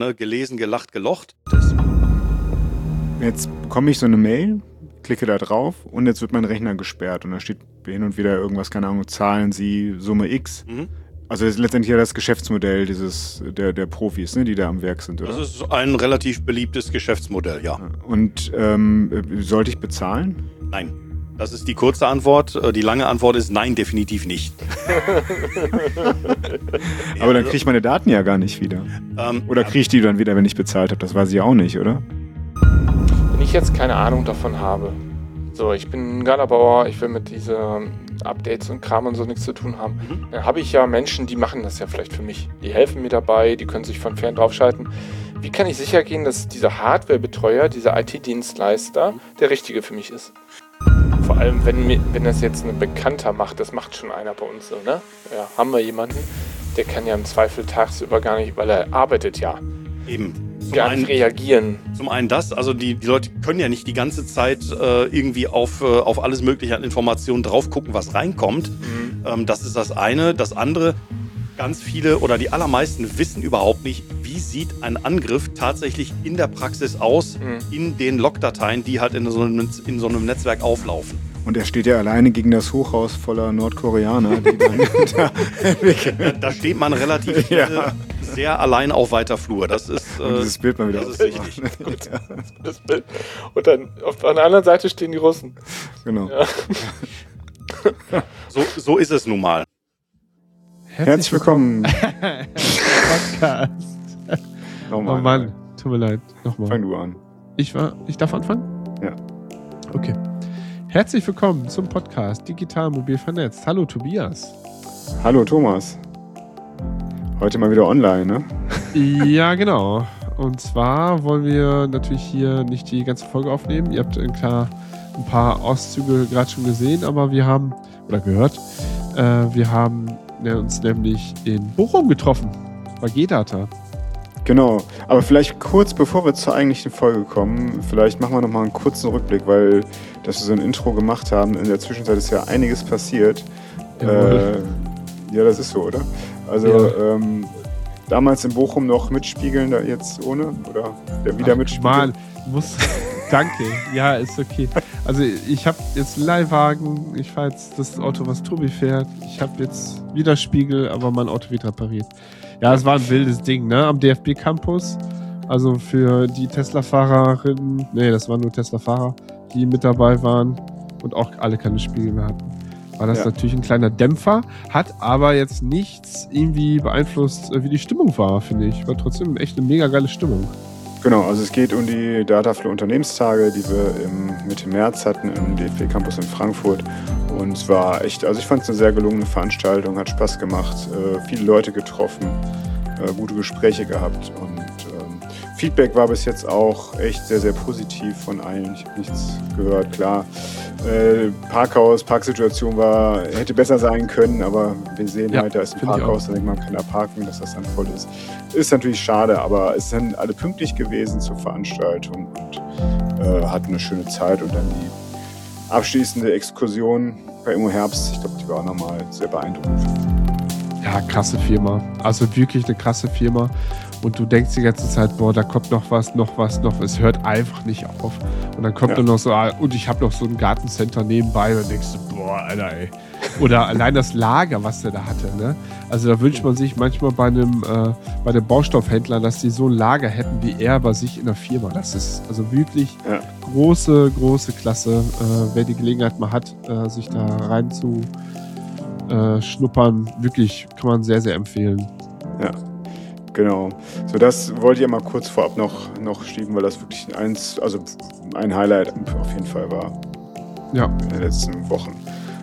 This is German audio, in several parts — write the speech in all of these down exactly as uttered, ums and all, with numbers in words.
Ne, gelesen, gelacht, gelocht. Jetzt bekomme ich so eine Mail, klicke da drauf und jetzt wird mein Rechner gesperrt und da steht hin und wieder irgendwas, keine Ahnung, zahlen Sie Summe X. Mhm. Also das ist letztendlich ja das Geschäftsmodell dieses, der, der Profis, ne, die da am Werk sind, oder? Das ist ein relativ beliebtes Geschäftsmodell, ja. Und ähm, sollte ich bezahlen? Nein. Das ist die kurze Antwort. Die lange Antwort ist nein, definitiv nicht. Aber dann kriege ich meine Daten ja gar nicht wieder. Ähm, oder kriege ich die dann wieder, wenn ich bezahlt habe? Das weiß ich auch nicht, oder? Wenn ich jetzt keine Ahnung davon habe, so, ich bin ein Galabauer, ich will mit diesen Updates und Kram und so nichts zu tun haben, mhm. dann habe ich ja Menschen, die machen das ja vielleicht für mich. Die helfen mir dabei, die können sich von fern draufschalten. Wie kann ich sicher gehen, dass dieser Hardware-Betreuer, dieser I T-Dienstleister, der richtige für mich ist? Vor allem, wenn, wenn das jetzt ein Bekannter macht, das macht schon einer bei uns so, ne? Ja, haben wir jemanden, der kann ja im Zweifel tagsüber gar nicht, weil er arbeitet ja. Eben. Zum gar nicht einen, reagieren. Zum einen das, also die, die Leute können ja nicht die ganze Zeit äh, irgendwie auf, äh, auf alles Mögliche an Informationen drauf gucken, was reinkommt. Mhm. Ähm, das ist das eine. Das andere, ganz viele oder die allermeisten wissen überhaupt nicht, wie sieht ein Angriff tatsächlich in der Praxis aus, mhm. in den Logdateien, die halt in so, einem, in so einem Netzwerk auflaufen. Und er steht ja alleine gegen das Hochhaus voller Nordkoreaner. Die dann da, da, da steht man relativ ja. äh, sehr allein auf weiter Flur. Das ist, äh, und dieses Bild mal wieder. Das ist richtig. Gut, das Bild. Und dann auf der anderen Seite stehen die Russen. Genau. Ja. so, so ist es nun mal. Herzlich, Herzlich willkommen. Podcast. Nochmal. Oh Mann, tut mir leid. Nochmal. Fang du an. Ich, war, ich darf anfangen? Ja. Okay. Herzlich willkommen zum Podcast Digital Mobil Vernetzt. Hallo Tobias. Hallo Thomas. Heute mal wieder online, ne? Ja, genau. Und zwar wollen wir natürlich hier nicht die ganze Folge aufnehmen. Ihr habt klar ein paar Auszüge gerade schon gesehen, aber wir haben, oder gehört, äh, wir haben uns nämlich in Bochum getroffen, bei G-Data. Genau, aber vielleicht kurz bevor wir zur eigentlichen Folge kommen, vielleicht machen wir nochmal einen kurzen Rückblick, weil, dass wir so ein Intro gemacht haben, in der Zwischenzeit ist ja einiges passiert. Äh, ja, das ist so, oder? Also ja. ähm, damals in Bochum noch mitspiegeln, da jetzt ohne? Oder der wieder Ach, mitspiegeln? Mann, muss... Danke, ja, ist okay. Also ich habe jetzt einen Leihwagen, ich fahre jetzt das Auto, was Tobi fährt. Ich habe jetzt wieder Spiegel, aber mein Auto wird repariert. Ja, es war ein wildes Ding, ne, am D F B Campus. Also für die Tesla-Fahrerinnen, nee, das waren nur Tesla-Fahrer, die mit dabei waren und auch alle keine Spiegel mehr hatten. War das ja. natürlich ein kleiner Dämpfer, hat aber jetzt nichts irgendwie beeinflusst, wie die Stimmung war, finde ich. War trotzdem echt eine mega geile Stimmung. Genau, also es geht um die Dataflow Unternehmenstage, die wir im Mitte März hatten im D F B Campus in Frankfurt. Und es war echt, also ich fand es eine sehr gelungene Veranstaltung, hat Spaß gemacht, äh, viele Leute getroffen, äh, gute Gespräche gehabt und ähm, Feedback war bis jetzt auch echt sehr, sehr positiv von allen. Ich habe nichts gehört, klar. Äh, Parkhaus, Parksituation war, hätte besser sein können, aber wir sehen ja, halt, da ist ein Parkhaus, da man kann da parken, dass das dann voll ist. Ist natürlich schade, aber es sind alle pünktlich gewesen zur Veranstaltung und äh, hatten eine schöne Zeit und dann die abschließende Exkursion bei Immo Herbst, ich glaube, die war auch nochmal sehr beeindruckend. Ja, krasse Firma. Also wirklich eine krasse Firma. Und du denkst die ganze Zeit, boah, da kommt noch was, noch was, noch was. Es hört einfach nicht auf. Und dann kommt ja. dann noch so, ah, und ich habe noch so ein Gartencenter nebenbei. Und dann denkst du, boah, Alter, ey. Oder allein das Lager, was der da hatte, ne? Also da wünscht man sich manchmal bei einem, äh, bei einem Baustoffhändler, dass die so ein Lager hätten wie er bei sich in der Firma. Das ist also wirklich ja. große, große Klasse. Äh, wer die Gelegenheit mal hat, äh, sich da rein zu äh, schnuppern, wirklich kann man sehr, sehr empfehlen. Ja. Genau. So, das wollte ich ja mal kurz vorab noch, noch schieben, weil das wirklich eins, also ein Highlight auf jeden Fall war. Ja. In den letzten Wochen.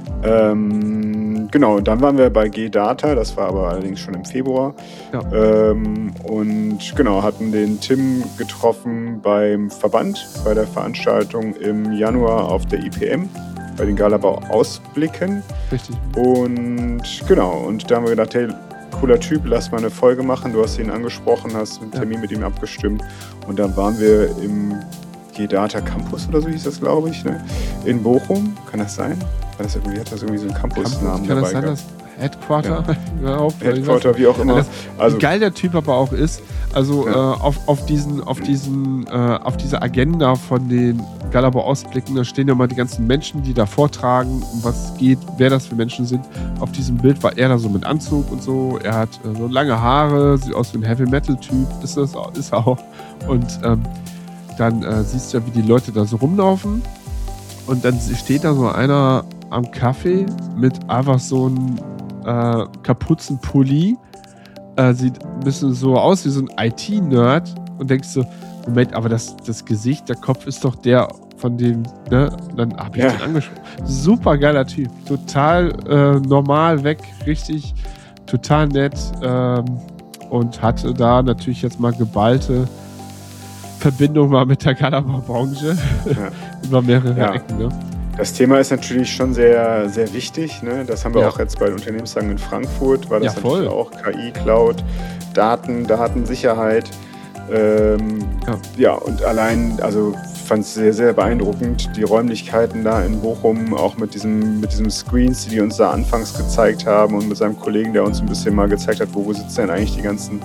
Ähm, genau, dann waren wir bei G-Data, das war aber allerdings schon im Februar. Ja. Ähm, und genau, hatten den Tim getroffen beim Verband, bei der Veranstaltung im Januar auf der I P M, bei den Galabau Ausblicken. Richtig. Und genau, und da haben wir gedacht, hey, cooler Typ, lass mal eine Folge machen. Du hast ihn angesprochen, hast einen Termin ja. mit ihm abgestimmt. Und dann waren wir im G-Data Campus oder so hieß das, glaube ich, ne? In Bochum. Kann das sein? War das irgendwie, hat das irgendwie so einen Campus-Namen Campus, dabei kann das sein, das Headquarter? Ja. Headquarter, wie auch immer. Das, also, wie geil der Typ aber auch ist. Also Ja. äh, auf, auf diesen, auf diesen, äh, auf dieser Agenda von den Galabor-Ausblicken, da stehen ja mal die ganzen Menschen, die da vortragen, um was es geht, wer das für Menschen sind. Auf diesem Bild war er da so mit Anzug und so. Er hat äh, so lange Haare, sieht aus wie ein Heavy-Metal-Typ, ist das ist er auch. Und ähm, dann äh, siehst du ja, wie die Leute da so rumlaufen. Und dann steht da so einer am Kaffee mit einfach so einem äh, Kapuzenpulli. Äh, sieht ein bisschen so aus wie so ein I T-Nerd. Und denkst so, Moment, aber das, das Gesicht, der Kopf ist doch der von dem, ne? Und dann habe ich Ja. den angesprochen. Super geiler Typ. Total äh, normal weg, richtig, total nett. Ähm, und hatte da natürlich jetzt mal geballte Verbindung mal mit der Galabor-Branche. Ja. Über mehrere Ja. Ecken, ne? Das Thema ist natürlich schon sehr, sehr wichtig. Ne? Das haben wir Ja. auch jetzt bei den Unternehmenstagen in Frankfurt. War das Ja, voll. natürlich auch K I, Cloud, Daten, Datensicherheit. Ähm, Ja. ja. und allein, also ich fand es sehr, sehr beeindruckend, die Räumlichkeiten da in Bochum, auch mit diesem, mit diesem Screens, die die uns da anfangs gezeigt haben und mit seinem Kollegen, der uns ein bisschen mal gezeigt hat, wo, wo sitzen denn eigentlich die ganzen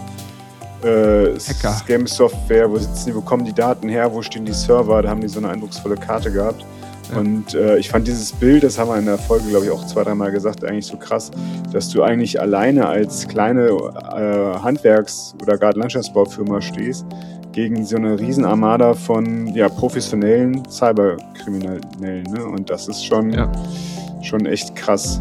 äh, Hacker. Scam-Software, wo sitzen die, wo kommen die Daten her, wo stehen die Server, da haben die so eine eindrucksvolle Karte gehabt. Ja. Und äh, ich fand dieses Bild, das haben wir in der Folge, glaube ich, auch zwei, dreimal gesagt, eigentlich so krass, dass du eigentlich alleine als kleine äh, Handwerks- oder gerade Landschaftsbaufirma stehst, gegen so eine Riesenarmada von ja, professionellen Cyberkriminellen. Ne? Und das ist schon, Ja. schon echt krass.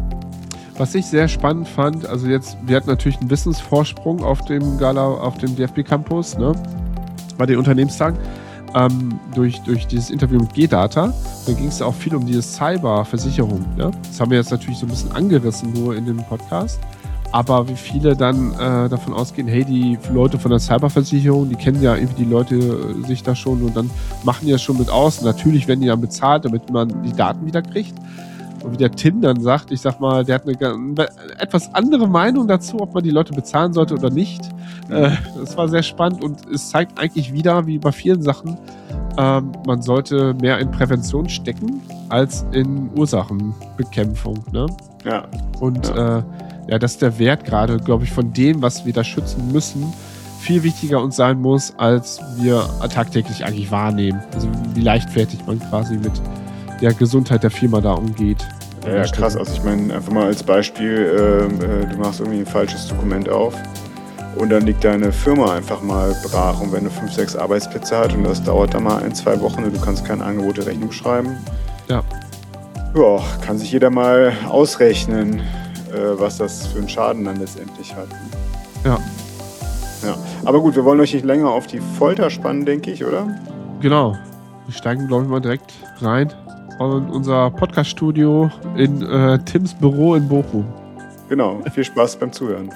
Was ich sehr spannend fand, also jetzt, wir hatten natürlich einen Wissensvorsprung auf dem Gala, auf dem D F B Campus, ne? Bei den Unternehmenstagen. Ähm, durch, durch dieses Interview mit G-Data, da ging es ja auch viel um diese Cyberversicherung. Ne? Das haben wir jetzt natürlich so ein bisschen angerissen, nur in dem Podcast. Aber wie viele dann äh, davon ausgehen, hey, die Leute von der Cyberversicherung, die kennen ja irgendwie die Leute äh, sich da schon und dann machen die das schon mit aus. Und natürlich werden die dann bezahlt, damit man die Daten wieder kriegt. Und wie der Tim dann sagt, ich sag mal, der hat eine, eine etwas andere Meinung dazu, ob man die Leute bezahlen sollte oder nicht. Äh, das war sehr spannend und es zeigt eigentlich wieder, wie bei vielen Sachen, ähm, man sollte mehr in Prävention stecken als in Ursachenbekämpfung. Ne? Ja, Und Ja. Äh, ja, dass der Wert gerade, glaube ich, von dem, was wir da schützen müssen, viel wichtiger uns sein muss, als wir tagtäglich eigentlich wahrnehmen. Also wie leichtfertig man quasi mit der Gesundheit der Firma da umgeht. ja, ja krass. Also ich meine, einfach mal als Beispiel, ähm, äh, du machst irgendwie ein falsches Dokument auf und dann liegt deine Firma einfach mal brach. Und wenn du fünf, sechs Arbeitsplätze hast und das dauert dann mal ein, zwei Wochen und du kannst keine Angebote Rechnung schreiben, Ja. ja, kann sich jeder mal ausrechnen, äh, was das für einen Schaden dann letztendlich hat. Ja. Ja. Aber gut, wir wollen euch nicht länger auf die Folter spannen, denke ich, oder? Genau. Wir steigen, glaube ich, mal direkt rein in unser Podcast-Studio in äh, Tims Büro in Bochum. Genau. Viel Spaß beim Zuhören.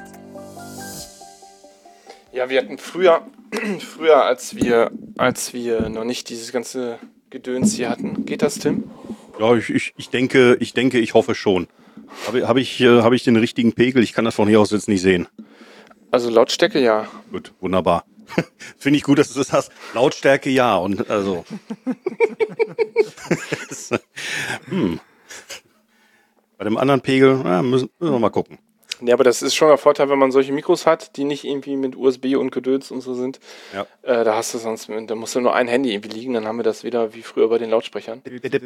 Ja, wir hatten früher, früher als wir, als wir noch nicht dieses ganze Gedöns hier hatten. Geht das, Tim? Ja, ich, ich, ich denke, ich denke, ich hoffe schon. Habe hab ich, äh, hab ich den richtigen Pegel? Ich kann das von hier aus jetzt nicht sehen. Also Lautstärke, ja. Gut, wunderbar. Finde ich gut, dass du das hast. Lautstärke ja und also. hm. Bei dem anderen Pegel ja, müssen, müssen wir mal gucken. Ja, aber das ist schon der Vorteil, wenn man solche Mikros hat, die nicht irgendwie mit U S B und Gedöns und so sind. Ja. Äh, da hast du sonst, da muss ja nur ein Handy irgendwie liegen, dann haben wir das wieder wie früher bei den Lautsprechern.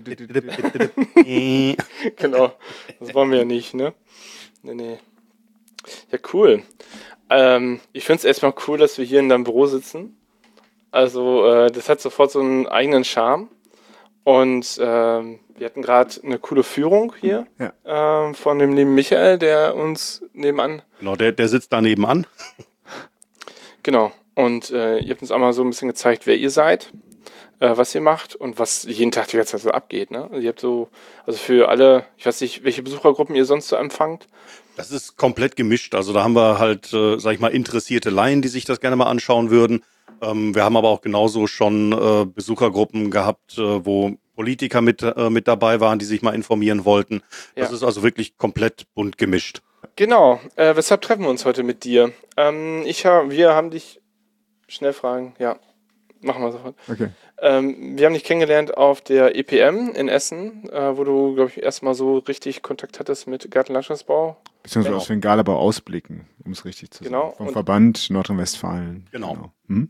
Genau. Das wollen wir ja nicht, ne? Nee, nee. Ja, cool. Ähm, ich finde es erstmal cool, dass wir hier in deinem Büro sitzen. Also, äh, das hat sofort so einen eigenen Charme. Und ähm, wir hatten gerade eine coole Führung hier Ja. ähm, von dem lieben Michael, der uns nebenan. Genau, der, der sitzt da nebenan. Genau. Und äh, ihr habt uns auch mal so ein bisschen gezeigt, wer ihr seid, äh, was ihr macht und was jeden Tag die ganze Zeit so abgeht. Ne? Also ihr habt so, also für alle, ich weiß nicht, welche Besuchergruppen ihr sonst so empfangt. Das ist komplett gemischt. Also da haben wir halt, äh, sag ich mal, interessierte Laien, die sich das gerne mal anschauen würden. Ähm, wir haben aber auch genauso schon äh, Besuchergruppen gehabt, äh, wo Politiker mit, äh, mit dabei waren, die sich mal informieren wollten. Das Ja. ist also wirklich komplett bunt gemischt. Genau. Äh, weshalb treffen wir uns heute mit dir? Ähm, ich hab, wir haben dich, schnell fragen, ja. machen wir sofort. Okay. Ähm, wir haben dich kennengelernt auf der E P M in Essen, äh, wo du, glaube ich, erstmal so richtig Kontakt hattest mit Gartenlandschaftsbau. Beziehungsweise Genau. aus den Galabau ausblicken, um es richtig zu Genau. sagen. Vom Und- Verband Nordrhein-Westfalen. Genau. Hm?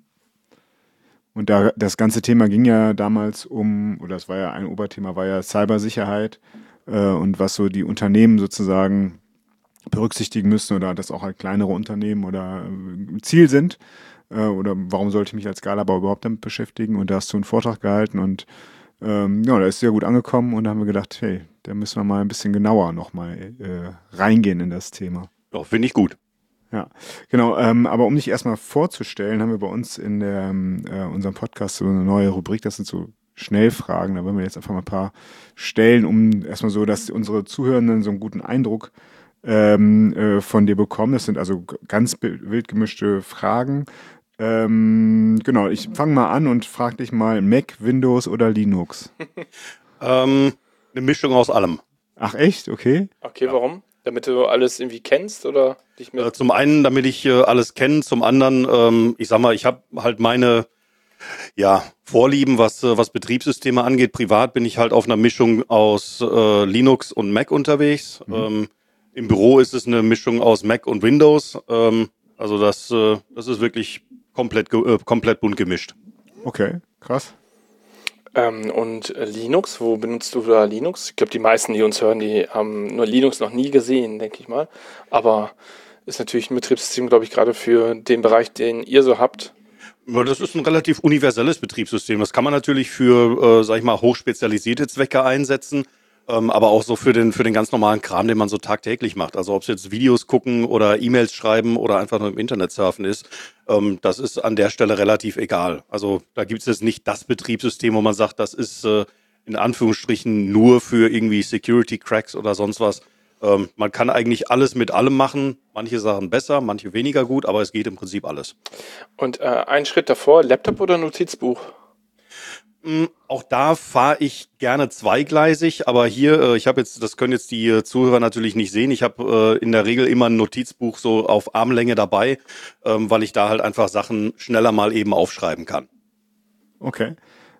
Und da das ganze Thema ging ja damals um, oder es war ja ein Oberthema, war ja Cybersicherheit äh, und was so die Unternehmen sozusagen berücksichtigen müssen oder das auch halt kleinere Unternehmen oder äh, Ziel sind. Äh, oder warum sollte ich mich als Galabau überhaupt damit beschäftigen? Und da hast du einen Vortrag gehalten und ähm, ja, da ist sehr gut angekommen und da haben wir gedacht, hey, da müssen wir mal ein bisschen genauer nochmal äh, reingehen in das Thema. Ja, finde ich gut. Ja, genau. Ähm, aber um dich erstmal vorzustellen, haben wir bei uns in der, äh, unserem Podcast so eine neue Rubrik, das sind so Schnellfragen. Da wollen wir jetzt einfach mal ein paar stellen, um erstmal so, dass unsere Zuhörenden so einen guten Eindruck ähm, äh, von dir bekommen. Das sind also g- ganz bi- wild gemischte Fragen. Ähm, genau, ich fange mal an und frage dich mal, Mac, Windows oder Linux? Ähm, eine Mischung aus allem. Ach echt? Okay. Okay, warum? Damit du alles irgendwie kennst oder dich mit... Äh, zum einen, damit ich äh, alles kenne, zum anderen, ähm, ich sag mal, ich habe halt meine ja, Vorlieben, was, äh, was Betriebssysteme angeht. Privat bin ich halt auf einer Mischung aus äh, Linux und Mac unterwegs. Mhm. Ähm, Im Büro ist es eine Mischung aus Mac und Windows. Ähm, also das, äh, das ist wirklich komplett, ge- äh, komplett bunt gemischt. Okay, krass. Ähm, und äh, Linux, wo benutzt du da Linux? Ich glaube, die meisten, die uns hören, die haben nur Linux noch nie gesehen, denke ich mal. Aber ist natürlich ein Betriebssystem, glaube ich, gerade für den Bereich, den ihr so habt. Ja, das ist ein relativ universelles Betriebssystem. Das kann man natürlich für, äh, sag ich mal, hochspezialisierte Zwecke einsetzen, ähm, aber auch so für den, für den ganz normalen Kram, den man so tagtäglich macht. Also ob es jetzt Videos gucken oder E-Mails schreiben oder einfach nur im Internet surfen ist, ähm, das ist an der Stelle relativ egal. Also da gibt es jetzt nicht das Betriebssystem, wo man sagt, das ist äh, in Anführungsstrichen nur für irgendwie Security-Cracks oder sonst was. Ähm, man kann eigentlich alles mit allem machen. Manche Sachen besser, manche weniger gut, aber es geht im Prinzip alles. Und äh, einen Schritt davor, Laptop oder Notizbuch? Mm, Auch da fahre ich gerne zweigleisig, aber hier, äh, ich habe jetzt, das können jetzt die äh, Zuhörer natürlich nicht sehen, ich habe äh, in der Regel immer ein Notizbuch so auf Armlänge dabei, ähm, weil ich da halt einfach Sachen schneller mal eben aufschreiben kann. Okay.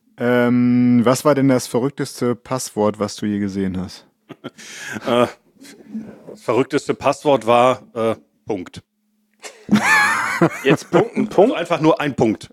Ähm, was war denn das verrückteste Passwort, was du je gesehen hast? Äh, das verrückteste Passwort war äh, Punkt. Jetzt Punkt, ein Also Punkt? einfach nur ein Punkt.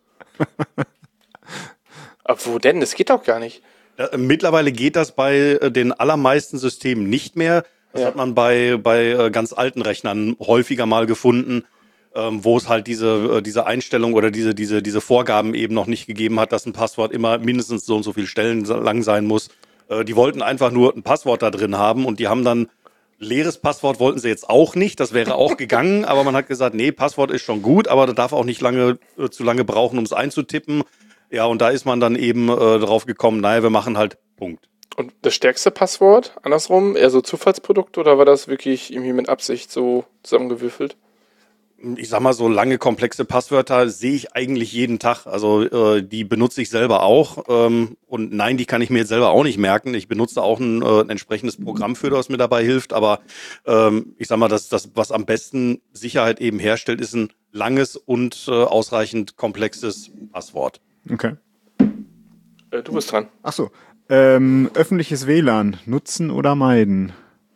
Aber wo denn? Das geht doch gar nicht. Äh, Mittlerweile geht das bei äh, den allermeisten Systemen nicht mehr. Das Ja. hat man bei, bei äh, ganz alten Rechnern häufiger mal gefunden, ähm, wo es halt diese, äh, diese Einstellung oder diese, diese, diese Vorgaben eben noch nicht gegeben hat, dass ein Passwort immer mindestens so und so viele Stellen so lang sein muss. Äh, die wollten einfach nur ein Passwort da drin haben und die haben dann leeres Passwort wollten sie jetzt auch nicht. Das wäre auch gegangen, aber man hat gesagt, nee, Passwort ist schon gut, aber das darf auch nicht lange, äh, zu lange brauchen, um es einzutippen. Ja, und da ist man dann eben äh, drauf gekommen, naja, wir machen halt Punkt. Und das stärkste Passwort, andersrum, eher so Zufallsprodukt oder war das wirklich irgendwie mit Absicht so zusammengewürfelt? Ich sag mal, so lange komplexe Passwörter sehe ich eigentlich jeden Tag. Also äh, die benutze ich selber auch. Ähm, und nein, die kann ich mir jetzt selber auch nicht merken. Ich benutze auch ein, äh, ein entsprechendes Programm für, das mir dabei hilft. Aber ähm, ich sag mal, das, das, was am besten Sicherheit eben herstellt, ist ein langes und äh, ausreichend komplexes Passwort. Okay. Äh, du bist dran. Ach so. Ähm, öffentliches W L A N, nutzen oder meiden?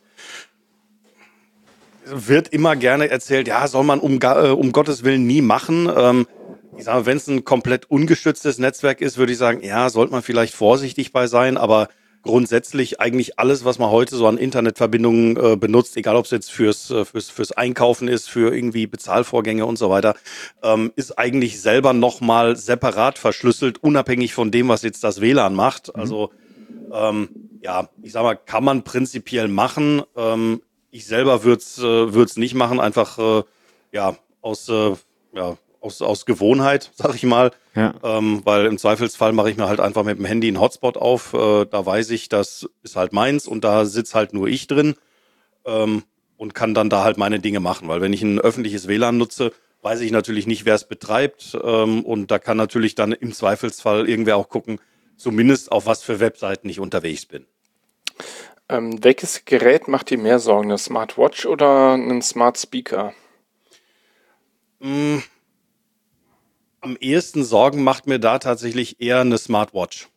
Wird immer gerne erzählt, ja, soll man um, ga- äh, um Gottes Willen nie machen. Ähm, ich sage, wenn es ein komplett ungestütztes Netzwerk ist, würde ich sagen, ja, sollte man vielleicht vorsichtig bei sein, aber grundsätzlich eigentlich alles, was man heute so an Internetverbindungen äh, benutzt, egal ob es jetzt fürs, äh, fürs, fürs Einkaufen ist, für irgendwie Bezahlvorgänge und so weiter, ähm, ist eigentlich selber nochmal separat verschlüsselt, unabhängig von dem, was jetzt das W L A N macht. Mhm. Also ähm, ja, ich sag mal, kann man prinzipiell machen. Ähm, ich selber würde es äh, würd's nicht machen, einfach äh, ja, aus, äh, ja, aus, aus Gewohnheit, sag ich mal. Ja. Ähm, weil im Zweifelsfall mache ich mir halt einfach mit dem Handy einen Hotspot auf. Äh, da weiß ich, das ist halt meins und da sitzt halt nur ich drin ähm, und kann dann da halt meine Dinge machen. Weil wenn ich ein öffentliches W L A N nutze, weiß ich natürlich nicht, wer es betreibt. Ähm, und da kann natürlich dann im Zweifelsfall irgendwer auch gucken, zumindest auf was für Webseiten ich unterwegs bin. Ähm, welches Gerät macht dir mehr Sorgen? Eine Smartwatch oder ein Smart Speaker? Mm, Am ehesten Sorgen macht mir da tatsächlich eher eine Smartwatch.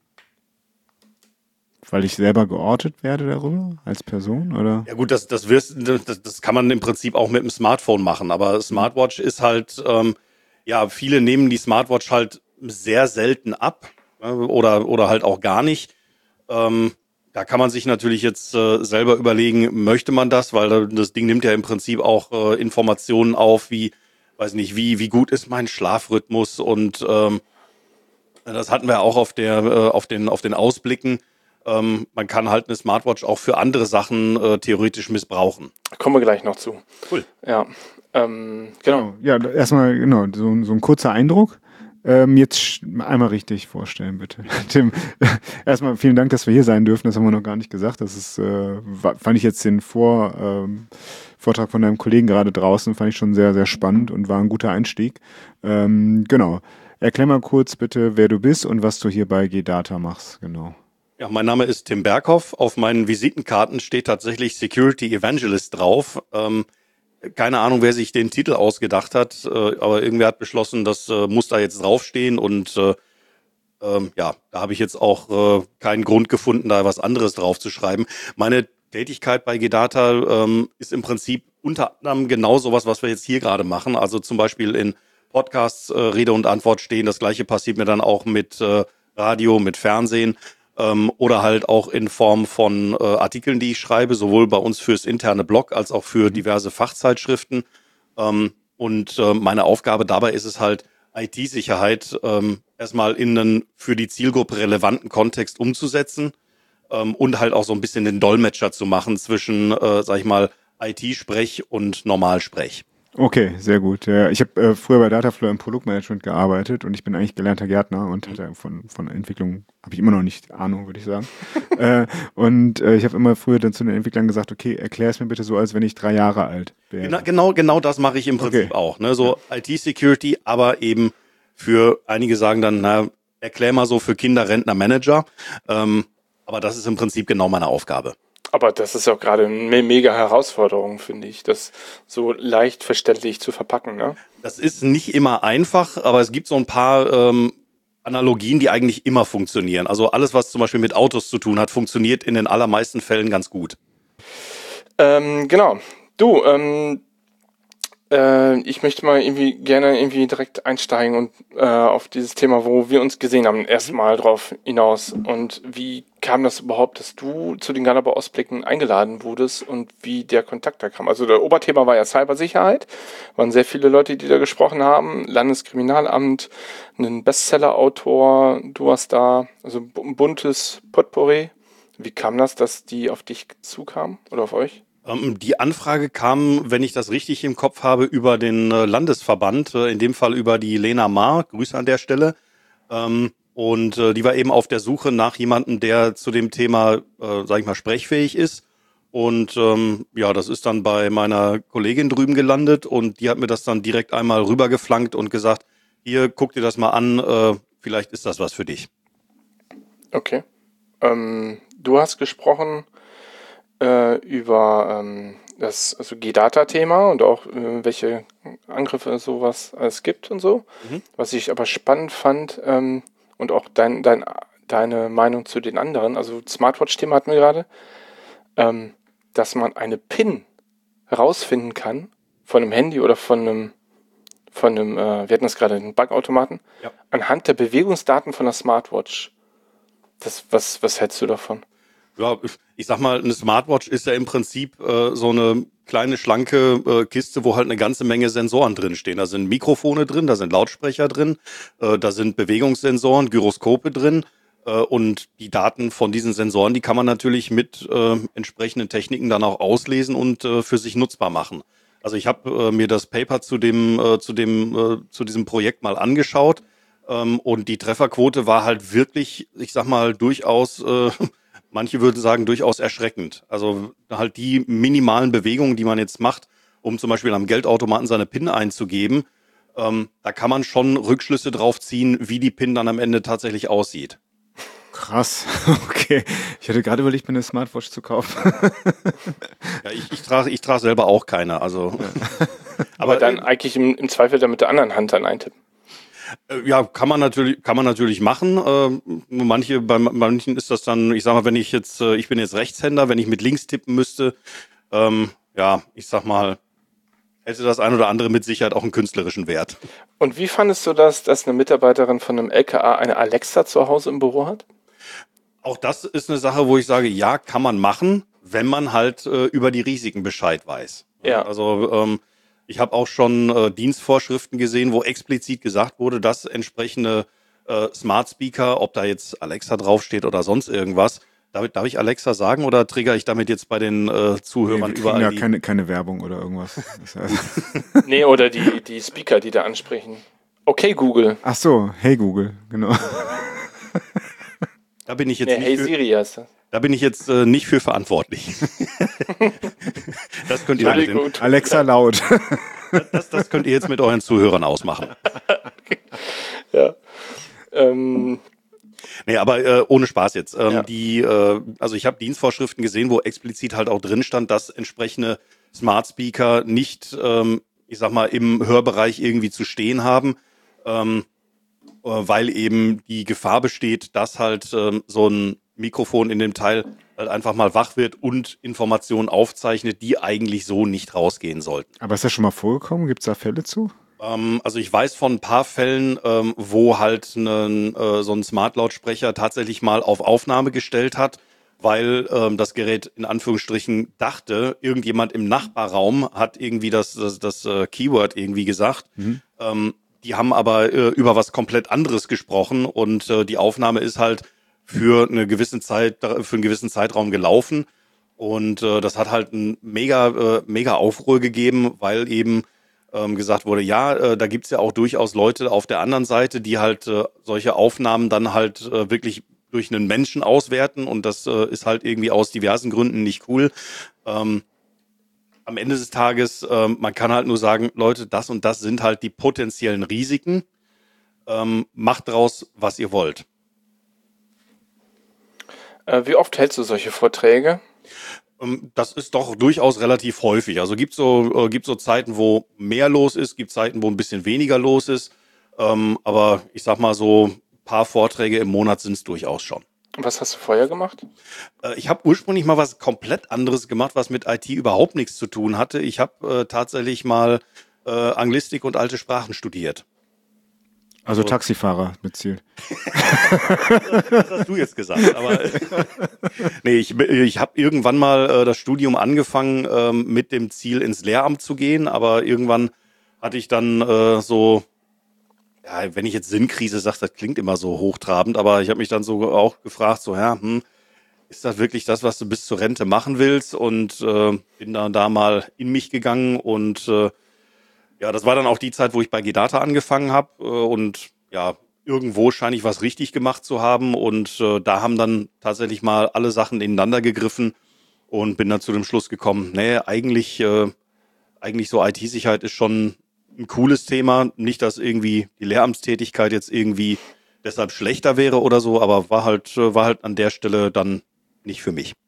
Weil ich selber geortet werde darüber als Person, oder? Ja gut, das, das, wirst, das, das kann man im Prinzip auch mit dem Smartphone machen, aber Smartwatch ist halt, ähm, ja, viele nehmen die Smartwatch halt sehr selten ab äh, oder, oder halt auch gar nicht. Ähm, da kann man sich natürlich jetzt äh, selber überlegen, möchte man das, weil das Ding nimmt ja im Prinzip auch äh, Informationen auf, wie, weiß nicht, wie, wie gut ist mein Schlafrhythmus und ähm, das hatten wir auch auf der, äh, auf den, auf den Ausblicken. Ähm, man kann halt eine Smartwatch auch für andere Sachen äh, theoretisch missbrauchen. Kommen wir gleich noch zu. Cool. Ja, ähm, genau. Ja, erstmal, genau, so, so ein kurzer Eindruck. Ähm, jetzt einmal richtig vorstellen, bitte. Tim, erstmal vielen Dank, dass wir hier sein dürfen. Das haben wir noch gar nicht gesagt. Das ist, äh, fand ich jetzt den Vor, ähm, Vortrag von deinem Kollegen gerade draußen, fand ich schon sehr, sehr spannend und war ein guter Einstieg. Ähm, genau. Erklär mal kurz bitte, wer du bist und was du hier bei G-Data machst. Genau. Ja, mein Name ist Tim Berghoff. Auf meinen Visitenkarten steht tatsächlich Security Evangelist drauf. Ähm, keine Ahnung, wer sich den Titel ausgedacht hat, äh, aber irgendwer hat beschlossen, das äh, muss da jetzt draufstehen und äh, ähm, ja, da habe ich jetzt auch äh, keinen Grund gefunden, da was anderes draufzuschreiben. Meine Tätigkeit bei G-Data ähm, ist im Prinzip unter anderem genau sowas, was wir jetzt hier gerade machen. Also zum Beispiel in Podcasts äh, Rede und Antwort stehen. Das Gleiche passiert mir dann auch mit äh, Radio, mit Fernsehen. Ähm, oder halt auch in Form von äh, Artikeln, die ich schreibe, sowohl bei uns fürs interne Blog als auch für diverse Fachzeitschriften. Ähm, und äh, meine Aufgabe dabei ist es halt, I T-Sicherheit ähm, erstmal in einen für die Zielgruppe relevanten Kontext umzusetzen ähm, und halt auch so ein bisschen den Dolmetscher zu machen zwischen, äh, sag ich mal, I T-Sprech und Normalsprech. Okay, sehr gut. Ja, ich habe äh, früher bei Dataflow im Produktmanagement gearbeitet und ich bin eigentlich gelernter Gärtner und hatte von von Entwicklung habe ich immer noch nicht Ahnung, würde ich sagen. äh, und äh, ich habe immer früher dann zu den Entwicklern gesagt, okay, erklär es mir bitte so, als wenn ich drei Jahre alt wäre. Genau, genau, genau das mache ich im Prinzip Okay. auch. Ne? So I T-Security, aber eben für einige sagen dann, na, erklär mal so für Kinder, Rentner, Manager. Ähm, aber das ist im Prinzip genau meine Aufgabe. Aber das ist auch gerade eine mega Herausforderung, finde ich, das so leicht verständlich zu verpacken. Ne? Das ist nicht immer einfach, aber es gibt so ein paar ähm, Analogien, die eigentlich immer funktionieren. Also alles, was zum Beispiel mit Autos zu tun hat, funktioniert in den allermeisten Fällen ganz gut. Ähm, genau. Du, ähm, äh, ich möchte mal irgendwie gerne irgendwie direkt einsteigen und äh, auf dieses Thema, wo wir uns gesehen haben, erstmal drauf hinaus. Und wie kam das überhaupt, dass du zu den Galaba Ausblicken eingeladen wurdest und wie der Kontakt da kam? Also der Oberthema war ja Cybersicherheit, waren sehr viele Leute, die da gesprochen haben, Landeskriminalamt, ein Bestseller-Autor, du warst da, also ein buntes Potpourri. Wie kam das, dass die auf dich zukamen oder auf euch? Ähm, die Anfrage kam, wenn ich das richtig im Kopf habe, über den äh, Landesverband, äh, in dem Fall über die Lena Maar, Grüße an der Stelle. Ähm, und äh, die war eben auf der Suche nach jemandem, der zu dem Thema, äh, sag ich mal, sprechfähig ist. Und ähm, ja, das ist dann bei meiner Kollegin drüben gelandet und die hat mir das dann direkt einmal rübergeflankt und gesagt, hier, guck dir das mal an, äh, vielleicht ist das was für dich. Okay. Ähm, du hast gesprochen äh, über ähm, das also G-Data-Thema und auch äh, welche Angriffe sowas es gibt und so. Mhm. Was ich aber spannend fand ähm, und auch dein, dein, deine Meinung zu den anderen, also Smartwatch-Thema hatten wir gerade, ähm, dass man eine PIN herausfinden kann von einem Handy oder von einem, von einem, äh, wir hatten das gerade, einen Bankautomaten, ja. Anhand der Bewegungsdaten von der Smartwatch. Das, was, was hältst du davon? Ja, ich sag mal, eine Smartwatch ist ja im Prinzip äh, so eine kleine, schlanke äh, Kiste, wo halt eine ganze Menge Sensoren drin stehen. Da sind Mikrofone drin, da sind Lautsprecher drin, äh, da sind Bewegungssensoren, Gyroskope drin. Äh, und die Daten von diesen Sensoren, die kann man natürlich mit äh, entsprechenden Techniken dann auch auslesen und äh, für sich nutzbar machen. Also ich habe äh, mir das Paper zu dem, äh, zu dem, äh, zu diesem Projekt mal angeschaut. Ähm, und die Trefferquote war halt wirklich, ich sag mal, durchaus... Äh, Manche würden sagen, durchaus erschreckend. Also halt die minimalen Bewegungen, die man jetzt macht, um zum Beispiel am Geldautomaten seine PIN einzugeben, ähm, da kann man schon Rückschlüsse drauf ziehen, wie die PIN dann am Ende tatsächlich aussieht. Krass, okay. Ich hatte gerade überlegt, mir eine Smartwatch zu kaufen. Ja, ich, ich trage ich trage selber auch keine. Also, aber, aber dann eigentlich im, im Zweifel dann mit der anderen Hand dann eintippen. Ja, kann man natürlich, kann man natürlich machen. Äh, manche, bei manchen ist das dann, ich sag mal, wenn ich jetzt, äh, ich bin jetzt Rechtshänder, wenn ich mit links tippen müsste, ähm, ja, ich sag mal, hätte das ein oder andere mit Sicherheit auch einen künstlerischen Wert. Und wie fandest du das, dass eine Mitarbeiterin von einem L K A eine Alexa zu Hause im Büro hat? Auch das ist eine Sache, wo ich sage, ja, kann man machen, wenn man halt äh, über die Risiken Bescheid weiß. Ja. Also ähm, ich habe auch schon äh, Dienstvorschriften gesehen, wo explizit gesagt wurde, dass entsprechende äh, Smart Speaker, ob da jetzt Alexa draufsteht oder sonst irgendwas, darf, darf ich Alexa sagen oder trigger ich damit jetzt bei den äh, Zuhörern Nee, wir überall? ja Die keine, keine Werbung oder irgendwas. Das heißt, Nee, oder die, die Speaker, die da ansprechen. Okay, Google. ach so, hey Google, genau. da bin ich jetzt Nee, nicht hey für, Siri heißt das. da bin ich jetzt äh, nicht für verantwortlich. Das könnt ihr mit den, Entschuldigung. Alexa laut. das, das könnt ihr jetzt mit euren Zuhörern ausmachen. Ja. Ähm, Nee, aber äh, ohne Spaß jetzt. Ähm, Ja. die, äh, also ich habe Dienstvorschriften gesehen, wo explizit halt auch drin stand, dass entsprechende Smart Speaker nicht, ähm, ich sag mal, im Hörbereich irgendwie zu stehen haben, ähm, äh, weil eben die Gefahr besteht, dass halt ähm, so ein Mikrofon in dem Teil halt einfach mal wach wird und Informationen aufzeichnet, die eigentlich so nicht rausgehen sollten. Aber ist das schon mal vorgekommen? Gibt es da Fälle zu? Ähm, also ich weiß von ein paar Fällen, ähm, wo halt einen, äh, so ein Smart-Lautsprecher tatsächlich mal auf Aufnahme gestellt hat, weil ähm, das Gerät in Anführungsstrichen dachte, irgendjemand im Nachbarraum hat irgendwie das, das, das äh, Keyword irgendwie gesagt. Mhm. Ähm, die haben aber äh, über was komplett anderes gesprochen und äh, die Aufnahme ist halt für eine gewisse Zeit, für einen gewissen Zeitraum gelaufen und äh, das hat halt ein mega, äh, mega Aufruhr gegeben, weil eben ähm, gesagt wurde, ja, äh, da gibt's ja auch durchaus Leute auf der anderen Seite, die halt äh, solche Aufnahmen dann halt äh, wirklich durch einen Menschen auswerten und das äh, ist halt irgendwie aus diversen Gründen nicht cool. Ähm, am Ende des Tages, ähm, man kann halt nur sagen, Leute, das und das sind halt die potenziellen Risiken. Ähm, macht draus, was ihr wollt. äh, wie oft hältst du solche Vorträge? Ähm, Das ist doch durchaus relativ häufig. Also gibt so äh, gibt so Zeiten, wo mehr los ist, gibt Zeiten, wo ein bisschen weniger los ist. Ähm, aber ich sag mal so, ein paar Vorträge im Monat sind es durchaus schon. Was hast du vorher gemacht? Äh, ich habe ursprünglich mal was komplett anderes gemacht, was mit I T überhaupt nichts zu tun hatte. Ich habe äh, tatsächlich mal äh, Anglistik und alte Sprachen studiert. Also So. Taxifahrer mit Ziel. Das hast du jetzt gesagt, aber nee, ich, ich habe irgendwann mal äh, das Studium angefangen ähm, mit dem Ziel, ins Lehramt zu gehen, aber irgendwann hatte ich dann äh, so, ja, wenn ich jetzt Sinnkrise sage, das klingt immer so hochtrabend, aber ich habe mich dann so auch gefragt, so, ja, hm, ist das wirklich das, was du bis zur Rente machen willst? Und äh, bin dann da mal in mich gegangen und äh, ja, das war dann auch die Zeit, wo ich bei G-Data angefangen habe äh, und ja, irgendwo scheine ich was richtig gemacht zu haben und äh, da haben dann tatsächlich mal alle Sachen ineinander gegriffen und bin dann zu dem Schluss gekommen, nee, eigentlich, äh, eigentlich so I T-Sicherheit ist schon ein cooles Thema. Nicht, dass irgendwie die Lehramtstätigkeit jetzt irgendwie deshalb schlechter wäre oder so, aber war halt, äh, war halt an der Stelle dann nicht für mich.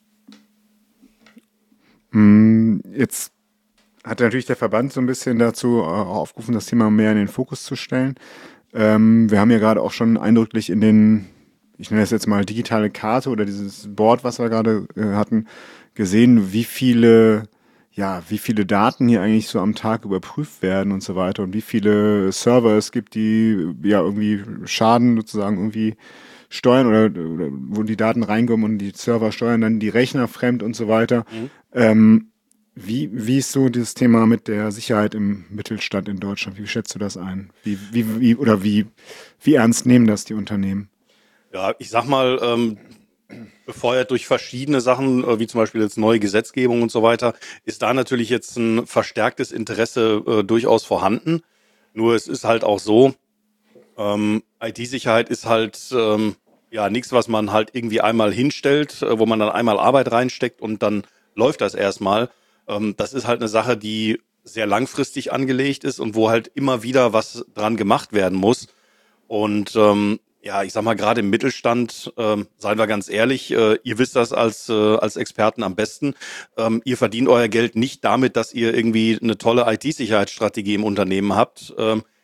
Mm, Jetzt hat natürlich der Verband so ein bisschen dazu äh, aufgerufen, das Thema mehr in den Fokus zu stellen. Ähm, wir haben ja gerade auch schon eindrücklich in den, ich nenne das jetzt mal digitale Karte oder dieses Board, was wir gerade äh, hatten, gesehen, wie viele, ja, wie viele Daten hier eigentlich so am Tag überprüft werden und so weiter und wie viele Server es gibt, die ja irgendwie Schaden sozusagen irgendwie steuern oder, oder wo die Daten reinkommen und die Server steuern dann die Rechner fremd und so weiter. Mhm. Ähm, Wie, wie ist so dieses Thema mit der Sicherheit im Mittelstand in Deutschland? Wie schätzt du das ein? Wie, wie, wie, oder wie, wie ernst nehmen das die Unternehmen? Ja, ich sag mal, ähm, befeuert durch verschiedene Sachen, äh, wie zum Beispiel jetzt neue Gesetzgebung und so weiter, ist da natürlich jetzt ein verstärktes Interesse äh, durchaus vorhanden. Nur es ist halt auch so, ähm, I T-Sicherheit ist halt ähm, ja nichts, was man halt irgendwie einmal hinstellt, äh, wo man dann einmal Arbeit reinsteckt und dann läuft das erstmal. Ähm, das ist halt eine Sache, die sehr langfristig angelegt ist und wo halt immer wieder was dran gemacht werden muss. Und ähm, ja, ich sag mal, gerade im Mittelstand, ähm, seien wir ganz ehrlich, äh, ihr wisst das als, äh, als Experten am besten. Ähm, ihr verdient euer Geld nicht damit, dass ihr irgendwie eine tolle I T-Sicherheitsstrategie im Unternehmen habt. Ähm,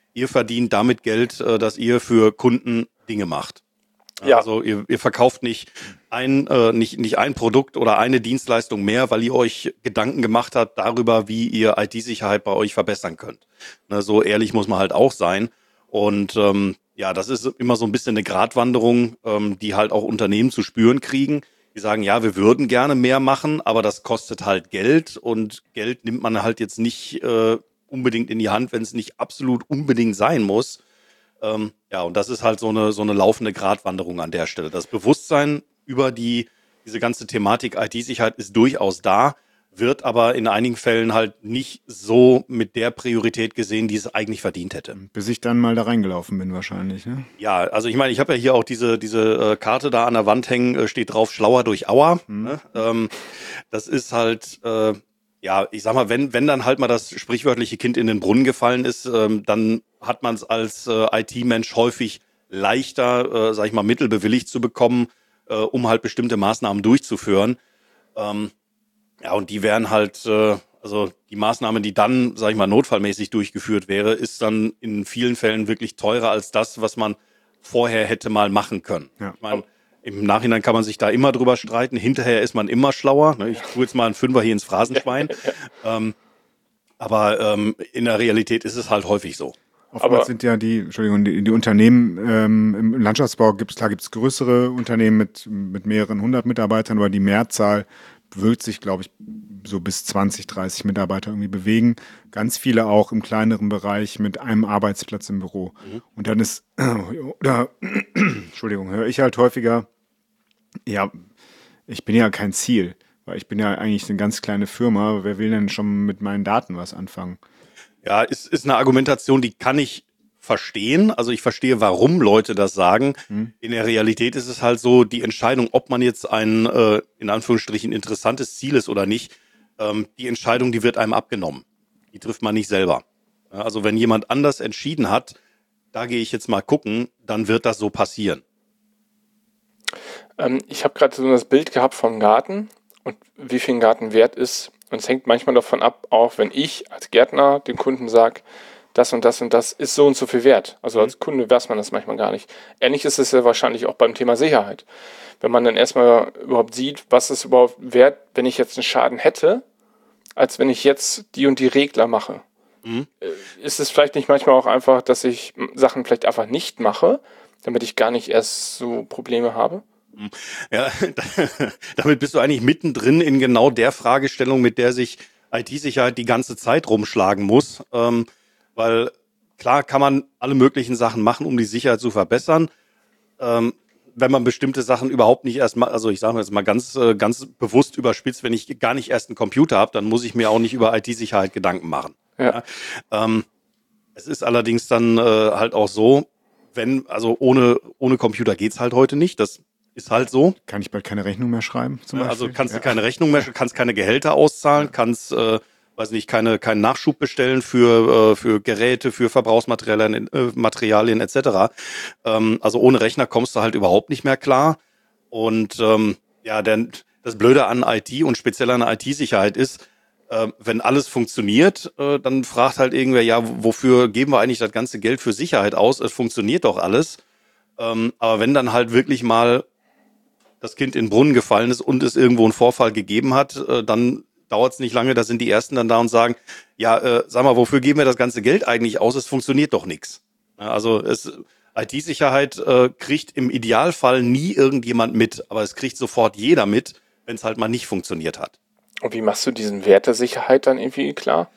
ihr verdient damit Geld, äh, dass ihr für Kunden Dinge macht. Ja. Also ihr, ihr verkauft nicht ein, äh, nicht, nicht ein Produkt oder eine Dienstleistung mehr, weil ihr euch Gedanken gemacht habt darüber, wie ihr I T-Sicherheit bei euch verbessern könnt. Ne, so ehrlich muss man halt auch sein. Und ähm, ja, das ist immer so ein bisschen eine Gratwanderung, ähm, die halt auch Unternehmen zu spüren kriegen. Die sagen, ja, wir würden gerne mehr machen, aber das kostet halt Geld und Geld nimmt man halt jetzt nicht äh, unbedingt in die Hand, wenn es nicht absolut unbedingt sein muss. Ähm, ja, und das ist halt so eine so eine laufende Gratwanderung an der Stelle. Das Bewusstsein über die diese ganze Thematik I T-Sicherheit ist durchaus da, wird aber in einigen Fällen halt nicht so mit der Priorität gesehen, die es eigentlich verdient hätte. Bis ich dann mal da reingelaufen bin wahrscheinlich, ne? Ja, also ich meine, ich habe ja hier auch diese diese äh, Karte da an der Wand hängen, äh, steht drauf Schlauer durch Auer. Mhm. Ne? Ähm, das ist halt, äh, ja, ich sag mal, wenn wenn dann halt mal das sprichwörtliche Kind in den Brunnen gefallen ist, ähm, dann hat man es als äh, I T-Mensch häufig leichter, äh, sag ich mal, Mittel bewilligt zu bekommen, äh, um halt bestimmte Maßnahmen durchzuführen. Ähm, ja, und die wären halt, äh, also die Maßnahme, die dann, sag ich mal, notfallmäßig durchgeführt wäre, ist dann in vielen Fällen wirklich teurer als das, was man vorher hätte mal machen können. Ja. Ich meine, im Nachhinein kann man sich da immer drüber streiten. Hinterher ist man immer schlauer. Ich tue jetzt mal einen Fünfer hier ins Phrasenschwein. ähm, aber ähm, in der Realität ist es halt häufig so. Oftmals Aber sind ja die, Entschuldigung, die, die Unternehmen ähm, im Landschaftsbau gibt's klar gibt's größere Unternehmen mit mit mehreren hundert Mitarbeitern, aber die Mehrzahl wird sich, glaube ich, so bis zwanzig, dreißig Mitarbeiter irgendwie bewegen. Ganz viele auch im kleineren Bereich mit einem Arbeitsplatz im Büro. Mhm. Und dann ist, oder, Entschuldigung, höre ich halt häufiger, ja, ich bin ja kein Ziel, weil ich bin ja eigentlich eine ganz kleine Firma. Wer will denn schon mit meinen Daten was anfangen? Ja, ist, ist eine Argumentation, die kann ich verstehen. Also ich verstehe, warum Leute das sagen. Hm. In der Realität ist es halt so, die Entscheidung, ob man jetzt ein, äh, in Anführungsstrichen, interessantes Ziel ist oder nicht, ähm, die Entscheidung, die wird einem abgenommen. Die trifft man nicht selber. Ja, also wenn jemand anders entschieden hat, da gehe ich jetzt mal gucken, dann wird das so passieren. Ähm, ich habe gerade so das Bild gehabt vom Garten und wie viel ein Garten wert ist. Und es hängt manchmal davon ab, auch wenn ich als Gärtner dem Kunden sage, das und das und das ist so und so viel wert. Also als Kunde weiß man das manchmal gar nicht. Ähnlich ist es ja wahrscheinlich auch beim Thema Sicherheit. Wenn man dann erstmal überhaupt sieht, was ist überhaupt wert, wenn ich jetzt einen Schaden hätte, als wenn ich jetzt die und die Regler mache. Mhm. Ist es vielleicht nicht manchmal auch einfach, dass ich Sachen vielleicht einfach nicht mache, damit ich gar nicht erst so Probleme habe? Ja, damit bist du eigentlich mittendrin in genau der Fragestellung, mit der sich I T-Sicherheit die ganze Zeit rumschlagen muss. Ähm, weil klar kann man alle möglichen Sachen machen, um die Sicherheit zu verbessern. Ähm, wenn man bestimmte Sachen überhaupt nicht erst mal, also ich sage jetzt mal ganz, ganz bewusst überspitzt, wenn ich gar nicht erst einen Computer habe, dann muss ich mir auch nicht über I T-Sicherheit Gedanken machen. Ja. Ja, ähm, es ist allerdings dann äh, halt auch so, wenn, also ohne, ohne Computer geht's halt heute nicht. Das ist halt so. Kann ich bald keine Rechnung mehr schreiben? Zum Beispiel? Also kannst du ja. keine Rechnung mehr, kannst keine Gehälter auszahlen, ja. kannst, äh, weiß nicht, keine, keinen Nachschub bestellen für, äh, für Geräte, für Verbrauchsmaterialien, äh, Materialien et cetera. Ähm, also ohne Rechner kommst du halt überhaupt nicht mehr klar. Und ähm, ja, denn das Blöde an I T und speziell an I T-Sicherheit ist, äh, wenn alles funktioniert, äh, dann fragt halt irgendwer, ja, wofür geben wir eigentlich das ganze Geld für Sicherheit aus? Es funktioniert doch alles. Ähm, aber wenn dann halt wirklich mal das Kind in den Brunnen gefallen ist und es irgendwo einen Vorfall gegeben hat, äh, dann dauert es nicht lange, da sind die Ersten dann da und sagen, ja, äh, sag mal, wofür geben wir das ganze Geld eigentlich aus? Es funktioniert doch nichts. Ja, also es, I T-Sicherheit äh, kriegt im Idealfall nie irgendjemand mit, aber es kriegt sofort jeder mit, wenn es halt mal nicht funktioniert hat. Und wie machst du diesen Wert der Sicherheit dann irgendwie klar?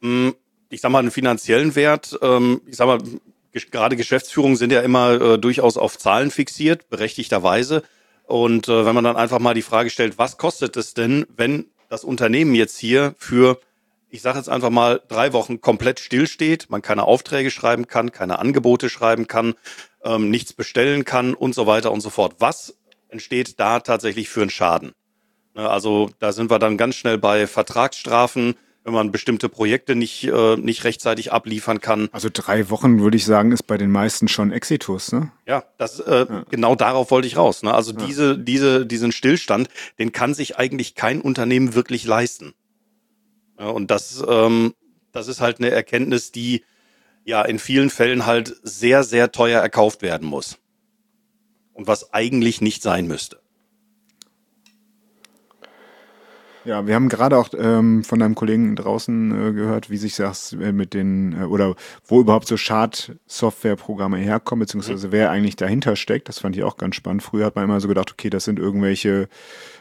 Ich sag mal, einen finanziellen Wert, ähm, ich sag mal, gerade Geschäftsführungen sind ja immer äh, durchaus auf Zahlen fixiert, berechtigterweise. Und äh, wenn man dann einfach mal die Frage stellt, was kostet es denn, wenn das Unternehmen jetzt hier für, ich sage jetzt einfach mal, drei Wochen komplett stillsteht, man keine Aufträge schreiben kann, keine Angebote schreiben kann, ähm, nichts bestellen kann und so weiter und so fort. Was entsteht da tatsächlich für einen Schaden? Also da sind wir dann ganz schnell bei Vertragsstrafen, wenn man bestimmte Projekte nicht, äh, nicht rechtzeitig abliefern kann. Also drei Wochen, würde ich sagen, ist bei den meisten schon Exitus, ne? Ja, das äh, ja. genau darauf wollte ich raus. Ne? Also ja. diese, diese, diesen Stillstand, den kann sich eigentlich kein Unternehmen wirklich leisten. Ja, und das, ähm, das ist halt eine Erkenntnis, die, ja in vielen Fällen halt sehr, sehr teuer erkauft werden muss. Und was eigentlich nicht sein müsste. Ja, wir haben gerade auch ähm, von einem Kollegen draußen äh, gehört, wie sich das äh, mit den, äh, oder wo überhaupt so Schadsoftwareprogramme herkommen, beziehungsweise mhm. wer eigentlich dahinter steckt. Das fand ich auch ganz spannend. Früher hat man immer so gedacht, okay, das sind irgendwelche,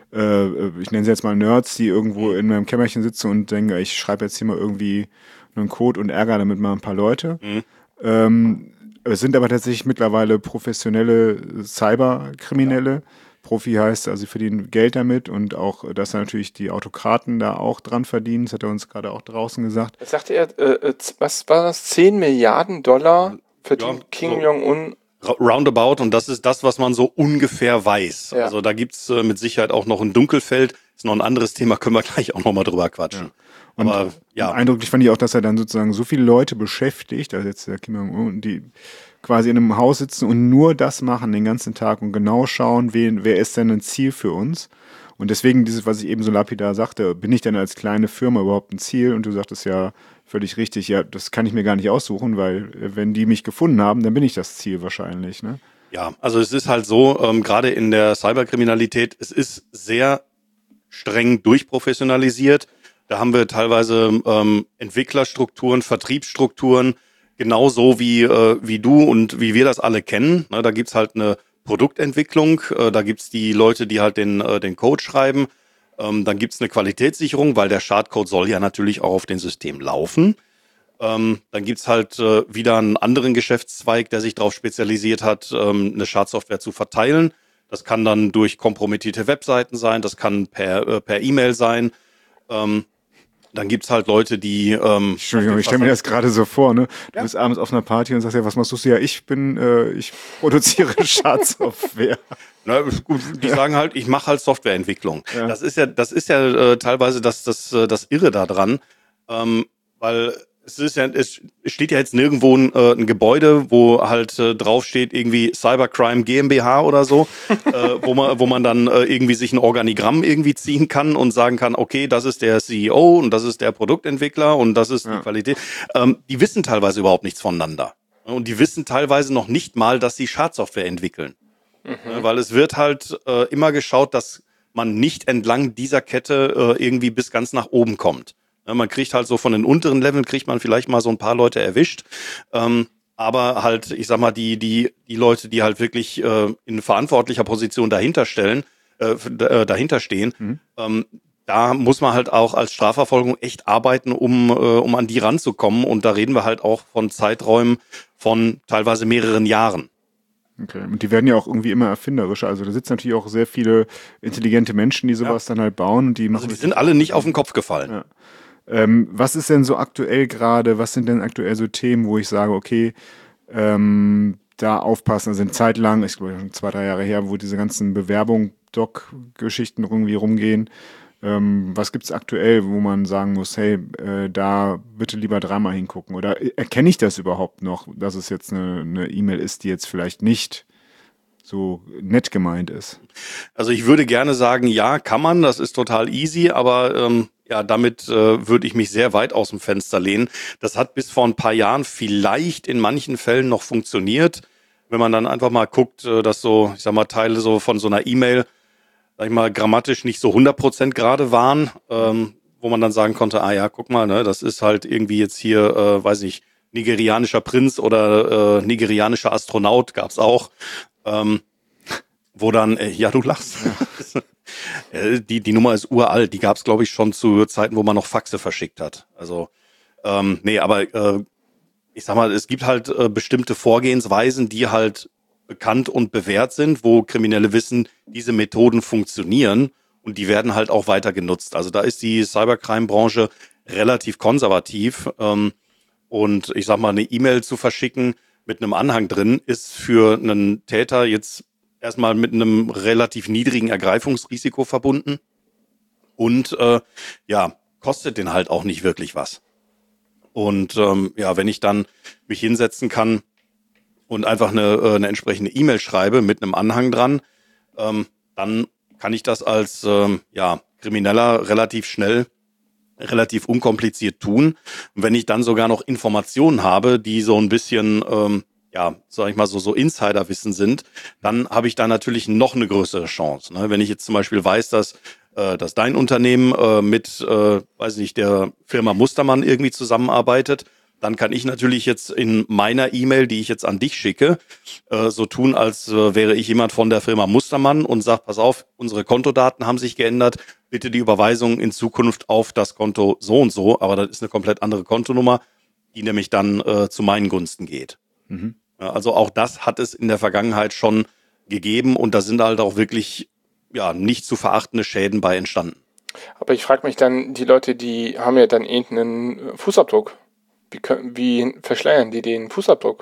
äh, ich nenne sie jetzt mal Nerds, die irgendwo in meinem Kämmerchen sitzen und denken, ich schreibe jetzt hier mal irgendwie einen Code und ärgere damit mal ein paar Leute. Mhm. Ähm, es sind aber tatsächlich mittlerweile professionelle Cyberkriminelle. Ja. Profi heißt, also sie verdienen Geld damit und auch, dass natürlich die Autokraten da auch dran verdienen. Das hat er uns gerade auch draußen gesagt. Was sagte er, äh, was war das? zehn Milliarden Dollar verdient ja, Kim so Jong-un? Roundabout, und das ist das, was man so ungefähr weiß. Ja. Also da gibt's äh, mit Sicherheit auch noch ein Dunkelfeld. Ist noch ein anderes Thema, können wir gleich auch nochmal drüber quatschen. Ja. Und Aber, ja. eindrücklich fand ich auch, dass er dann sozusagen so viele Leute beschäftigt, also jetzt der Kim Jong-un, die quasi in einem Haus sitzen und nur das machen den ganzen Tag und genau schauen, wen, wer ist denn ein Ziel für uns. Und deswegen dieses, was ich eben so lapidar sagte, bin ich denn als kleine Firma überhaupt ein Ziel? Und du sagtest ja völlig richtig, ja, das kann ich mir gar nicht aussuchen, weil wenn die mich gefunden haben, dann bin ich das Ziel wahrscheinlich, ne? Ja, also es ist halt so, ähm, gerade in der Cyberkriminalität, es ist sehr streng durchprofessionalisiert. Da haben wir teilweise ähm, Entwicklerstrukturen, Vertriebsstrukturen, genauso wie äh, wie du und wie wir das alle kennen. Ne, da gibt's halt eine Produktentwicklung, äh, da gibt's die Leute, die halt den äh, den Code schreiben. Ähm, dann gibt's eine Qualitätssicherung, weil der Schadcode soll ja natürlich auch auf den System laufen. Ähm, dann gibt's halt äh, wieder einen anderen Geschäftszweig, der sich darauf spezialisiert hat, ähm, eine Schadsoftware zu verteilen. Das kann dann durch kompromittierte Webseiten sein, das kann per äh, per E-Mail sein. Ähm, Dann gibt's halt Leute, die... Ähm, Entschuldigung, ich stelle mir das gerade so vor, ne? Du ja. bist abends auf einer Party und sagst, ja, was machst du? Ja, ich bin, äh, ich produziere Schadsoftware. Na, gut, die ja. sagen halt, ich mache halt Softwareentwicklung. Ja. Das ist ja, das ist ja äh, teilweise das, das, das Irre da dran, ähm, weil es ist ja, es steht ja jetzt nirgendwo ein, äh, ein Gebäude, wo halt äh, draufsteht irgendwie Cybercrime GmbH oder so, äh, wo man, wo man dann äh, irgendwie sich ein Organigramm irgendwie ziehen kann und sagen kann, okay, das ist der C E O und das ist der Produktentwickler und das ist ja. die Qualität. Ähm, die wissen teilweise überhaupt nichts voneinander. Und die wissen teilweise noch nicht mal, dass sie Schadsoftware entwickeln. Mhm. Ja, weil es wird halt äh, immer geschaut, dass man nicht entlang dieser Kette äh, irgendwie bis ganz nach oben kommt. Man kriegt halt so von den unteren Leveln, kriegt man vielleicht mal so ein paar Leute erwischt. Ähm, aber halt, ich sag mal, die die die Leute, die halt wirklich äh, in verantwortlicher Position dahinter stellen, äh, äh, dahinter stehen, mhm. ähm, da muss man halt auch als Strafverfolgung echt arbeiten, um äh, um an die ranzukommen. Und da reden wir halt auch von Zeiträumen von teilweise mehreren Jahren. Okay, und die werden ja auch irgendwie immer erfinderischer. Also da sitzen natürlich auch sehr viele intelligente Menschen, die sowas ja. dann halt bauen. Und die also die sind alle nicht auf den Kopf gefallen. Ja. Ähm, was ist denn so aktuell gerade, was sind denn aktuell so Themen, wo ich sage, okay, ähm, da aufpassen, also eine Zeit lang, ich glaube schon zwei, drei Jahre her, wo diese ganzen Bewerbung-Doc-Geschichten irgendwie rumgehen. Ähm, was gibt's aktuell, wo man sagen muss, hey, äh, da bitte lieber dreimal hingucken? Oder erkenne ich das überhaupt noch, dass es jetzt eine, eine E-Mail ist, die jetzt vielleicht nicht so nett gemeint ist? Also ich würde gerne sagen, ja, kann man, das ist total easy, aber ähm, ja, damit äh, würde ich mich sehr weit aus dem Fenster lehnen. Das hat bis vor ein paar Jahren vielleicht in manchen Fällen noch funktioniert, wenn man dann einfach mal guckt, äh, dass so, ich sag mal, Teile so von so einer E-Mail, sag ich mal, grammatisch nicht so hundert Prozent gerade waren, ähm, wo man dann sagen konnte, ah ja, guck mal, ne, das ist halt irgendwie jetzt hier, äh, weiß nicht, nigerianischer Prinz oder äh, nigerianischer Astronaut gab's auch. Ähm, wo dann, äh, ja, du lachst. Ja. die die Nummer ist uralt, die gab's glaube ich schon zu Zeiten, wo man noch Faxe verschickt hat. Also ähm, nee, aber äh, ich sag mal, es gibt halt äh, bestimmte Vorgehensweisen, die halt bekannt und bewährt sind, wo Kriminelle wissen, diese Methoden funktionieren und die werden halt auch weiter genutzt. Also da ist die Cybercrime-Branche relativ konservativ ähm, und ich sag mal, eine E-Mail zu verschicken mit einem Anhang drin ist für einen Täter jetzt erstmal mit einem relativ niedrigen Ergreifungsrisiko verbunden und äh, ja, kostet den halt auch nicht wirklich was. Und ähm, ja, wenn ich dann mich hinsetzen kann und einfach eine, äh, eine entsprechende E-Mail schreibe mit einem Anhang dran, ähm, dann kann ich das als ähm, ja, Krimineller relativ schnell relativ unkompliziert tun. Und wenn ich dann sogar noch Informationen habe, die so ein bisschen, ähm, ja, sag ich mal, so, so Insiderwissen sind, dann habe ich da natürlich noch eine größere Chance. Ne? Wenn ich jetzt zum Beispiel weiß, dass, äh, dass dein Unternehmen äh, mit, äh, weiß nicht, der Firma Mustermann irgendwie zusammenarbeitet, dann kann ich natürlich jetzt in meiner E-Mail, die ich jetzt an dich schicke, äh, so tun, als äh, wäre ich jemand von der Firma Mustermann und sage, pass auf, unsere Kontodaten haben sich geändert, bitte die Überweisung in Zukunft auf das Konto so und so, aber das ist eine komplett andere Kontonummer, die nämlich dann äh, zu meinen Gunsten geht. Mhm. Ja, also auch das hat es in der Vergangenheit schon gegeben und da sind halt auch wirklich ja nicht zu verachtende Schäden bei entstanden. Aber ich frage mich dann, die Leute, die haben ja dann irgendeinen Fußabdruck. Wie, können, wie verschleiern die den Fußabdruck?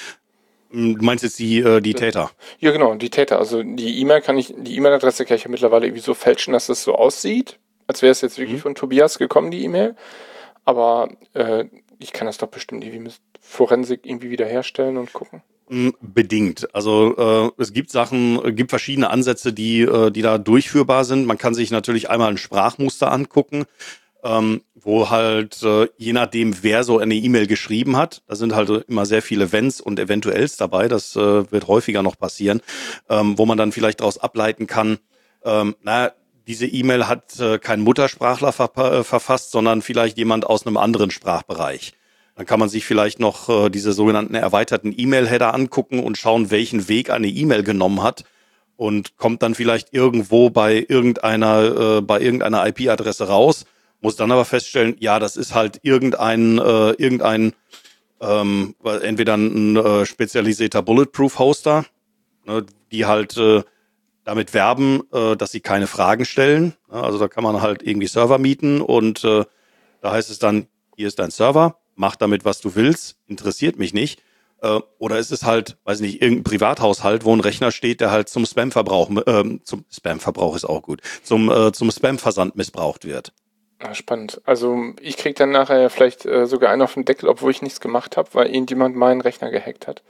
Du meinst jetzt die, äh, die Täter? Ja, genau, die Täter. Also die E-Mail kann ich, die E-Mail-Adresse kann ich ja mittlerweile irgendwie so fälschen, dass es so aussieht, als wäre es jetzt wirklich mhm. von Tobias gekommen, die E-Mail. Aber äh, ich kann das doch bestimmt irgendwie mit Forensik irgendwie wiederherstellen und gucken. Bedingt. Also äh, es gibt Sachen, gibt verschiedene Ansätze, die, äh, die da durchführbar sind. Man kann sich natürlich einmal ein Sprachmuster angucken. Ähm, wo halt, äh, je nachdem, wer so eine E-Mail geschrieben hat, da sind halt immer sehr viele Wenns und Eventuells dabei, das äh, wird häufiger noch passieren, ähm, wo man dann vielleicht daraus ableiten kann, ähm, naja, diese E-Mail hat äh, kein Muttersprachler ver- äh, verfasst, sondern vielleicht jemand aus einem anderen Sprachbereich. Dann kann man sich vielleicht noch äh, diese sogenannten erweiterten E-Mail-Header angucken und schauen, welchen Weg eine E-Mail genommen hat und kommt dann vielleicht irgendwo bei irgendeiner, äh, bei irgendeiner I P-Adresse raus, muss dann aber feststellen, ja, das ist halt irgendein, äh, irgendein ähm, entweder ein äh, spezialisierter Bulletproof-Hoster, ne, die halt äh, damit werben, äh, dass sie keine Fragen stellen. Ja, also da kann man halt irgendwie Server mieten und äh, da heißt es dann, hier ist dein Server, mach damit, was du willst, interessiert mich nicht. Äh, oder ist es halt, weiß nicht, irgendein Privathaushalt, wo ein Rechner steht, der halt zum Spam-Verbrauch, äh, zum Spam-Verbrauch ist auch gut, zum, äh, zum Spam-Versand missbraucht wird. Ah, spannend. Also ich kriege dann nachher vielleicht äh, sogar einen auf den Deckel, obwohl ich nichts gemacht habe, weil irgendjemand meinen Rechner gehackt hat.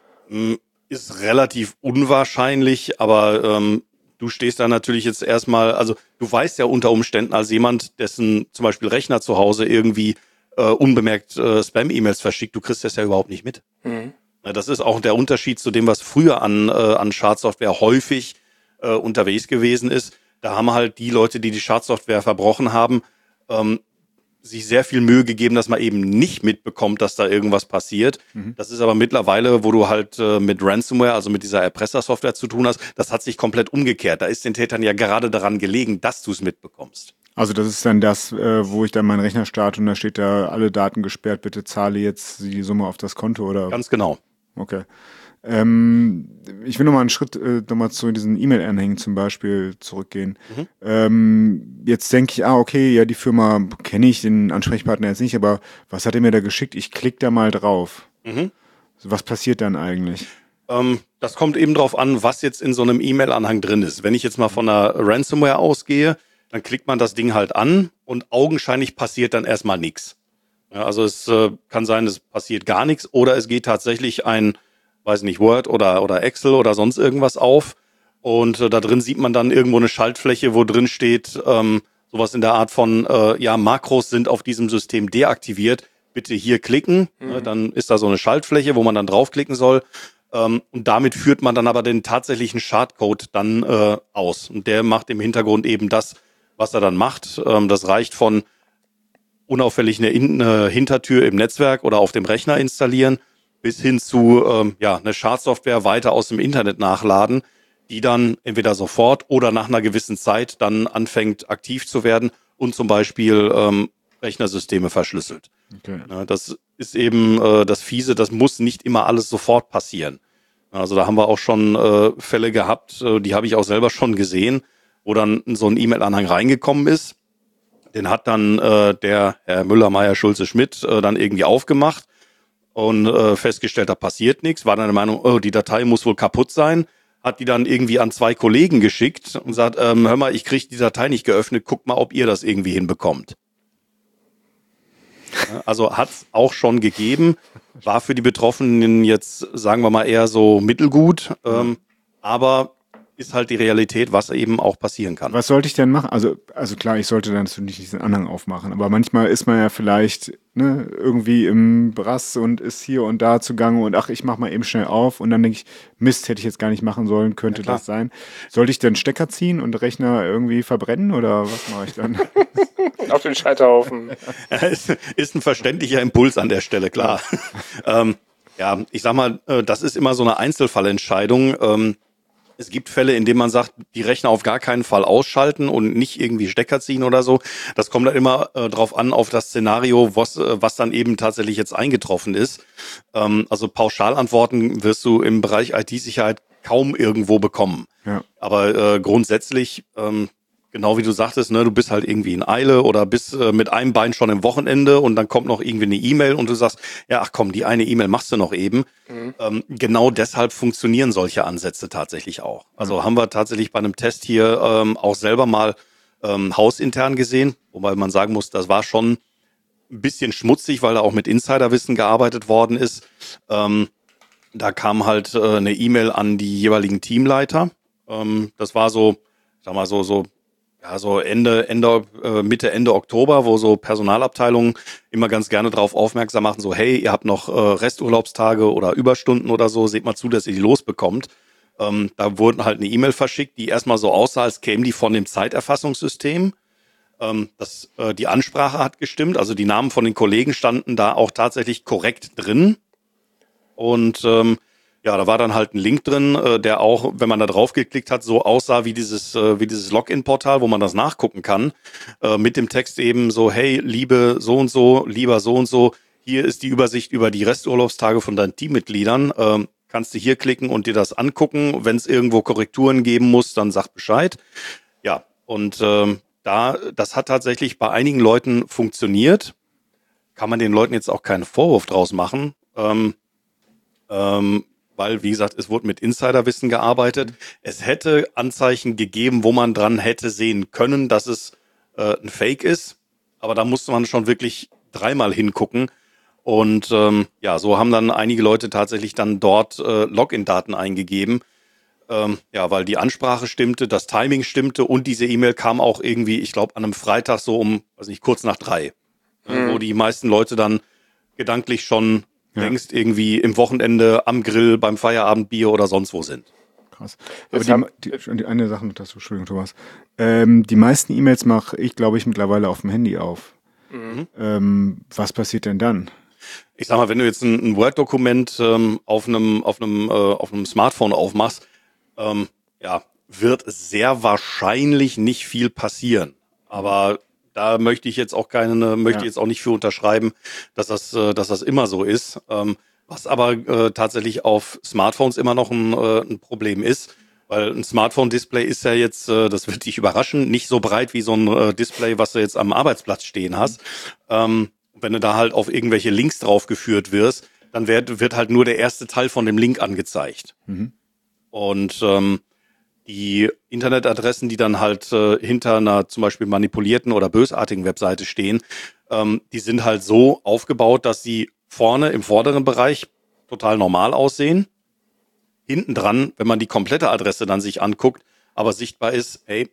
Ist relativ unwahrscheinlich, aber ähm, du stehst da natürlich jetzt erstmal, also du weißt ja unter Umständen als jemand, dessen zum Beispiel Rechner zu Hause irgendwie äh, unbemerkt äh, Spam-E-Mails verschickt, du kriegst das ja überhaupt nicht mit. Mhm. Das ist auch der Unterschied zu dem, was früher an, äh, an Schadsoftware häufig äh, unterwegs gewesen ist. Da haben halt die Leute, die die Schadsoftware verbrochen haben, ähm, sich sehr viel Mühe gegeben, dass man eben nicht mitbekommt, dass da irgendwas passiert. Mhm. Das ist aber mittlerweile, wo du halt äh, mit Ransomware, also mit dieser Erpressersoftware zu tun hast, das hat sich komplett umgekehrt. Da ist den Tätern ja gerade daran gelegen, dass du es mitbekommst. Also das ist dann das, äh, wo ich dann meinen Rechner starte und da steht da alle Daten gesperrt, bitte zahle jetzt die Summe auf das Konto, oder? Ganz genau. Okay. Ähm, ich will nochmal einen Schritt äh, nochmal zu diesen E-Mail-Anhängen zum Beispiel zurückgehen. Mhm. Ähm, jetzt denke ich, ah, okay, ja, die Firma kenne ich, den Ansprechpartner jetzt nicht, aber was hat er mir da geschickt? Ich klicke da mal drauf. Mhm. Was passiert dann eigentlich? Ähm, das kommt eben drauf an, was jetzt in so einem E-Mail-Anhang drin ist. Wenn ich jetzt mal von einer Ransomware ausgehe, dann klickt man das Ding halt an und augenscheinlich passiert dann erstmal nichts. Ja, also es äh, kann sein, es passiert gar nichts oder es geht tatsächlich ein weiß nicht, Word oder, oder Excel oder sonst irgendwas auf. Und äh, da drin sieht man dann irgendwo eine Schaltfläche, wo drin steht, ähm, sowas in der Art von, äh, ja, Makros sind auf diesem System deaktiviert. Bitte hier klicken. Mhm. Ne, dann ist da so eine Schaltfläche, wo man dann draufklicken soll. Ähm, und damit führt man dann aber den tatsächlichen Schadcode dann äh, aus. Und der macht im Hintergrund eben das, was er dann macht. Ähm, das reicht von unauffällig eine, eine Hintertür im Netzwerk oder auf dem Rechner installieren, bis hin zu ähm, ja eine Schadsoftware weiter aus dem Internet nachladen, die dann entweder sofort oder nach einer gewissen Zeit dann anfängt aktiv zu werden und zum Beispiel ähm, Rechnersysteme verschlüsselt. Okay. Ja, das ist eben äh, das Fiese, das muss nicht immer alles sofort passieren. Also da haben wir auch schon äh, Fälle gehabt, äh, die habe ich auch selber schon gesehen, wo dann so ein E-Mail-Anhang reingekommen ist. Den hat dann äh, der Herr Müller, Meier, Schulze, Schmidt äh, dann irgendwie aufgemacht und äh, festgestellt, da passiert nichts, war dann der Meinung, oh, die Datei muss wohl kaputt sein, hat die dann irgendwie an zwei Kollegen geschickt und sagt, ähm, hör mal, ich kriege die Datei nicht geöffnet, guckt mal, ob ihr das irgendwie hinbekommt. Ja, also hat es auch schon gegeben, war für die Betroffenen jetzt, sagen wir mal, eher so mittelgut, ähm, aber ist halt die Realität, was eben auch passieren kann. Was sollte ich denn machen? Also, also klar, ich sollte dann natürlich diesen Anhang aufmachen, aber manchmal ist man ja vielleicht ne, irgendwie im Brass und ist hier und da zugange und ach, ich mach mal eben schnell auf und dann denke ich, Mist, hätte ich jetzt gar nicht machen sollen, könnte Ja, das sein. Sollte ich denn Stecker ziehen und Rechner irgendwie verbrennen oder was mache ich dann? Auf den Scheiterhaufen. ist, ist ein verständlicher Impuls an der Stelle, klar. Ja, ähm, ja ich sag mal, das ist immer so eine Einzelfallentscheidung. Ähm, Es gibt Fälle, in denen man sagt, die Rechner auf gar keinen Fall ausschalten und nicht irgendwie Stecker ziehen oder so. Das kommt dann immer äh, drauf an, auf das Szenario, was, äh, was dann eben tatsächlich jetzt eingetroffen ist. Ähm, also Pauschalantworten wirst du im Bereich I T-Sicherheit kaum irgendwo bekommen. Ja. Aber äh, grundsätzlich, ähm, genau wie du sagtest, ne, du bist halt irgendwie in Eile oder bist äh, mit einem Bein schon im Wochenende und dann kommt noch irgendwie eine E-Mail und du sagst, ja, ach komm, die eine E-Mail machst du noch eben. Mhm. Ähm, genau deshalb funktionieren solche Ansätze tatsächlich auch. Also mhm. haben wir tatsächlich bei einem Test hier ähm, auch selber mal ähm, hausintern gesehen, wobei man sagen muss, das war schon ein bisschen schmutzig, weil da auch mit Insiderwissen gearbeitet worden ist. Ähm, da kam halt äh, eine E-Mail an die jeweiligen Teamleiter. Ähm, das war so, sag mal so, so Ja, so Ende, Ende, äh, Mitte, Ende Oktober, wo so Personalabteilungen immer ganz gerne darauf aufmerksam machen, so hey, ihr habt noch äh, Resturlaubstage oder Überstunden oder so, seht mal zu, dass ihr die losbekommt. Ähm, da wurden halt eine E-Mail verschickt, die erstmal so aussah, als käme die von dem Zeiterfassungssystem. Ähm, das, äh, die Ansprache hat gestimmt, also die Namen von den Kollegen standen da auch tatsächlich korrekt drin. Und ähm, ja, da war dann halt ein Link drin, äh, der auch, wenn man da drauf geklickt hat, so aussah wie dieses äh, wie dieses Login-Portal, wo man das nachgucken kann, äh, mit dem Text eben so, hey, liebe so und so, lieber so und so, hier ist die Übersicht über die Resturlaubstage von deinen Teammitgliedern, ähm, kannst du hier klicken und dir das angucken, wenn es irgendwo Korrekturen geben muss, dann sag Bescheid. Ja, und ähm, da, das hat tatsächlich bei einigen Leuten funktioniert, kann man den Leuten jetzt auch keinen Vorwurf draus machen, ähm, ähm, weil, wie gesagt, es wurde mit Insiderwissen gearbeitet. Es hätte Anzeichen gegeben, wo man dran hätte sehen können, dass es äh, ein Fake ist. Aber da musste man schon wirklich dreimal hingucken. Und ähm, ja, so haben dann einige Leute tatsächlich dann dort äh, Login-Daten eingegeben. Ähm, ja, weil die Ansprache stimmte, das Timing stimmte und diese E-Mail kam auch irgendwie, ich glaube, an einem Freitag so um, weiß nicht, kurz nach drei. Mhm. Äh, wo die meisten Leute dann gedanklich schon ja. längst irgendwie im Wochenende am Grill, beim Feierabendbier oder sonst wo sind. Krass. Aber die, die, die eine Sache noch dazu, Entschuldigung, Thomas. Ähm, die meisten E-Mails mache ich, glaube ich, mittlerweile auf dem Handy auf. Mhm. Ähm, was passiert denn dann? Ich sag mal, wenn du jetzt ein, ein Word-Dokument ähm, auf einem auf einem äh, auf einem Smartphone aufmachst, ähm, ja, wird sehr wahrscheinlich nicht viel passieren. Aber da möchte ich jetzt auch keine, möchte ja. jetzt auch nicht für unterschreiben, dass das, äh, dass das immer so ist. Ähm, was aber äh, tatsächlich auf Smartphones immer noch ein, äh, ein Problem ist, weil ein Smartphone-Display ist ja jetzt, äh, das wird dich überraschen, nicht so breit wie so ein äh, Display, was du jetzt am Arbeitsplatz stehen hast. Ähm, wenn du da halt auf irgendwelche Links draufgeführt wirst, dann wird, wird halt nur der erste Teil von dem Link angezeigt. Mhm. Und ähm, die Internetadressen, die dann halt äh, hinter einer zum Beispiel manipulierten oder bösartigen Webseite stehen, ähm, die sind halt so aufgebaut, dass sie vorne im vorderen Bereich total normal aussehen. Hinten dran, wenn man die komplette Adresse dann sich anguckt, aber sichtbar ist, hey,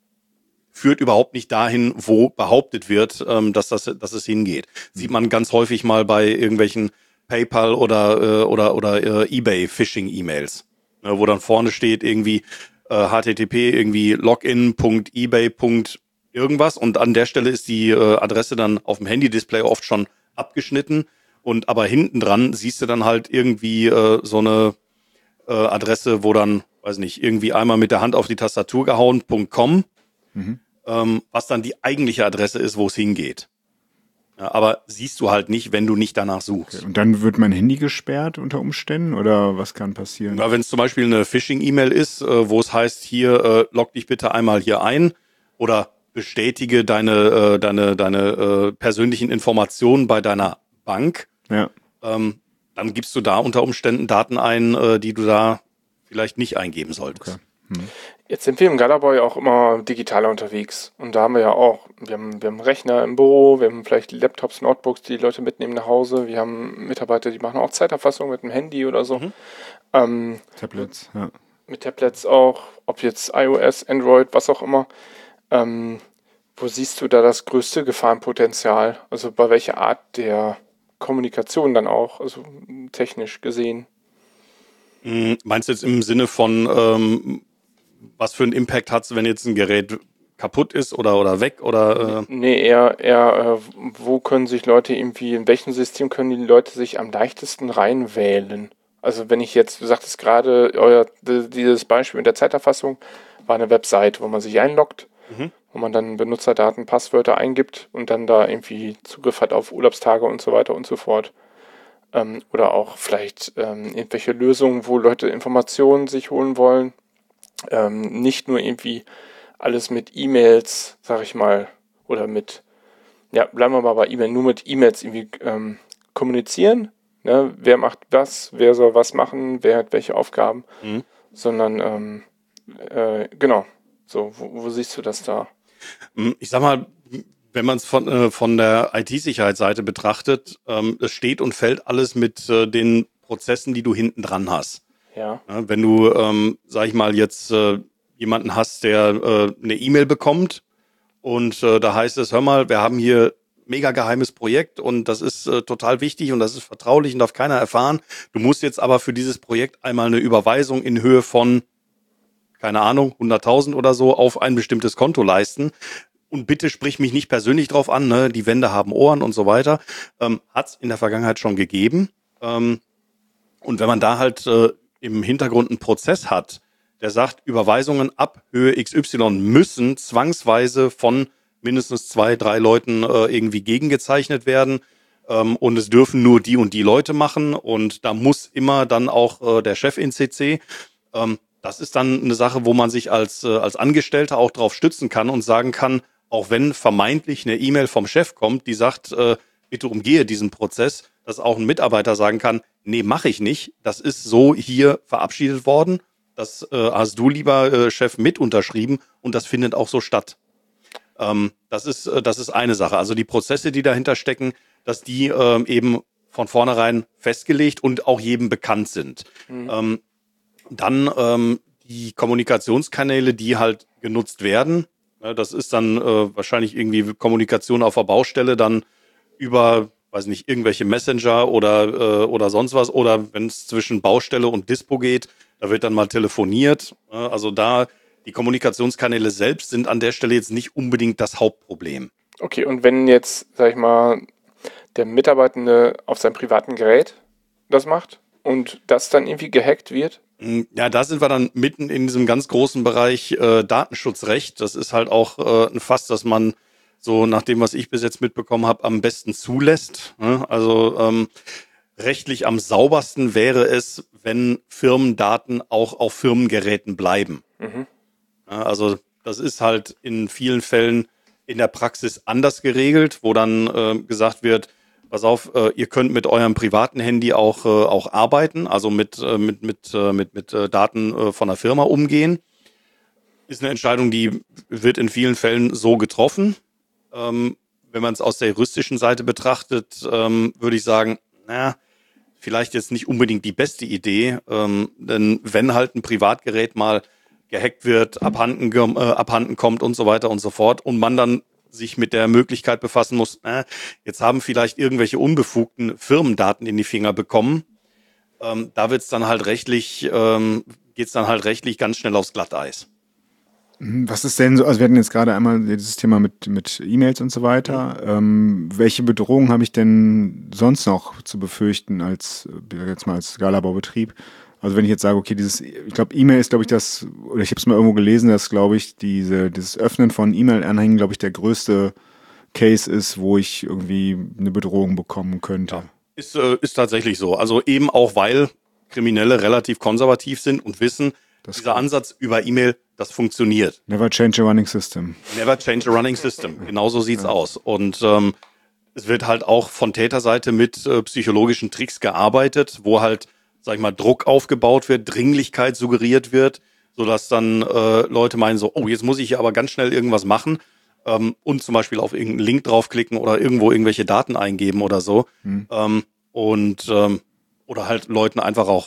führt überhaupt nicht dahin, wo behauptet wird, ähm, dass das, dass es hingeht. Mhm. Sieht man ganz häufig mal bei irgendwelchen PayPal oder äh, oder oder äh, eBay Phishing E-Mails, ne, wo dann vorne steht irgendwie H T T P irgendwie login punkt ebay punkt irgendwas und an der Stelle ist die äh, Adresse dann auf dem Handy-Display oft schon abgeschnitten und aber hinten dran siehst du dann halt irgendwie äh, so eine äh, Adresse, wo dann, weiß nicht, irgendwie einmal mit der Hand auf die Tastatur gehauen, .com, mhm. ähm, was dann die eigentliche Adresse ist, wo es hingeht. Ja, aber siehst du halt nicht, wenn du nicht danach suchst. Okay. Und dann wird mein Handy gesperrt unter Umständen oder was kann passieren? Ja, wenn es zum Beispiel eine Phishing-E-Mail ist, äh, wo es heißt, hier äh, log dich bitte einmal hier ein oder bestätige deine äh, deine deine äh, persönlichen Informationen bei deiner Bank, ja. ähm, dann gibst du da unter Umständen Daten ein, äh, die du da vielleicht nicht eingeben solltest. Okay. Hm. Jetzt sind wir im Galaboy auch immer digitaler unterwegs. Und da haben wir ja auch, wir haben, wir haben Rechner im Büro, wir haben vielleicht Laptops, Notebooks, die die Leute mitnehmen nach Hause. Wir haben Mitarbeiter, die machen auch Zeiterfassung mit dem Handy oder so. Mhm. Ähm, Tablets, ja. mit Tablets auch, ob jetzt iOS, Android, was auch immer. Ähm, wo siehst du da das größte Gefahrenpotenzial? Also bei welcher Art der Kommunikation dann auch, also technisch gesehen? Meinst du jetzt im Sinne von, ähm, was für einen Impact hat es, wenn jetzt ein Gerät kaputt ist oder, oder weg? Oder, äh? Nee, eher, eher äh, wo können sich Leute irgendwie, in welchem System können die Leute sich am leichtesten reinwählen? Also wenn ich jetzt, du sagtest gerade, euer, dieses Beispiel mit der Zeiterfassung war eine Website, wo man sich einloggt, mhm. wo man dann Benutzerdaten, Passwörter eingibt und dann da irgendwie Zugriff hat auf Urlaubstage und so weiter und so fort. Ähm, oder auch vielleicht ähm, irgendwelche Lösungen, wo Leute Informationen sich holen wollen. Ähm, nicht nur irgendwie alles mit E-Mails, sag ich mal, oder mit, ja, bleiben wir mal bei E-Mail, nur mit E-Mails irgendwie ähm, kommunizieren. Ne? Wer macht was, wer soll was machen, wer hat welche Aufgaben, mhm. sondern, ähm, äh, genau, so, wo, wo siehst du das da? Ich sag mal, wenn man es von, äh, von der I T-Sicherheitsseite betrachtet, ähm, es steht und fällt alles mit äh, den Prozessen, die du hinten dran hast. Ja. Ja, wenn du, ähm, sag ich mal, jetzt äh, jemanden hast, der äh, eine E-Mail bekommt und äh, da heißt es, hör mal, wir haben hier mega geheimes Projekt und das ist äh, total wichtig und das ist vertraulich und darf keiner erfahren. Du musst jetzt aber für dieses Projekt einmal eine Überweisung in Höhe von, keine Ahnung, hunderttausend oder so auf ein bestimmtes Konto leisten. Und bitte sprich mich nicht persönlich drauf an, ne? Die Wände haben Ohren und so weiter. Ähm, hat es in der Vergangenheit schon gegeben. Ähm, und wenn man da halt äh, im Hintergrund einen Prozess hat, der sagt, Überweisungen ab Höhe X Y müssen zwangsweise von mindestens zwei, drei Leuten äh, irgendwie gegengezeichnet werden. Ähm, und es dürfen nur die und die Leute machen. Und da muss immer dann auch äh, der Chef in C C. Ähm, das ist dann eine Sache, wo man sich als, äh, als Angestellter auch drauf stützen kann und sagen kann, auch wenn vermeintlich eine E-Mail vom Chef kommt, die sagt, äh, bitte umgehe diesen Prozess, dass auch ein Mitarbeiter sagen kann, nee, mache ich nicht. Das ist so hier verabschiedet worden. Das äh, hast du, lieber äh, Chef, mit unterschrieben und das findet auch so statt. Ähm, das ist, äh, das ist eine Sache. Also die Prozesse, die dahinter stecken, dass die äh, eben von vornherein festgelegt und auch jedem bekannt sind. Mhm. Ähm, dann ähm, die Kommunikationskanäle, die halt genutzt werden. Das ist dann äh, wahrscheinlich irgendwie Kommunikation auf der Baustelle, dann über, weiß nicht, irgendwelche Messenger oder, äh, oder sonst was. Oder wenn es zwischen Baustelle und Dispo geht, da wird dann mal telefoniert. Also da, die Kommunikationskanäle selbst sind an der Stelle jetzt nicht unbedingt das Hauptproblem. Okay, und wenn jetzt, sag ich mal, der Mitarbeitende auf seinem privaten Gerät das macht und das dann irgendwie gehackt wird? Ja, da sind wir dann mitten in diesem ganz großen Bereich äh, Datenschutzrecht. Das ist halt auch äh, ein Fass, das man so nach dem, was ich bis jetzt mitbekommen habe, am besten zulässt. Ne? Also ähm, rechtlich am saubersten wäre es, wenn Firmendaten auch auf Firmengeräten bleiben. Mhm. Ja, also das ist halt in vielen Fällen in der Praxis anders geregelt, wo dann äh, gesagt wird, pass auf, äh, ihr könnt mit eurem privaten Handy auch, äh, auch arbeiten, also mit, äh, mit, mit, äh, mit, mit äh, Daten äh, von der Firma umgehen. Ist eine Entscheidung, die wird in vielen Fällen so getroffen. Ähm, wenn man es aus der juristischen Seite betrachtet, ähm, würde ich sagen, na, vielleicht jetzt nicht unbedingt die beste Idee, ähm, denn wenn halt ein Privatgerät mal gehackt wird, abhanden, äh, abhanden kommt und so weiter und so fort und man dann sich mit der Möglichkeit befassen muss, äh, jetzt haben vielleicht irgendwelche unbefugten Firmendaten in die Finger bekommen. Ähm, da wird's dann halt rechtlich, ähm, geht's dann halt rechtlich ganz schnell aufs Glatteis. Was ist denn so, also wir hatten jetzt gerade einmal dieses Thema mit, mit E-Mails und so weiter. Mhm. Ähm, welche Bedrohungen habe ich denn sonst noch zu befürchten als, jetzt mal als Skalabaubetrieb? Also wenn ich jetzt sage, okay, dieses, ich glaube, E-Mail ist, glaube ich, das, oder ich habe es mal irgendwo gelesen, dass, glaube ich, diese, dieses Öffnen von E-Mail-Anhängen, glaube ich, der größte Case ist, wo ich irgendwie eine Bedrohung bekommen könnte. Ja, ist, äh, ist tatsächlich so. Also eben auch, weil Kriminelle relativ konservativ sind und wissen, das dieser Ansatz über E-Mail, das funktioniert. Never change a running system. Never change a running system. Genauso sieht's ja aus. Und ähm, es wird halt auch von Täterseite mit äh, psychologischen Tricks gearbeitet, wo halt, sag ich mal, Druck aufgebaut wird, Dringlichkeit suggeriert wird, sodass dann äh, Leute meinen so, oh, jetzt muss ich hier aber ganz schnell irgendwas machen ähm, und zum Beispiel auf irgendeinen Link draufklicken oder irgendwo irgendwelche Daten eingeben oder so. Hm. Ähm, und ähm, oder halt Leuten einfach auch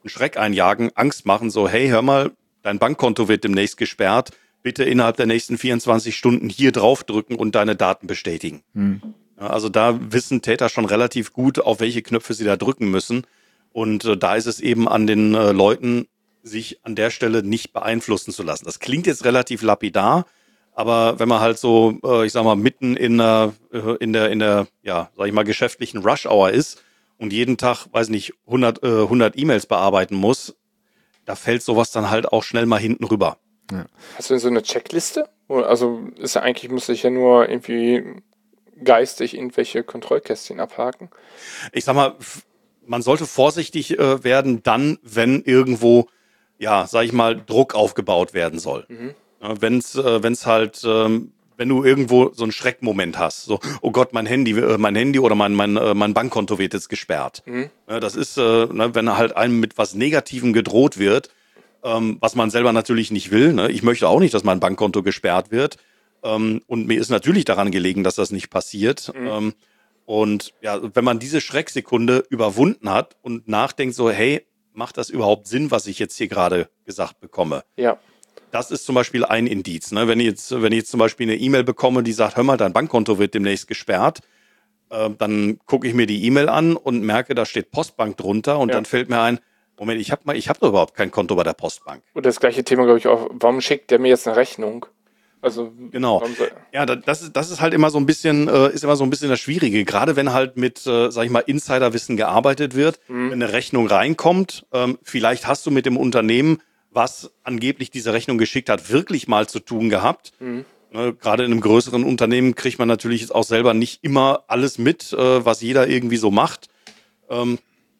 einen Schreck einjagen, Angst machen, so hey, hör mal, dein Bankkonto wird demnächst gesperrt, bitte innerhalb der nächsten vierundzwanzig Stunden hier draufdrücken und deine Daten bestätigen. Mhm. Ja, also da wissen Täter schon relativ gut, auf welche Knöpfe sie da drücken müssen. Und äh, da ist es eben an den äh, Leuten, sich an der Stelle nicht beeinflussen zu lassen. Das klingt jetzt relativ lapidar, aber wenn man halt so, äh, ich sag mal, mitten in der, äh, in der, in der, ja, sag ich mal, geschäftlichen Rush-Hour ist und jeden Tag, weiß nicht, hundert, äh, hundert E-Mails bearbeiten muss, da fällt sowas dann halt auch schnell mal hinten rüber. Ja. Hast du denn so eine Checkliste? Also ist ja eigentlich, muss ich ja nur irgendwie geistig irgendwelche Kontrollkästchen abhaken? Ich sag mal, man sollte vorsichtig äh, werden dann, wenn irgendwo, ja, sag ich mal, Druck aufgebaut werden soll. Mhm. Ja, wenn's, äh, wenn's halt, ähm, wenn du irgendwo so einen Schreckmoment hast, so, oh Gott, mein Handy, äh, mein Handy oder mein, mein, äh, mein Bankkonto wird jetzt gesperrt. Mhm. Ja, das ist, äh, ne, wenn halt einem mit was Negativem gedroht wird, ähm, was man selber natürlich nicht will. Ne? Ich möchte auch nicht, dass mein Bankkonto gesperrt wird. Ähm, und mir ist natürlich daran gelegen, dass das nicht passiert. Mhm. Ähm, und ja, wenn man diese Schrecksekunde überwunden hat und nachdenkt so, hey, macht das überhaupt Sinn, was ich jetzt hier gerade gesagt bekomme? Ja. Das ist zum Beispiel ein Indiz. Ne? Wenn ich jetzt, wenn ich jetzt zum Beispiel eine E-Mail bekomme, die sagt, hör mal, dein Bankkonto wird demnächst gesperrt, äh, dann gucke ich mir die E-Mail an und merke, da steht Postbank drunter und ja. Dann fällt mir ein, Moment, ich habe mal, ich habe doch überhaupt kein Konto bei der Postbank. Und das gleiche Thema, glaube ich, auch, warum schickt der mir jetzt eine Rechnung? Also genau. Ja, das ist, das ist halt immer so ein bisschen, äh, ist immer so ein bisschen das Schwierige. Gerade wenn halt mit, äh, sag ich mal, Insiderwissen gearbeitet wird, mhm. wenn eine Rechnung reinkommt, ähm, vielleicht hast du mit dem Unternehmen, was angeblich diese Rechnung geschickt hat, wirklich mal zu tun gehabt. Mhm. Ne, gerade in einem größeren Unternehmen kriegt man natürlich jetzt auch selber nicht immer alles mit, äh, was jeder irgendwie so macht. Ähm,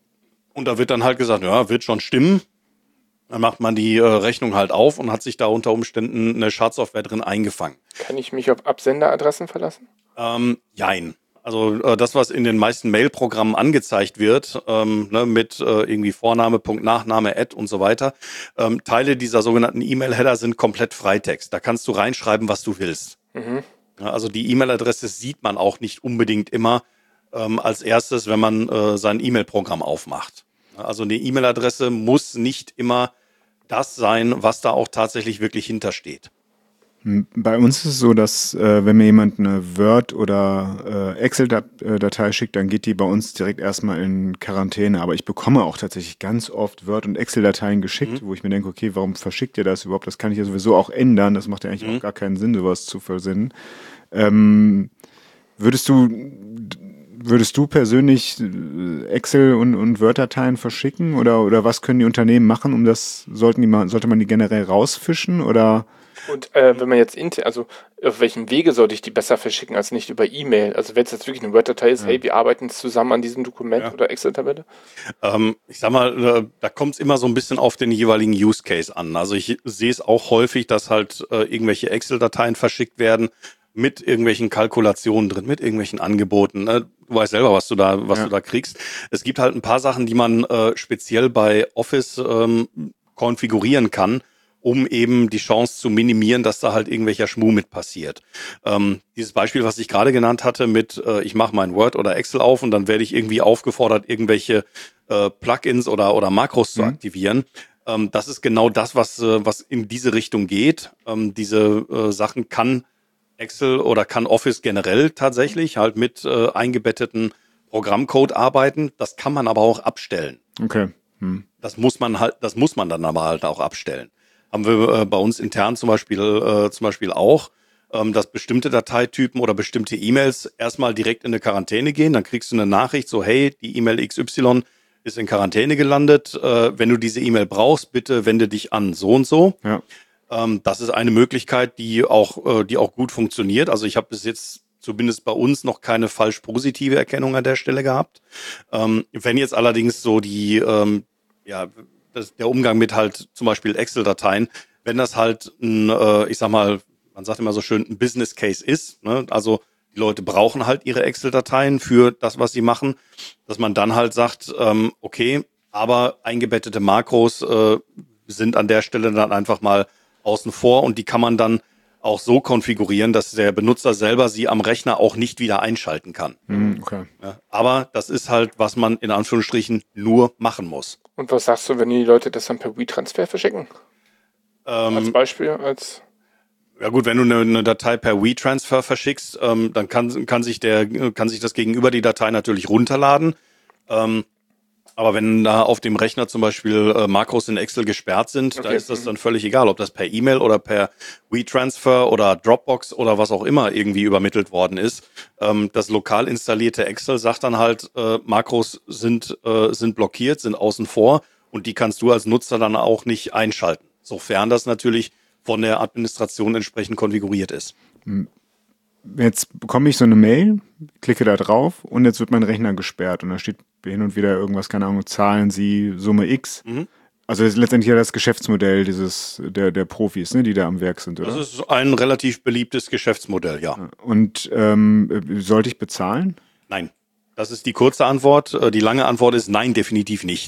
und da wird dann halt gesagt, ja, wird schon stimmen. Dann macht man die äh, Rechnung halt auf und hat sich da unter Umständen eine Schadsoftware drin eingefangen. Kann ich mich auf Absenderadressen verlassen? Ähm, jein. Also äh, das, was in den meisten Mail-Programmen angezeigt wird, ähm, ne, mit äh, irgendwie Vorname, Punkt, Nachname, Ad und so weiter, ähm, Teile dieser sogenannten E-Mail-Header sind komplett Freitext. Da kannst du reinschreiben, was du willst. Mhm. Ja, also die E-Mail-Adresse sieht man auch nicht unbedingt immer ähm, als erstes, wenn man äh, sein E-Mail-Programm aufmacht. Also eine E-Mail-Adresse muss nicht immer das sein, was da auch tatsächlich wirklich hintersteht. Bei uns ist es so, dass äh, wenn mir jemand eine Word- oder äh, Excel-Datei schickt, dann geht die bei uns direkt erstmal in Quarantäne. Aber ich bekomme auch tatsächlich ganz oft Word- und Excel-Dateien geschickt, mhm. wo ich mir denke, okay, warum verschickt ihr das überhaupt? Das kann ich ja sowieso auch ändern. Das macht ja eigentlich mhm. auch gar keinen Sinn, sowas zu versenden. Ähm, würdest du... Würdest du persönlich Excel- und, und Word-Dateien verschicken oder, oder was können die Unternehmen machen, um das, sollten die mal, sollte man die generell rausfischen oder? Und äh, wenn man jetzt, inter, also auf welchem Wege sollte ich die besser verschicken als nicht über E-Mail? Also wenn es jetzt wirklich eine Word-Datei ist, ja. hey, wir arbeiten zusammen an diesem Dokument ja. oder Excel-Tabelle? Ähm, ich sag mal, da kommt es immer so ein bisschen auf den jeweiligen Use-Case an. Also ich sehe es auch häufig, dass halt äh, irgendwelche Excel-Dateien verschickt werden, mit irgendwelchen Kalkulationen drin, mit irgendwelchen Angeboten. Ne? Du weißt selber, was du da, was ja. du da kriegst. Es gibt halt ein paar Sachen, die man äh, speziell bei Office ähm, konfigurieren kann, um eben die Chance zu minimieren, dass da halt irgendwelcher Schmuh mit passiert. Ähm, dieses Beispiel, was ich gerade genannt hatte, mit äh, ich mache mein Word oder Excel auf und dann werde ich irgendwie aufgefordert, irgendwelche äh, Plugins oder oder Makros mhm. zu aktivieren. Ähm, das ist genau das, was äh, was in diese Richtung geht. Ähm, diese äh, Sachen kann Excel oder kann Office generell tatsächlich halt mit äh, eingebetteten Programmcode arbeiten. Das kann man aber auch abstellen. Okay. Hm. Das muss man halt, das muss man dann aber halt auch abstellen. Haben wir äh, bei uns intern zum Beispiel äh, zum Beispiel auch, ähm, dass bestimmte Dateitypen oder bestimmte E-Mails erstmal direkt in eine Quarantäne gehen. Dann kriegst du eine Nachricht so, hey, die E-Mail X Y ist in Quarantäne gelandet. Äh, wenn du diese E-Mail brauchst, bitte wende dich an so und so. Ja. Das ist eine Möglichkeit, die auch, die auch gut funktioniert. Also ich habe bis jetzt zumindest bei uns noch keine falsch positive Erkennung an der Stelle gehabt. Wenn jetzt allerdings so die, ja, das, der Umgang mit halt zum Beispiel Excel-Dateien, wenn das halt ein, ich sag mal, man sagt immer so schön, ein Business Case ist, ne? Also die Leute brauchen halt ihre Excel-Dateien für das, was sie machen, dass man dann halt sagt, okay, aber eingebettete Makros sind an der Stelle dann einfach mal außen vor und die kann man dann auch so konfigurieren, dass der Benutzer selber sie am Rechner auch nicht wieder einschalten kann. Mhm, okay. Ja, aber das ist halt, was man in Anführungsstrichen nur machen muss. Und was sagst du, wenn die Leute das dann per WeTransfer verschicken? Ähm, als Beispiel, als... Ja gut, wenn du eine, eine Datei per WeTransfer verschickst, ähm, dann kann, kann, sich der, kann sich das Gegenüber die Datei natürlich runterladen. Ähm, aber wenn da auf dem Rechner zum Beispiel äh, Makros in Excel gesperrt sind, okay. Da ist das dann völlig egal, ob das per E-Mail oder per WeTransfer oder Dropbox oder was auch immer irgendwie übermittelt worden ist. Ähm, das lokal installierte Excel sagt dann halt, äh, Makros sind, äh, sind blockiert, sind außen vor und die kannst du als Nutzer dann auch nicht einschalten, sofern das natürlich von der Administration entsprechend konfiguriert ist. Jetzt bekomme ich so eine Mail, klicke da drauf und jetzt wird mein Rechner gesperrt und da steht hin und wieder irgendwas, keine Ahnung, zahlen Sie Summe X. Mhm. Also das ist letztendlich ja das Geschäftsmodell dieses der, der Profis, ne, die da am Werk sind, oder? Das ist ein relativ beliebtes Geschäftsmodell, ja. Und ähm, sollte ich bezahlen? Nein. Das ist die kurze Antwort. Die lange Antwort ist nein, definitiv nicht.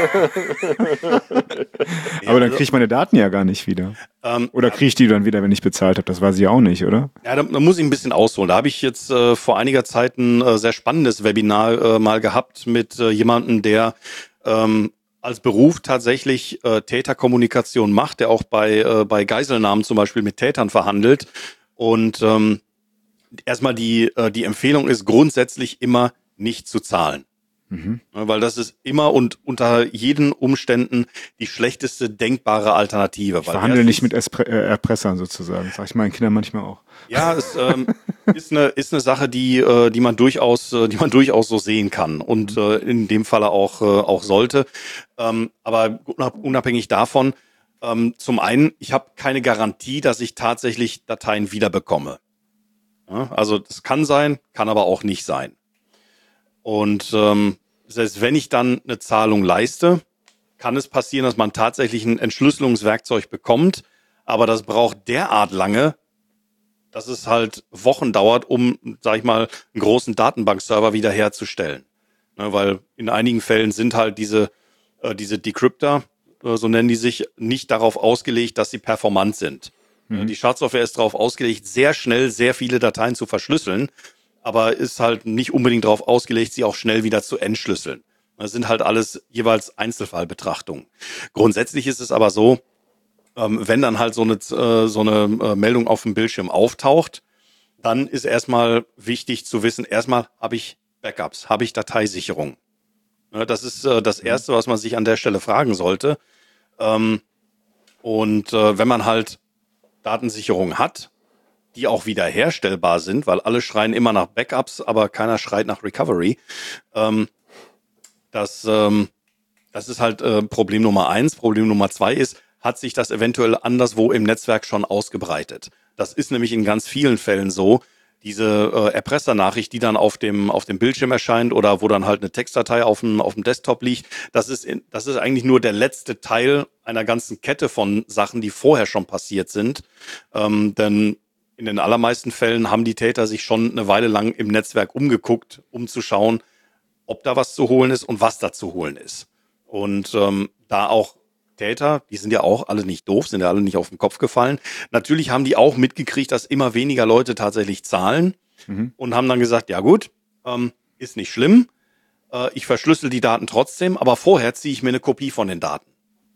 Aber dann kriege ich meine Daten ja gar nicht wieder. Ähm, oder kriege ich die dann wieder, wenn ich bezahlt habe? Das weiß ich ja auch nicht, oder? Ja, da, da muss ich ein bisschen ausholen. Da habe ich jetzt äh, vor einiger Zeit ein äh, sehr spannendes Webinar äh, mal gehabt mit äh, jemandem, der ähm, als Beruf tatsächlich äh, Täterkommunikation macht, der auch bei, äh, bei Geiselnahmen zum Beispiel mit Tätern verhandelt. Und ähm, erstmal die, äh, die Empfehlung ist grundsätzlich immer, nicht zu zahlen. Mhm. Weil das ist immer und unter jeden Umständen die schlechteste denkbare Alternative. Ich verhandle nicht mit Espre- äh, Erpressern sozusagen, sag ich meinen Kindern manchmal auch. Ja, es ähm, ist eine ist eine Sache, die äh, die man durchaus äh, die man durchaus so sehen kann und äh, in dem Falle auch äh, auch sollte. Ähm, aber unabhängig davon, ähm, zum einen, ich habe keine Garantie, dass ich tatsächlich Dateien wiederbekomme. Ja, also das kann sein, kann aber auch nicht sein. Und ähm, selbst wenn ich dann eine Zahlung leiste, kann es passieren, dass man tatsächlich ein Entschlüsselungswerkzeug bekommt, aber das braucht derart lange, dass es halt Wochen dauert, um, sag ich mal, einen großen Datenbankserver wiederherzustellen. Ne, weil in einigen Fällen sind halt diese, äh, diese Decryptor, äh, so nennen die sich, nicht darauf ausgelegt, dass sie performant sind. Mhm. Die Schadsoftware ist darauf ausgelegt, sehr schnell sehr viele Dateien zu verschlüsseln, aber ist halt nicht unbedingt darauf ausgelegt, sie auch schnell wieder zu entschlüsseln. Das sind halt alles jeweils Einzelfallbetrachtungen. Grundsätzlich ist es aber so, wenn dann halt so eine, so eine Meldung auf dem Bildschirm auftaucht, dann ist erstmal wichtig zu wissen, erstmal habe ich Backups, habe ich Dateisicherung. Das ist das Erste, was man sich an der Stelle fragen sollte. Und wenn man halt Datensicherung hat, die auch wiederherstellbar sind, weil alle schreien immer nach Backups, aber keiner schreit nach Recovery. Ähm, das, ähm, das ist halt äh, Problem Nummer eins. Problem Nummer zwei ist, hat sich das eventuell anderswo im Netzwerk schon ausgebreitet. Das ist nämlich in ganz vielen Fällen so. Diese äh, Erpressernachricht, die dann auf dem auf dem Bildschirm erscheint oder wo dann halt eine Textdatei auf dem auf dem Desktop liegt, das ist in, das ist eigentlich nur der letzte Teil einer ganzen Kette von Sachen, die vorher schon passiert sind. Ähm, denn in den allermeisten Fällen haben die Täter sich schon eine Weile lang im Netzwerk umgeguckt, um zu schauen, ob da was zu holen ist und was da zu holen ist. Und ähm, da auch Täter, die sind ja auch alle nicht doof, sind ja alle nicht auf den Kopf gefallen. Natürlich haben die auch mitgekriegt, dass immer weniger Leute tatsächlich zahlen mhm. und haben dann gesagt, ja gut, ähm, ist nicht schlimm, äh, ich verschlüssel die Daten trotzdem, aber vorher ziehe ich mir eine Kopie von den Daten.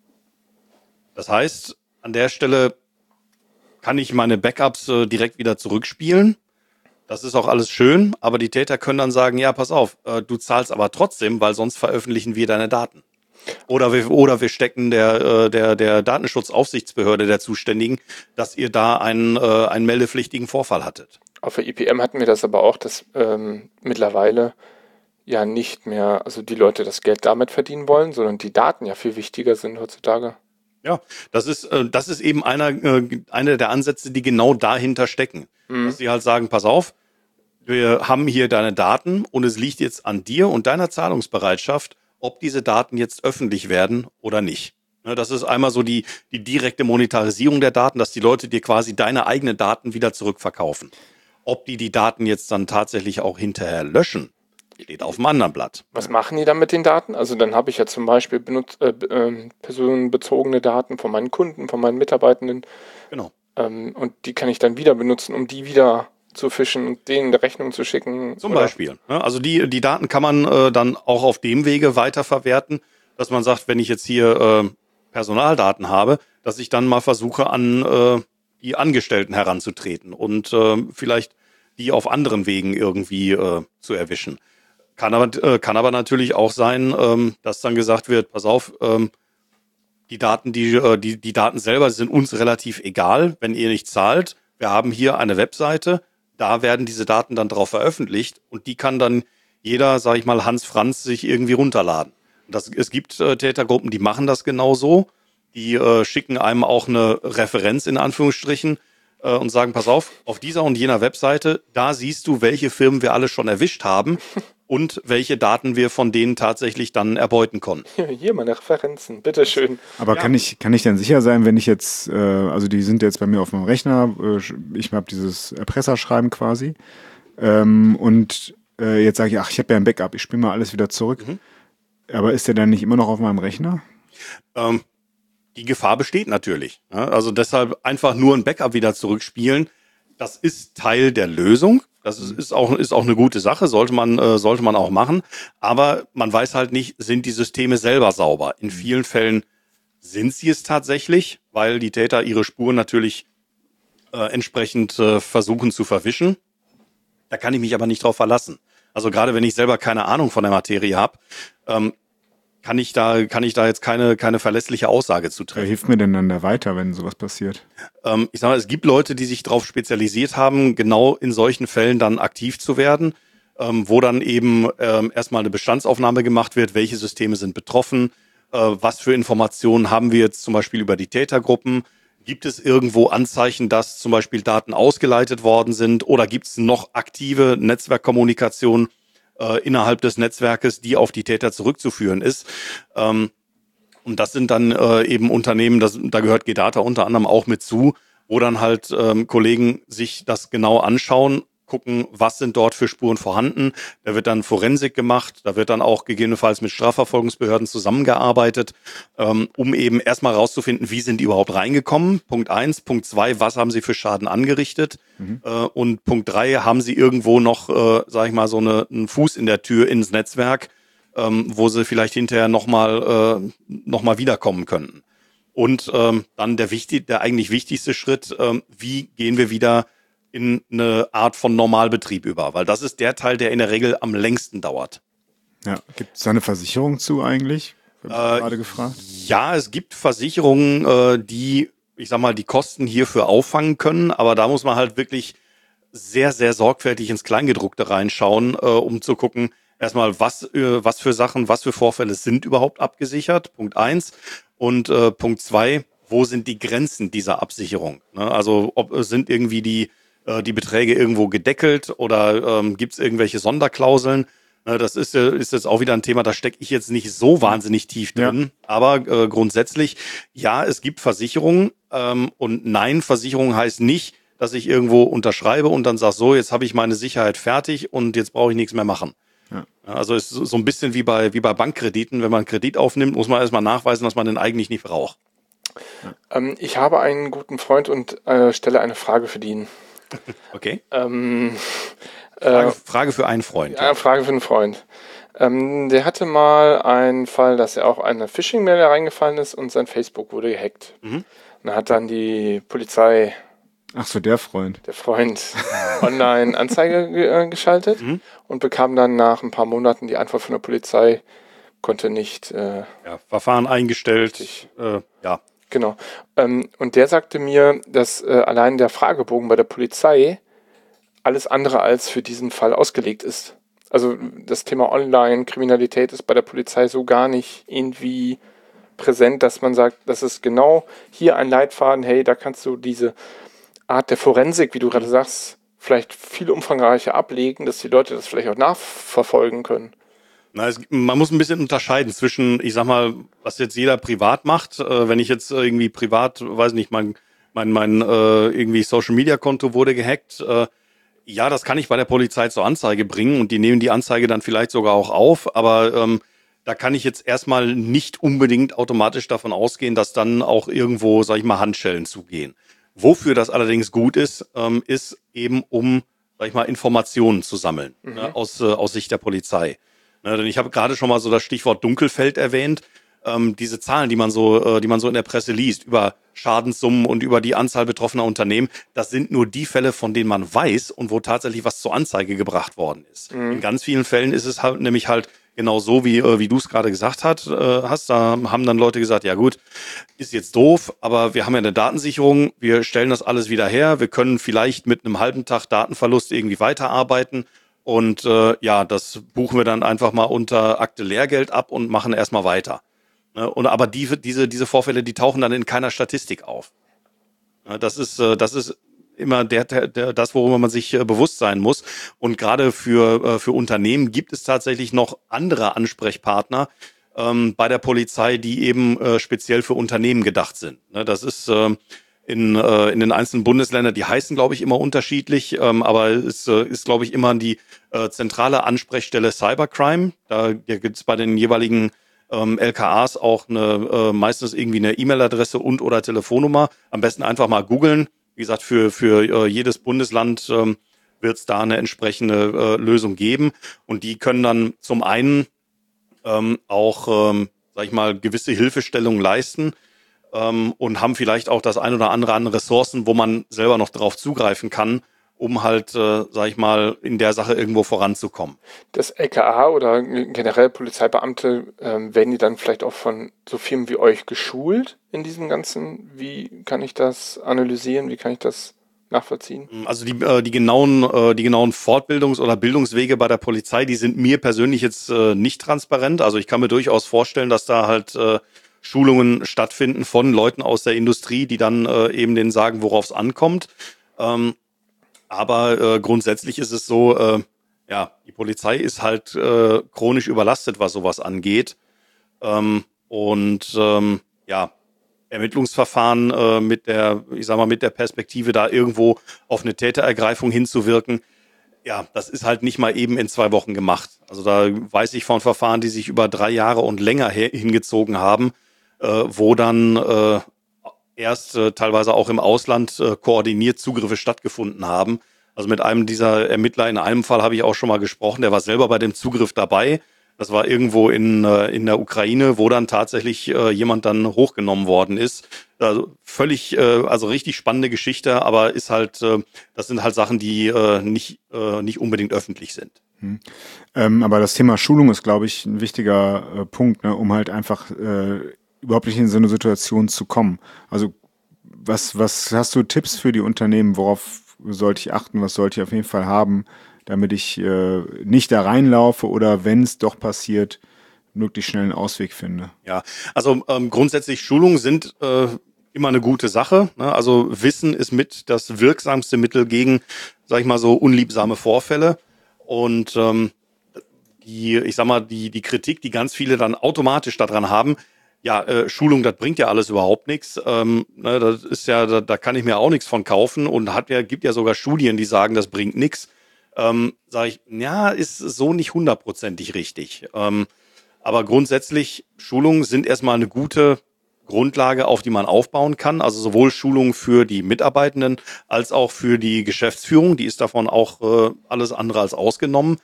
Das heißt, an der Stelle kann ich meine Backups äh, direkt wieder zurückspielen. Das ist auch alles schön, aber die Täter können dann sagen, ja, pass auf, äh, du zahlst aber trotzdem, weil sonst veröffentlichen wir deine Daten. Oder wir, oder wir stecken der, äh, der, der Datenschutzaufsichtsbehörde der Zuständigen, dass ihr da einen, äh, einen meldepflichtigen Vorfall hattet. Auf der I P M hatten wir das aber auch, dass ähm, mittlerweile ja nicht mehr, also die Leute das Geld damit verdienen wollen, sondern die Daten ja viel wichtiger sind heutzutage. Ja, das ist, äh, das ist eben einer, äh, einer der Ansätze, die genau dahinter stecken. Mhm. Dass sie halt sagen, pass auf, wir haben hier deine Daten und es liegt jetzt an dir und deiner Zahlungsbereitschaft, ob diese Daten jetzt öffentlich werden oder nicht. Ne, das ist einmal so die, die direkte Monetarisierung der Daten, dass die Leute dir quasi deine eigenen Daten wieder zurückverkaufen. Ob die die Daten jetzt dann tatsächlich auch hinterher löschen, steht auf dem anderen Blatt. Was machen die dann mit den Daten? Also dann habe ich ja zum Beispiel benutzt, äh, äh, personenbezogene Daten von meinen Kunden, von meinen Mitarbeitenden. Genau. Ähm, und die kann ich dann wieder benutzen, um die wieder zu fischen und denen eine Rechnung zu schicken. Zum oder? Beispiel. Also die, die Daten kann man äh, dann auch auf dem Wege weiterverwerten. dass man sagt, wenn ich jetzt hier äh, Personaldaten habe, dass ich dann mal versuche, an äh, die Angestellten heranzutreten und äh, vielleicht die auf anderen Wegen irgendwie äh, zu erwischen. Kann aber, äh, kann aber natürlich auch sein, ähm, dass dann gesagt wird, pass auf, ähm, die Daten, die, äh, die, die Daten selber sind uns relativ egal, wenn ihr nicht zahlt. Wir haben hier eine Webseite, da werden diese Daten dann drauf veröffentlicht und die kann dann jeder, sag ich mal, Hans Franz sich irgendwie runterladen. Das, es gibt äh, Tätergruppen, die machen das genauso. Die äh, schicken einem auch eine Referenz in Anführungsstrichen äh, und sagen, pass auf, auf dieser und jener Webseite, da siehst du, welche Firmen wir alle schon erwischt haben und welche Daten wir von denen tatsächlich dann erbeuten konnten. Hier, hier meine Referenzen, bitteschön. Aber ja. kann ich kann ich denn sicher sein, wenn ich jetzt, äh, also die sind jetzt bei mir auf meinem Rechner, äh, ich habe dieses Erpresserschreiben quasi ähm, und äh, jetzt sage ich, ach, ich habe ja ein Backup, ich spiele mal alles wieder zurück. Mhm. Aber ist der dann nicht immer noch auf meinem Rechner? Ähm, die Gefahr besteht natürlich. Ja? Also deshalb einfach nur ein Backup wieder zurückspielen, das ist Teil der Lösung. Das ist, ist, auch, ist auch eine gute Sache, sollte man, äh, sollte man auch machen. Aber man weiß halt nicht, sind die Systeme selber sauber? In vielen Fällen sind sie es tatsächlich, weil die Täter ihre Spuren natürlich äh, entsprechend äh, versuchen zu verwischen. Da kann ich mich aber nicht drauf verlassen. Also gerade wenn ich selber keine Ahnung von der Materie habe, ähm, kann ich da kann ich da jetzt keine keine verlässliche Aussage zu treffen. Wer hilft mir denn dann da weiter, wenn sowas passiert? Ähm, ich sag mal, es gibt Leute, die sich darauf spezialisiert haben, genau in solchen Fällen dann aktiv zu werden, ähm, wo dann eben ähm, erstmal eine Bestandsaufnahme gemacht wird, welche Systeme sind betroffen, äh, was für Informationen haben wir jetzt zum Beispiel über die Tätergruppen. Gibt es irgendwo Anzeichen, dass zum Beispiel Daten ausgeleitet worden sind oder gibt es noch aktive Netzwerkkommunikation äh, innerhalb des Netzwerkes, die auf die Täter zurückzuführen ist? Ähm, und das sind dann äh, eben Unternehmen, das, da gehört G-Data unter anderem auch mit zu, wo dann halt ähm, Kollegen sich das genau anschauen, gucken, was sind dort für Spuren vorhanden. Da wird dann Forensik gemacht, da wird dann auch gegebenenfalls mit Strafverfolgungsbehörden zusammengearbeitet, ähm, um eben erstmal rauszufinden, wie sind die überhaupt reingekommen. Punkt eins. Punkt zwei, was haben sie für Schaden angerichtet? Mhm. Äh, und Punkt drei, haben sie irgendwo noch, äh, sag ich mal, so eine, einen Fuß in der Tür ins Netzwerk, ähm, wo sie vielleicht hinterher nochmal äh, noch mal wiederkommen könnten. Und ähm, dann der, wichtig, der eigentlich wichtigste Schritt, ähm, wie gehen wir wieder in eine Art von Normalbetrieb über, weil das ist der Teil, der in der Regel am längsten dauert. Ja, gibt es da eine Versicherung zu eigentlich? Äh, gerade gefragt. Ja, es gibt Versicherungen, äh, die, ich sag mal, die Kosten hierfür auffangen können, aber da muss man halt wirklich sehr, sehr sorgfältig ins Kleingedruckte reinschauen, äh, um zu gucken, erstmal, was, äh, was für Sachen, was für Vorfälle sind überhaupt abgesichert, Punkt eins. Und äh, Punkt zwei, wo sind die Grenzen dieser Absicherung? Ne? Also ob sind irgendwie die die Beträge irgendwo gedeckelt oder ähm, gibt es irgendwelche Sonderklauseln? Äh, das ist, ist jetzt auch wieder ein Thema, da stecke ich jetzt nicht so wahnsinnig tief drin. Ja. Aber äh, grundsätzlich, ja, es gibt Versicherungen ähm, und nein, Versicherung heißt nicht, dass ich irgendwo unterschreibe und dann sage, so, jetzt habe ich meine Sicherheit fertig und jetzt brauche ich nichts mehr machen. Ja. Also es ist so ein bisschen wie bei, wie bei Bankkrediten. Wenn man einen Kredit aufnimmt, muss man erstmal nachweisen, dass man den eigentlich nicht braucht. Ja. Ähm, ich habe einen guten Freund und äh, stelle eine Frage für ihn. Okay. Ähm, Frage, äh, Frage für einen Freund. Ja, Frage für einen Freund. Ähm, der hatte mal einen Fall, dass er auch eine Phishing-Mail reingefallen ist und sein Facebook wurde gehackt. Mhm. Und er hat dann die Polizei, ach so, der Freund, der Freund, online Anzeige ge- äh, geschaltet mhm. und bekam dann nach ein paar Monaten die Antwort von der Polizei, konnte nicht. Äh, ja, Verfahren eingestellt. Äh, ja. Genau. Ähm, und der sagte mir, dass äh, allein der Fragebogen bei der Polizei alles andere als für diesen Fall ausgelegt ist. Also das Thema Online-Kriminalität ist bei der Polizei so gar nicht irgendwie präsent, dass man sagt, das ist genau hier ein Leitfaden, hey, da kannst du diese Art der Forensik, wie du gerade sagst, vielleicht viel umfangreicher ablegen, dass die Leute das vielleicht auch nachverfolgen können. Na, es, man muss ein bisschen unterscheiden zwischen, ich sag mal, was jetzt jeder privat macht. Äh, wenn ich jetzt irgendwie privat, weiß nicht, mein mein mein äh, irgendwie Social Media Konto wurde gehackt. Äh, ja, das kann ich bei der Polizei zur Anzeige bringen und die nehmen die Anzeige dann vielleicht sogar auch auf. Aber ähm, da kann ich jetzt erstmal nicht unbedingt automatisch davon ausgehen, dass dann auch irgendwo, sag ich mal, Handschellen zugehen. Wofür das allerdings gut ist, ähm, ist eben um, sag ich mal, Informationen zu sammeln, mhm. ne, aus äh, aus Sicht der Polizei. Ne, denn ich habe gerade schon mal so das Stichwort Dunkelfeld erwähnt. ähm, diese Zahlen, die man so, äh, die man so in der Presse liest, über Schadenssummen und über die Anzahl betroffener Unternehmen, das sind nur die Fälle, von denen man weiß und wo tatsächlich was zur Anzeige gebracht worden ist. Mhm. In ganz vielen Fällen ist es halt nämlich halt genau so, wie, äh, wie du es gerade gesagt hat, äh, hast. Da haben dann Leute gesagt, ja gut, ist jetzt doof, aber wir haben ja eine Datensicherung, wir stellen das alles wieder her, wir können vielleicht mit einem halben Tag Datenverlust irgendwie weiterarbeiten und äh, ja, das buchen wir dann einfach mal unter Akte Lehrgeld ab und machen erstmal weiter. Ne? Und aber die, diese, diese Vorfälle, die tauchen dann in keiner Statistik auf. Ne? Das ist, äh, das ist immer der, der, das, worüber man sich äh, bewusst sein muss. Und gerade für, äh, für Unternehmen gibt es tatsächlich noch andere Ansprechpartner ähm, bei der Polizei, die eben äh, speziell für Unternehmen gedacht sind. Ne, das ist äh, in, äh, in den einzelnen Bundesländern, die heißen, glaube ich, immer unterschiedlich, ähm, aber es äh, ist, glaube ich, immer die äh, zentrale Ansprechstelle Cybercrime. Da gibt es bei den jeweiligen ähm, L K As auch eine, äh, meistens irgendwie eine E-Mail-Adresse und oder Telefonnummer. Am besten einfach mal googeln. Wie gesagt, für, für äh, jedes Bundesland ähm, wird es da eine entsprechende äh, Lösung geben. Und die können dann zum einen ähm, auch, ähm, sag ich mal, gewisse Hilfestellungen leisten ähm, und haben vielleicht auch das ein oder andere an Ressourcen, wo man selber noch drauf zugreifen kann, um halt, äh, sag ich mal, in der Sache irgendwo voranzukommen. Das L K A oder generell Polizeibeamte, ähm, werden die dann vielleicht auch von so Firmen wie euch geschult in diesem Ganzen? Wie kann ich das analysieren? Wie kann ich das nachvollziehen? Also die, äh, die genauen, äh, die genauen Fortbildungs- oder Bildungswege bei der Polizei, die sind mir persönlich jetzt äh, nicht transparent. Also ich kann mir durchaus vorstellen, dass da halt äh, Schulungen stattfinden von Leuten aus der Industrie, die dann äh, eben denen sagen, worauf es ankommt. Ähm, Aber äh, grundsätzlich ist es so, äh, ja, die Polizei ist halt äh, chronisch überlastet, was sowas angeht. Ähm, und ähm, ja, Ermittlungsverfahren äh, mit der, ich sag mal, mit der Perspektive, da irgendwo auf eine Täterergreifung hinzuwirken, ja, das ist halt nicht mal eben in zwei Wochen gemacht. Also da weiß ich von Verfahren, die sich über drei Jahre und länger her- hingezogen haben, äh, wo dann äh, erst äh, teilweise auch im Ausland äh, koordiniert Zugriffe stattgefunden haben. Also mit einem dieser Ermittler, in einem Fall habe ich auch schon mal gesprochen, der war selber bei dem Zugriff dabei. Das war irgendwo in, äh, in der Ukraine, wo dann tatsächlich äh, jemand dann hochgenommen worden ist. Also völlig, äh, also richtig spannende Geschichte, aber ist halt, äh, das sind halt Sachen, die äh, nicht, äh, nicht unbedingt öffentlich sind. Hm. Ähm, aber das Thema Schulung ist, glaube ich, ein wichtiger äh, Punkt, ne, um halt einfach äh, überhaupt nicht in so eine Situation zu kommen. Also was, was hast du Tipps für die Unternehmen? Worauf sollte ich achten? Was sollte ich auf jeden Fall haben, damit ich äh, nicht da reinlaufe oder wenn es doch passiert, möglichst schnell einen Ausweg finde? Ja, also ähm, grundsätzlich Schulungen sind äh, immer eine gute Sache. Ne? Also Wissen ist mit das wirksamste Mittel gegen, sag ich mal so, unliebsame Vorfälle. Und ähm, die, ich sag mal, die, die Kritik, die ganz viele dann automatisch daran haben, ja, äh, Schulung, das bringt ja alles überhaupt nichts. Ähm, ne, das ist ja, da, da kann ich mir auch nichts von kaufen und hat ja, gibt ja sogar Studien, die sagen, das bringt nichts. Ähm, sage ich, ja, ist so nicht hundertprozentig richtig. Ähm, aber grundsätzlich, Schulungen sind erstmal eine gute Grundlage, auf die man aufbauen kann. Also sowohl Schulungen für die Mitarbeitenden als auch für die Geschäftsführung. Die ist davon auch äh, alles andere als ausgenommen.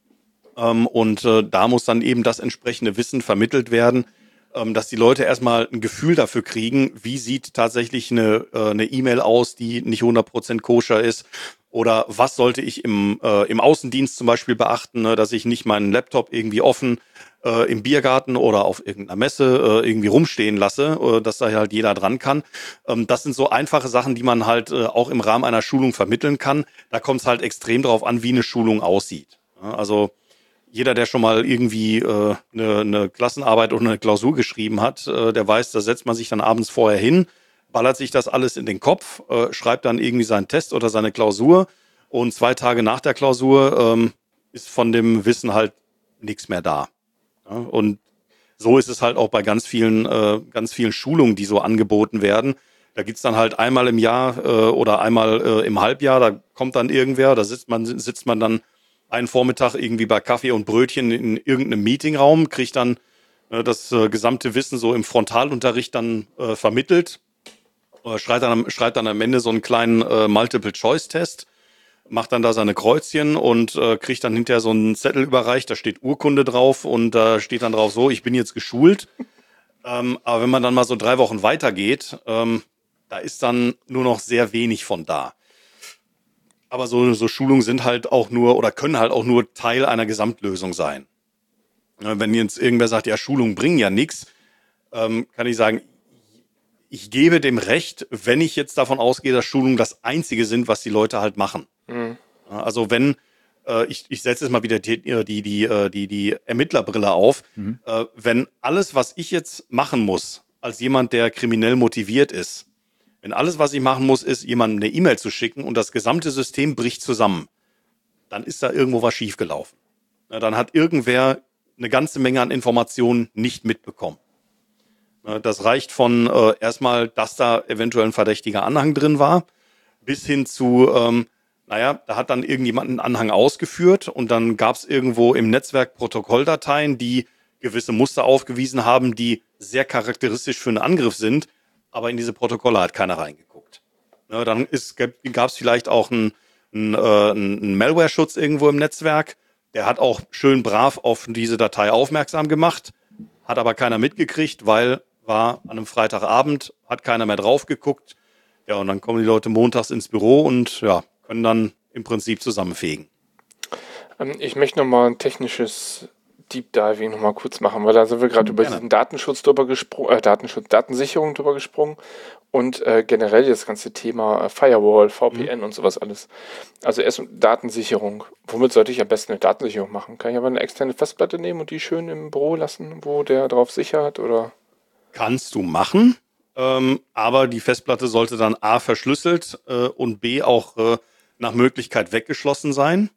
Ähm, und äh, da muss dann eben das entsprechende Wissen vermittelt werden, ähm, dass die Leute erstmal ein Gefühl dafür kriegen, wie sieht tatsächlich eine äh, eine E-Mail aus, die nicht hundert Prozent koscher ist. Oder was sollte ich im, äh, im Außendienst zum Beispiel beachten, ne, dass ich nicht meinen Laptop irgendwie offen äh, im Biergarten oder auf irgendeiner Messe äh, irgendwie rumstehen lasse, äh, dass da halt jeder dran kann. Ähm, das sind so einfache Sachen, die man halt äh, auch im Rahmen einer Schulung vermitteln kann. Da kommt es halt extrem drauf an, wie eine Schulung aussieht. Ja, also jeder, der schon mal irgendwie äh, eine, eine Klassenarbeit oder eine Klausur geschrieben hat, äh, der weiß, da setzt man sich dann abends vorher hin, ballert sich das alles in den Kopf, äh, schreibt dann irgendwie seinen Test oder seine Klausur und zwei Tage nach der Klausur ähm, ist von dem Wissen halt nichts mehr da. Ja, und so ist es halt auch bei ganz vielen, äh, ganz vielen Schulungen, die so angeboten werden. Da gibt's dann halt einmal im Jahr äh, oder einmal äh, im Halbjahr, da kommt dann irgendwer, da sitzt man, sitzt man dann einen Vormittag irgendwie bei Kaffee und Brötchen in irgendeinem Meetingraum, kriegt dann äh, das äh, gesamte Wissen so im Frontalunterricht dann äh, vermittelt. Schreibt dann, schreibt dann am Ende so einen kleinen äh, Multiple-Choice-Test, macht dann da seine Kreuzchen und äh, kriegt dann hinterher so einen Zettel überreicht, da steht Urkunde drauf und da steht dann drauf so, ich bin jetzt geschult. Ähm, aber wenn man dann mal so drei Wochen weitergeht, ähm, da ist dann nur noch sehr wenig von da. Aber so, so Schulungen sind halt auch nur oder können halt auch nur Teil einer Gesamtlösung sein. Wenn jetzt irgendwer sagt, ja, Schulungen bringen ja nichts, ähm, kann ich sagen, ich gebe dem recht, wenn ich jetzt davon ausgehe, dass Schulungen das Einzige sind, was die Leute halt machen. Mhm. Also wenn, äh, ich, ich setze jetzt mal wieder die, die, die, die, die Ermittlerbrille auf, mhm. äh, wenn alles, was ich jetzt machen muss, als jemand, der kriminell motiviert ist, wenn alles, was ich machen muss, ist, jemandem eine E-Mail zu schicken und das gesamte System bricht zusammen, dann ist da irgendwo was schiefgelaufen. Ja, dann hat irgendwer eine ganze Menge an Informationen nicht mitbekommen. Das reicht von äh, erstmal, dass da eventuell ein verdächtiger Anhang drin war, bis hin zu, ähm, naja, da hat dann irgendjemand einen Anhang ausgeführt und dann gab es irgendwo im Netzwerk Protokolldateien, die gewisse Muster aufgewiesen haben, die sehr charakteristisch für einen Angriff sind, aber in diese Protokolle hat keiner reingeguckt. Ja, dann gab es vielleicht auch einen, einen, äh, einen Malware-Schutz irgendwo im Netzwerk, der hat auch schön brav auf diese Datei aufmerksam gemacht, hat aber keiner mitgekriegt, weil war an einem Freitagabend, hat keiner mehr drauf geguckt. Ja, und dann kommen die Leute montags ins Büro und ja, können dann im Prinzip zusammenfegen. Ähm, ich möchte nochmal ein technisches Deep Diving nochmal kurz machen, weil da sind wir gerade über Gerne. diesen Datenschutz drüber gesprungen, äh, Datenschutz, Datensicherung drüber gesprungen und äh, generell das ganze Thema äh, Firewall, V P N mhm. und sowas alles. Also erst Datensicherung. Womit sollte ich am besten eine Datensicherung machen? Kann ich aber eine externe Festplatte nehmen und die schön im Büro lassen, wo der drauf sichert, oder? Kannst du machen, ähm, aber die Festplatte sollte dann A verschlüsselt äh, und B auch äh, nach Möglichkeit weggeschlossen sein.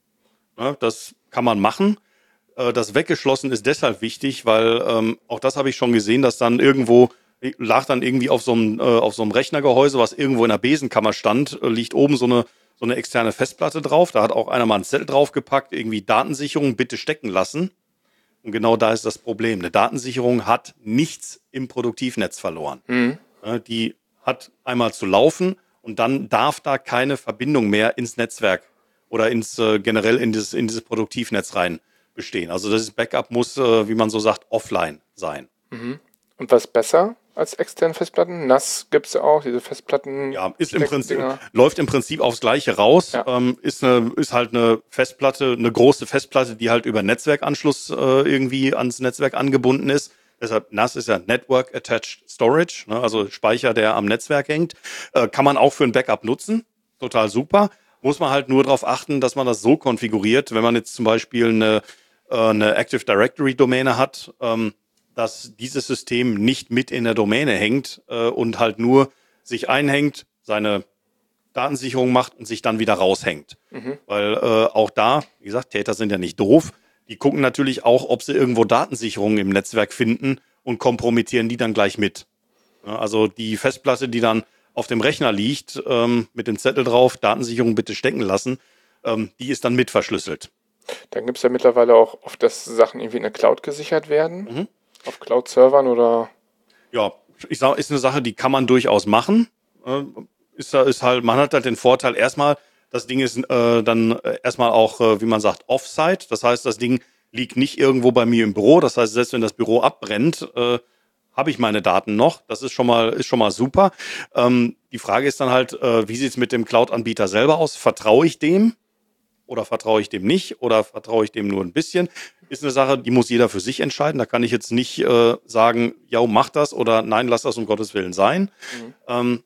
Ja, das kann man machen. Äh, das weggeschlossen ist deshalb wichtig, weil ähm, auch das habe ich schon gesehen, dass dann irgendwo, lag dann irgendwie auf so einem, äh, auf so einem Rechnergehäuse, was irgendwo in der Besenkammer stand, äh, liegt oben so eine, so eine externe Festplatte drauf. Da hat auch einer mal einen Zettel draufgepackt, irgendwie Datensicherung bitte stecken lassen. Und genau da ist das Problem. Eine Datensicherung hat nichts im Produktivnetz verloren. Mhm. Die hat einmal zu laufen und dann darf da keine Verbindung mehr ins Netzwerk oder ins äh, generell in dieses, in dieses Produktivnetz rein bestehen. Also das Backup muss, äh, wie man so sagt, offline sein. Mhm. Und was besser als externe Festplatten? N A S gibt es ja auch, diese Festplatten. Ja, ist im Prinzip, läuft im Prinzip aufs Gleiche raus. Ja. Ähm, ist, eine, ist halt eine Festplatte, eine große Festplatte, die halt über Netzwerkanschluss äh, irgendwie ans Netzwerk angebunden ist. Deshalb N A S ist ja Network Attached Storage, ne, also Speicher, der am Netzwerk hängt. Äh, kann man auch für ein Backup nutzen. Total super. Muss man halt nur darauf achten, dass man das so konfiguriert, wenn man jetzt zum Beispiel eine, äh, eine Active Directory Domäne hat, ähm, dass dieses System nicht mit in der Domäne hängt äh, und halt nur sich einhängt, seine Datensicherung macht und sich dann wieder raushängt. Mhm. Weil äh, auch da, wie gesagt, Täter sind ja nicht doof. Die gucken natürlich auch, ob sie irgendwo Datensicherungen im Netzwerk finden und kompromittieren die dann gleich mit. Ja, also die Festplatte, die dann auf dem Rechner liegt, ähm, mit dem Zettel drauf, Datensicherung bitte stecken lassen, ähm, die ist dann mit verschlüsselt. Dann gibt es ja mittlerweile auch oft, dass Sachen irgendwie in der Cloud gesichert werden. Mhm. Auf Cloud-Servern oder? Ja, ich sage, ist eine Sache, die kann man durchaus machen. Äh, ist, ist halt, man hat halt den Vorteil erstmal, das Ding ist äh, dann erstmal auch, äh, wie man sagt, Offsite. Das heißt, das Ding liegt nicht irgendwo bei mir im Büro. Das heißt, selbst wenn das Büro abbrennt, äh, habe ich meine Daten noch. Das ist schon mal, ist schon mal super. Ähm, die Frage ist dann halt, äh, wie sieht es mit dem Cloud-Anbieter selber aus? Vertraue ich dem? Oder vertraue ich dem nicht? Oder vertraue ich dem nur ein bisschen? Ist eine Sache, die muss jeder für sich entscheiden. Da kann ich jetzt nicht äh, sagen, ja, mach das oder nein, lass das um Gottes Willen sein. Mhm. Ähm,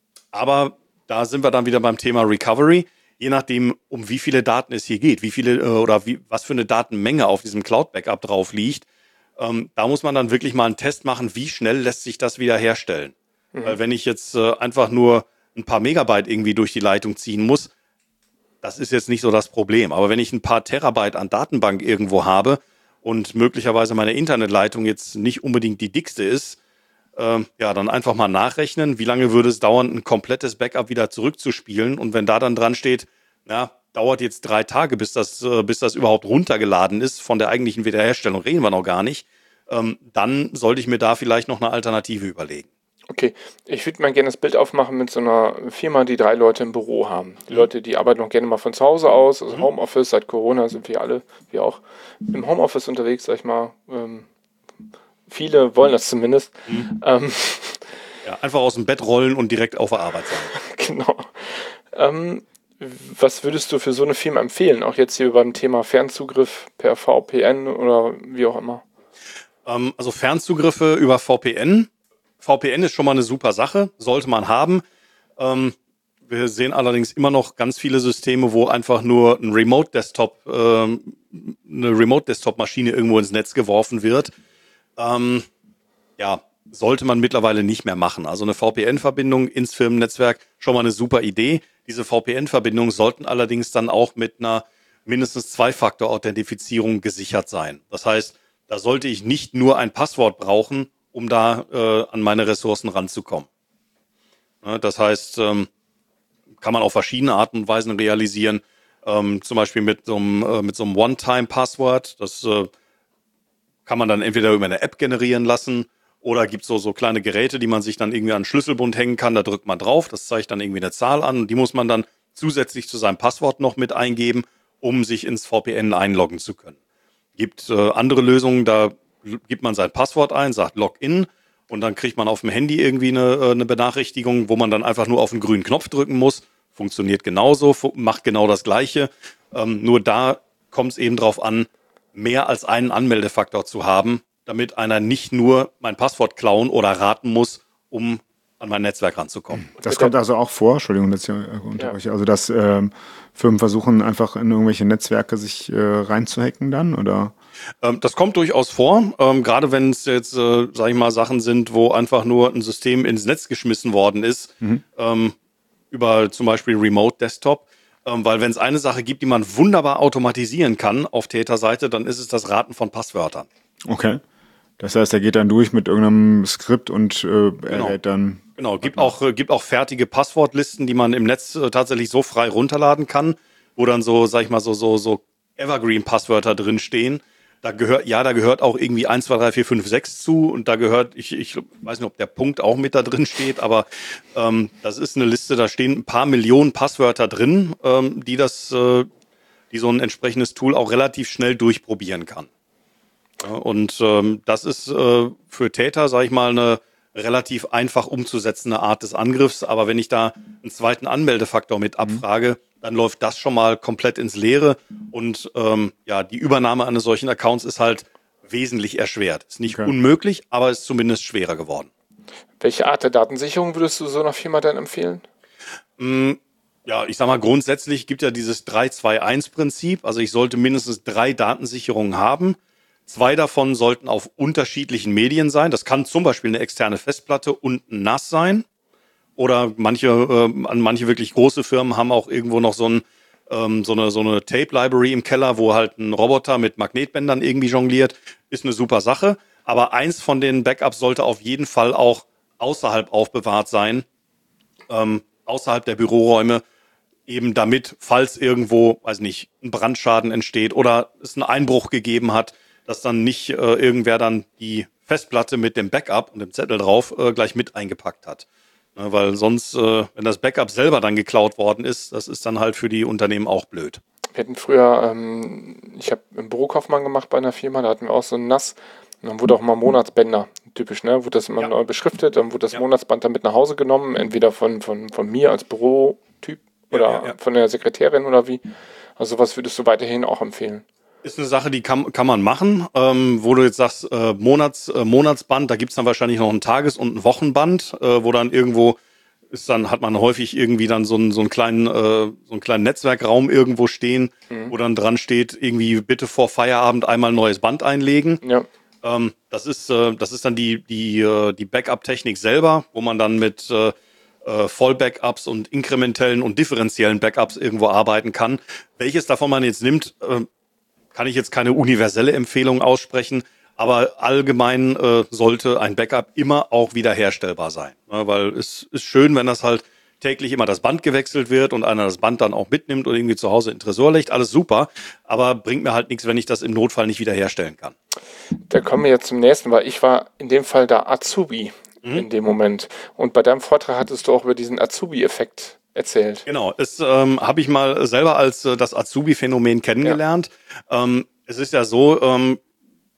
aber da sind wir dann wieder beim Thema Recovery. Je nachdem, um wie viele Daten es hier geht, wie viele äh, oder wie, was für eine Datenmenge auf diesem Cloud-Backup drauf liegt, ähm, da muss man dann wirklich mal einen Test machen, wie schnell lässt sich das wieder herstellen. Mhm. Weil wenn ich jetzt äh, einfach nur ein paar Megabyte irgendwie durch die Leitung ziehen muss, das ist jetzt nicht so das Problem. Aber wenn ich ein paar Terabyte an Datenbank irgendwo habe und möglicherweise meine Internetleitung jetzt nicht unbedingt die dickste ist, äh, ja, dann einfach mal nachrechnen, wie lange würde es dauern, ein komplettes Backup wieder zurückzuspielen. Und wenn da dann dran steht, ja, dauert jetzt drei Tage, bis das, äh, bis das überhaupt runtergeladen ist, von der eigentlichen Wiederherstellung reden wir noch gar nicht, ähm, dann sollte ich mir da vielleicht noch eine Alternative überlegen. Okay, ich würde mal gerne das Bild aufmachen mit so einer Firma, die drei Leute im Büro haben. Die mhm. Leute, die arbeiten auch gerne mal von zu Hause aus, also mhm. Homeoffice, seit Corona sind wir alle, wir auch im Homeoffice unterwegs, sag ich mal, ähm, viele wollen das zumindest. Mhm. Ähm, ja, einfach aus dem Bett rollen und direkt auf der Arbeit sein. Genau. Ähm, was würdest du für so eine Firma empfehlen? Auch jetzt hier beim Thema Fernzugriff per V P N oder wie auch immer. Ähm, also Fernzugriffe über V P N. V P N ist schon mal eine super Sache, sollte man haben. Ähm, wir sehen allerdings immer noch ganz viele Systeme, wo einfach nur ein Remote-Desktop, ähm, eine Remote-Desktop-Maschine irgendwo ins Netz geworfen wird. Ähm, ja, sollte man mittlerweile nicht mehr machen. Also eine V P N-Verbindung ins Firmennetzwerk, schon mal eine super Idee. Diese V P N-Verbindungen sollten allerdings dann auch mit einer mindestens Zwei-Faktor-Authentifizierung gesichert sein. Das heißt, da sollte ich nicht nur ein Passwort brauchen, um da äh, an meine Ressourcen ranzukommen. Ja, das heißt, ähm, kann man auf verschiedene Arten und Weisen realisieren. Ähm, zum Beispiel mit so einem, äh, mit so einem One-Time-Passwort. Das äh, kann man dann entweder über eine App generieren lassen oder gibt es so, so kleine Geräte, die man sich dann irgendwie an den Schlüsselbund hängen kann. Da drückt man drauf, das zeigt dann irgendwie eine Zahl an und die muss man dann zusätzlich zu seinem Passwort noch mit eingeben, um sich ins V P N einloggen zu können. Gibt äh, andere Lösungen, da gibt man sein Passwort ein, sagt Login und dann kriegt man auf dem Handy irgendwie eine, eine Benachrichtigung, wo man dann einfach nur auf den grünen Knopf drücken muss. Funktioniert genauso, macht genau das Gleiche. Ähm, nur da kommt es eben drauf an, mehr als einen Anmeldefaktor zu haben, damit einer nicht nur mein Passwort klauen oder raten muss, um an mein Netzwerk ranzukommen. Das kommt also auch vor, Entschuldigung, dass ich unterbreche, ja. Also dass ähm, Firmen versuchen, einfach in irgendwelche Netzwerke sich äh, reinzuhacken dann, oder? Ähm, das kommt durchaus vor, ähm, gerade wenn es jetzt, äh, sag ich mal, Sachen sind, wo einfach nur ein System ins Netz geschmissen worden ist, mhm. ähm, über zum Beispiel Remote Desktop, ähm, weil wenn es eine Sache gibt, die man wunderbar automatisieren kann auf Täterseite, dann ist es das Raten von Passwörtern. Okay. Das heißt, er geht dann durch mit irgendeinem Skript und äh, er genau. lädt dann... Genau, gibt auch, äh, gibt auch fertige Passwortlisten, die man im Netz äh, tatsächlich so frei runterladen kann, wo dann so, sag ich mal, so, so, so Evergreen-Passwörter drin stehen. Da gehört, ja, da gehört auch irgendwie eins, zwei, drei, vier, fünf, sechs zu und da gehört, ich, ich weiß nicht, ob der Punkt auch mit da drin steht, aber ähm, das ist eine Liste, da stehen ein paar Millionen Passwörter drin, ähm, die das, äh, die so ein entsprechendes Tool auch relativ schnell durchprobieren kann. Ja, und ähm, das ist äh, für Täter, sage ich mal, eine relativ einfach umzusetzende Art des Angriffs. Aber wenn ich da einen zweiten Anmeldefaktor mit abfrage, dann läuft das schon mal komplett ins Leere. Und ähm, ja, die Übernahme eines solchen Accounts ist halt wesentlich erschwert. Ist nicht okay. unmöglich, aber ist zumindest schwerer geworden. Welche Art der Datensicherung würdest du so einer Firma denn empfehlen? Mm, ja, ich sag mal, grundsätzlich gibt ja dieses drei zwei eins Prinzip. Also ich sollte mindestens drei Datensicherungen haben. Zwei davon sollten auf unterschiedlichen Medien sein. Das kann zum Beispiel eine externe Festplatte und ein N A S sein. Oder manche, äh, manche wirklich große Firmen haben auch irgendwo noch so, ein, ähm, so eine, so eine Tape-Library im Keller, wo halt ein Roboter mit Magnetbändern irgendwie jongliert. Ist eine super Sache. Aber eins von den Backups sollte auf jeden Fall auch außerhalb aufbewahrt sein. Ähm, außerhalb der Büroräume. Eben damit, falls irgendwo, weiß nicht, ein Brandschaden entsteht oder es einen Einbruch gegeben hat, dass dann nicht äh, irgendwer dann die Festplatte mit dem Backup und dem Zettel drauf äh, gleich mit eingepackt hat. Ne, weil sonst, äh, wenn das Backup selber dann geklaut worden ist, das ist dann halt für die Unternehmen auch blöd. Wir hatten früher, ähm, ich habe einen Bürokaufmann gemacht bei einer Firma, da hatten wir auch so ein N A S und dann wurde auch mal Monatsbänder, typisch, ne? Wurde das immer ja. neu beschriftet, dann wurde das ja. Monatsband dann mit nach Hause genommen, entweder von, von, von mir als Bürotyp oder ja, ja, ja. von der Sekretärin oder wie. Also was würdest du weiterhin auch empfehlen? Ist eine Sache, die kann, kann man machen. Ähm, wo du jetzt sagst, äh, Monats, äh, Monatsband, da gibt's dann wahrscheinlich noch ein Tages- und ein Wochenband, äh, wo dann irgendwo ist dann, hat man häufig irgendwie dann so einen, so einen kleinen, äh, so einen kleinen Netzwerkraum irgendwo stehen, mhm. wo dann dran steht, irgendwie bitte vor Feierabend einmal ein neues Band einlegen. Ja. Ähm, das ist, äh, das ist dann die, die, äh, die Backup-Technik selber, wo man dann mit äh, äh, Voll-Backups und inkrementellen und differenziellen Backups irgendwo arbeiten kann. Welches davon man jetzt nimmt, äh, kann ich jetzt keine universelle Empfehlung aussprechen, aber allgemein äh, sollte ein Backup immer auch wiederherstellbar sein. Ja, weil es ist schön, wenn das halt täglich immer das Band gewechselt wird und einer das Band dann auch mitnimmt und irgendwie zu Hause in den Tresor legt, alles super, aber bringt mir halt nichts, wenn ich das im Notfall nicht wiederherstellen kann. Da kommen wir jetzt zum nächsten, weil ich war in dem Fall der Azubi mhm. in dem Moment. Und bei deinem Vortrag hattest du auch über diesen Azubi-Effekt erzählt. Genau, das ähm, habe ich mal selber als äh, das Azubi-Phänomen kennengelernt. Ja. Ähm, es ist ja so, ähm,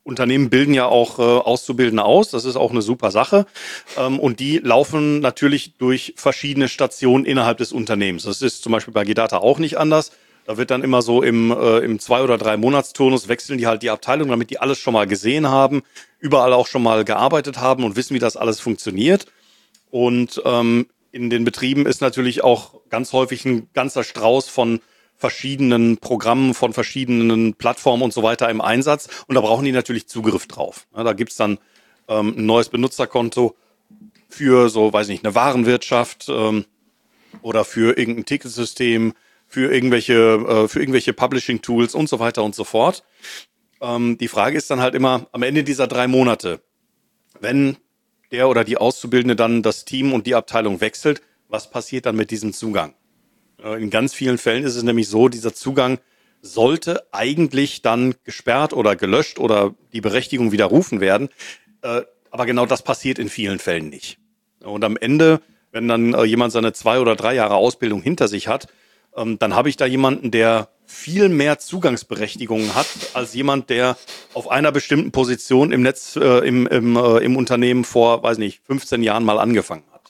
Unternehmen bilden ja auch äh, Auszubildende aus, das ist auch eine super Sache. Ähm, und die laufen natürlich durch verschiedene Stationen innerhalb des Unternehmens. Das ist zum Beispiel bei Gedata auch nicht anders. Da wird dann immer so im, äh, im Zwei- oder Drei-Monats-Turnus wechseln die halt die Abteilung, damit die alles schon mal gesehen haben, überall auch schon mal gearbeitet haben und wissen, wie das alles funktioniert. Und ähm, in den Betrieben ist natürlich auch ganz häufig ein ganzer Strauß von verschiedenen Programmen, von verschiedenen Plattformen und so weiter im Einsatz. Und da brauchen die natürlich Zugriff drauf. Ja, da gibt's dann ähm, ein neues Benutzerkonto für so, weiß nicht, eine Warenwirtschaft ähm, oder für irgendein Ticketsystem, für irgendwelche, äh, für irgendwelche Publishing-Tools und so weiter und so fort. Ähm, die Frage ist dann halt immer, am Ende dieser drei Monate, wenn der oder die Auszubildende dann das Team und die Abteilung wechselt, was passiert dann mit diesem Zugang? Äh, in ganz vielen Fällen ist es nämlich so, dieser Zugang sollte eigentlich dann gesperrt oder gelöscht oder die Berechtigung widerrufen werden. Äh, aber genau das passiert in vielen Fällen nicht. Und am Ende, wenn dann äh, jemand seine zwei oder drei Jahre Ausbildung hinter sich hat, ähm, dann habe ich da jemanden, der viel mehr Zugangsberechtigungen hat als jemand, der auf einer bestimmten Position im Netz, äh, im, im, äh, im Unternehmen vor, weiß nicht, fünfzehn Jahren mal angefangen hat.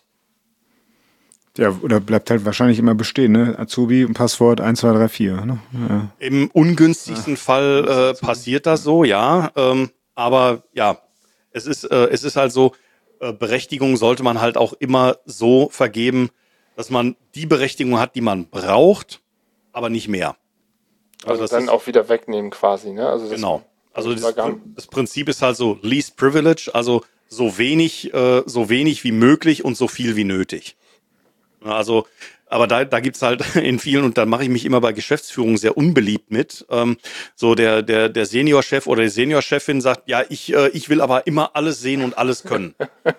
Ja, oder bleibt halt wahrscheinlich immer bestehen, ne? Azubi und Passwort eins, zwei, drei, vier. Ne? Ja. Im ungünstigsten ja. Fall äh, passiert das so, ja. Ähm, aber ja, es ist, äh, es ist halt so, äh, Berechtigung sollte man halt auch immer so vergeben, dass man die Berechtigung hat, die man braucht, aber nicht mehr. Also, also dann auch wieder wegnehmen quasi, ne? Also das genau. Also das, das Prinzip ist halt so least privilege, also so wenig, äh, so wenig wie möglich und so viel wie nötig. Also, aber da, da gibt's halt in vielen, und da mache ich mich immer bei Geschäftsführung sehr unbeliebt mit. Ähm, so der, der, der Seniorchef oder die Seniorchefin sagt, ja, ich, äh, ich will aber immer alles sehen und alles können.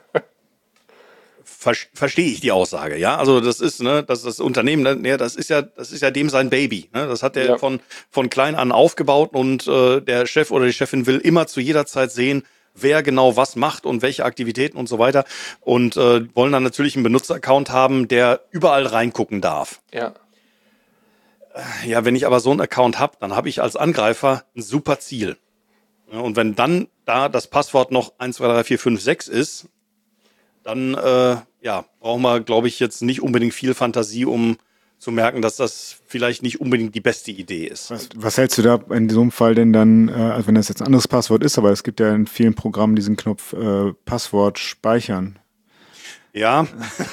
Ver, verstehe ich die Aussage, ja. Also das ist, ne, das das Unternehmen, ne, das ist ja, das ist ja dem sein Baby. Ne? Das hat er ja. von, von klein an aufgebaut und äh, der Chef oder die Chefin will immer zu jeder Zeit sehen, wer genau was macht und welche Aktivitäten und so weiter. Und äh, wollen dann natürlich einen Benutzeraccount haben, der überall reingucken darf. Ja. Ja, wenn ich aber so einen Account habe, dann habe ich als Angreifer ein super Ziel. Ja, und wenn dann da das Passwort noch eins, zwei, drei, vier, fünf, sechs ist, dann äh, ja, brauchen wir, glaube ich, jetzt nicht unbedingt viel Fantasie, um zu merken, dass das vielleicht nicht unbedingt die beste Idee ist. Was, was hältst du da in so einem Fall denn dann, äh, also wenn das jetzt ein anderes Passwort ist, aber es gibt ja in vielen Programmen diesen Knopf äh, Passwort speichern. Ja,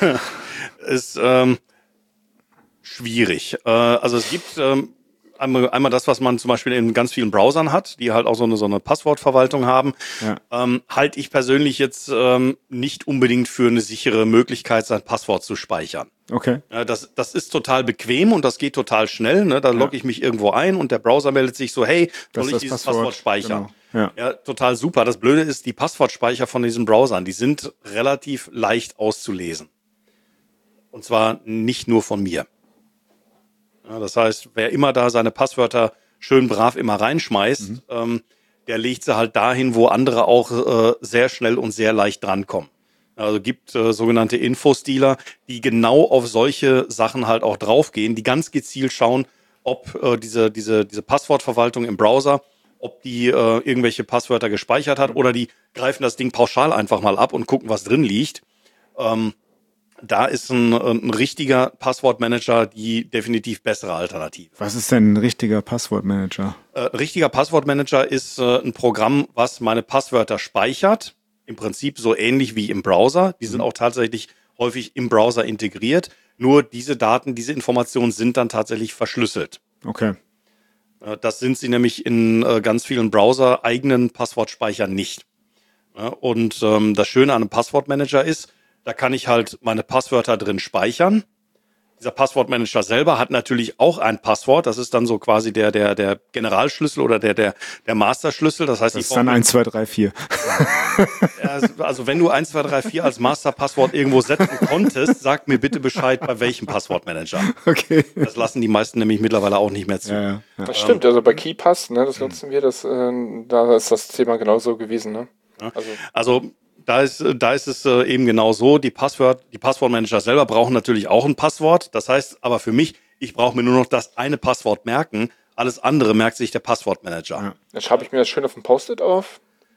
ist ähm, schwierig. Äh, also es gibt ähm, einmal, einmal das, was man zum Beispiel in ganz vielen Browsern hat, die halt auch so eine, so eine Passwortverwaltung haben, ja. ähm, halte ich persönlich jetzt ähm, nicht unbedingt für eine sichere Möglichkeit, sein Passwort zu speichern. Okay. Ja, das, das ist total bequem und das geht total schnell. Ne? Da logge ich mich irgendwo ein und der Browser meldet sich so, hey, soll ich dieses Passwort, Passwort speichern? Genau. Ja. Ja, total super. Das Blöde ist, die Passwortspeicher von diesen Browsern, die sind relativ leicht auszulesen. Und zwar nicht nur von mir. Ja, das heißt, wer immer da seine Passwörter schön brav immer reinschmeißt, mhm. ähm, der legt sie halt dahin, wo andere auch äh, sehr schnell und sehr leicht drankommen. Also gibt äh, sogenannte Infostealer, die genau auf solche Sachen halt auch draufgehen, die ganz gezielt schauen, ob äh, diese, diese, diese Passwortverwaltung im Browser, ob die äh, irgendwelche Passwörter gespeichert hat, oder die greifen das Ding pauschal einfach mal ab und gucken, was drin liegt. Ähm, Da ist ein, ein richtiger Passwortmanager die definitiv bessere Alternative. Was ist denn ein richtiger Passwortmanager? Äh, ein richtiger Passwortmanager ist äh, ein Programm, was meine Passwörter speichert. Im Prinzip so ähnlich wie im Browser. Die sind auch tatsächlich häufig im Browser integriert. Nur diese Daten, diese Informationen sind dann tatsächlich verschlüsselt. Okay. Äh, das sind sie nämlich in äh, ganz vielen Browser-eigenen Passwortspeichern nicht. Ja, und ähm, das Schöne an einem Passwortmanager ist, da kann ich halt meine Passwörter drin speichern. Dieser Passwortmanager selber hat natürlich auch ein Passwort. Das ist dann so quasi der der der Generalschlüssel oder der der der Masterschlüssel. Das heißt, das ist dann eins, zwei, drei, vier. Also wenn du eins, zwei, drei, vier als Masterpasswort irgendwo setzen konntest, sag mir bitte Bescheid, bei welchem Passwortmanager. Okay. Das lassen die meisten nämlich mittlerweile auch nicht mehr zu. Ja, ja, ja. Das stimmt. Also bei KeePass, ne, das nutzen wir. Das, äh, da ist das Thema genauso gewesen. Ne? Also, also Da ist, da ist es äh, eben genau so, die Passwort, die Passwortmanager selber brauchen natürlich auch ein Passwort. Das heißt aber für mich, ich brauche mir nur noch das eine Passwort merken. Alles andere merkt sich der Passwortmanager. Ja. Dann schreibe ich mir das schön auf ein Post-it auf.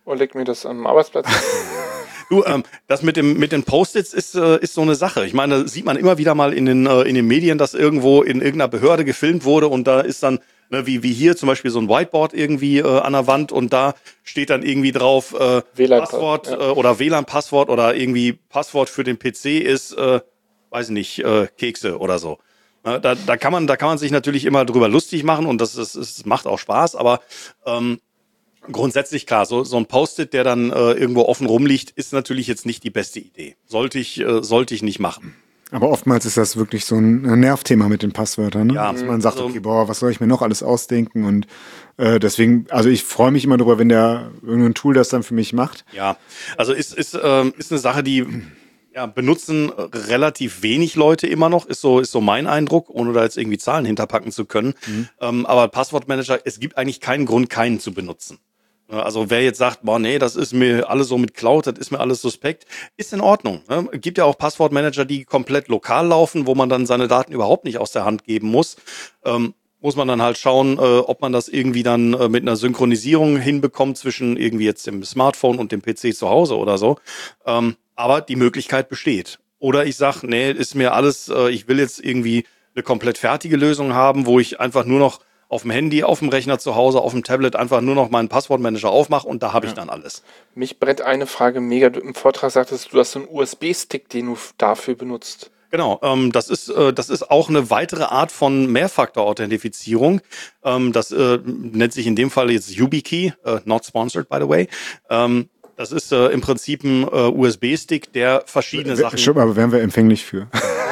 Und leg mir das am Arbeitsplatz. Du, ähm, das mit dem mit den Post-its ist äh, ist so eine Sache. Ich meine, das sieht man immer wieder mal in den äh, in den Medien, dass irgendwo in irgendeiner Behörde gefilmt wurde und da ist dann ne, wie wie hier zum Beispiel so ein Whiteboard irgendwie äh, an der Wand und da steht dann irgendwie drauf äh, W L A N Passwort ja. äh, oder W L A N-Passwort oder irgendwie Passwort für den P C ist äh, weiß nicht äh, Kekse oder so. Na, da da kann man da kann man sich natürlich immer drüber lustig machen und das ist es macht auch Spaß, aber ähm, grundsätzlich klar, so, so ein Post-it, der dann äh, irgendwo offen rumliegt, ist natürlich jetzt nicht die beste Idee. Sollte ich, äh, sollte ich nicht machen. Aber oftmals ist das wirklich so ein Nervthema mit den Passwörtern. Ne? Ja, dass man sagt, also, okay, boah, was soll ich mir noch alles ausdenken? Und äh, deswegen, also ich freue mich immer darüber, wenn der irgendein Tool das dann für mich macht. Ja, also ist, ist, ähm, ist eine Sache, die ja, benutzen relativ wenig Leute immer noch, ist so, ist so mein Eindruck, ohne da jetzt irgendwie Zahlen hinterpacken zu können. Mhm. Ähm, aber Passwortmanager, es gibt eigentlich keinen Grund, keinen zu benutzen. Also wer jetzt sagt, boah, nee, das ist mir alles so mit Cloud, das ist mir alles suspekt, ist in Ordnung. Ne? Es gibt ja auch Passwortmanager, die komplett lokal laufen, wo man dann seine Daten überhaupt nicht aus der Hand geben muss. Ähm, muss man dann halt schauen, äh, ob man das irgendwie dann äh, mit einer Synchronisierung hinbekommt zwischen irgendwie jetzt dem Smartphone und dem P C zu Hause oder so. Ähm, aber die Möglichkeit besteht. Oder ich sag, nee, ist mir alles, äh, ich will jetzt irgendwie eine komplett fertige Lösung haben, wo ich einfach nur noch auf dem Handy, auf dem Rechner zu Hause, auf dem Tablet einfach nur noch meinen Passwortmanager aufmache und da habe ich ja. dann alles. Mich brennt eine Frage mega. Du im Vortrag sagtest, du hast so einen U S B-Stick, den du dafür benutzt. Genau, ähm, das ist äh, das ist auch eine weitere Art von Mehrfaktor-Authentifizierung. Ähm, das äh, nennt sich in dem Fall jetzt YubiKey, äh, not sponsored by the way. Ähm, das ist äh, im Prinzip ein äh, U S B-Stick, der verschiedene Sachen... Stimmt, aber wären wir empfänglich für.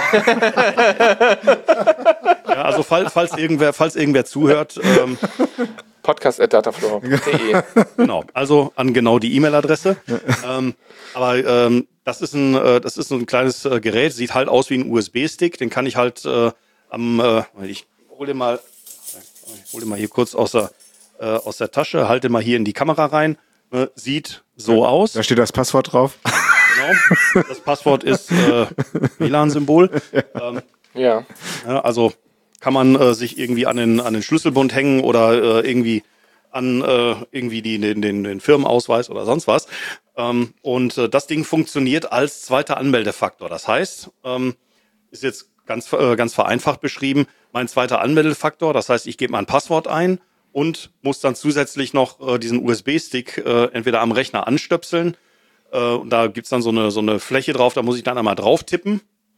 Ja, also fall, falls irgendwer, falls irgendwer zuhört. Ähm, podcast at dataflow punkt de Genau, also an genau die E-Mail-Adresse. ähm, aber ähm, das ist ein, äh, das ist so ein kleines äh, Gerät, sieht halt aus wie ein U S B-Stick. Den kann ich halt äh, am, äh, ich hole den mal, ich hole den mal hier kurz aus der, äh, aus der Tasche, halte mal hier in die Kamera rein. Äh, sieht so aus. Da steht das Passwort drauf. Genau. Das Passwort ist äh, W L A N-Symbol. Ähm, ja. ja. Also kann man äh, sich irgendwie an den, an den Schlüsselbund hängen oder äh, irgendwie an äh, irgendwie die, den, den, den Firmenausweis oder sonst was. Ähm, und äh, das Ding funktioniert als zweiter Anmeldefaktor. Das heißt, ähm, ist jetzt ganz, äh, ganz vereinfacht beschrieben, mein zweiter Anmeldefaktor. Das heißt, ich gebe mein Passwort ein und muss dann zusätzlich noch äh, diesen U S B-Stick äh, entweder am Rechner anstöpseln. Äh, und da gibt's dann so eine, so eine Fläche drauf, da muss ich dann einmal drauf tippen.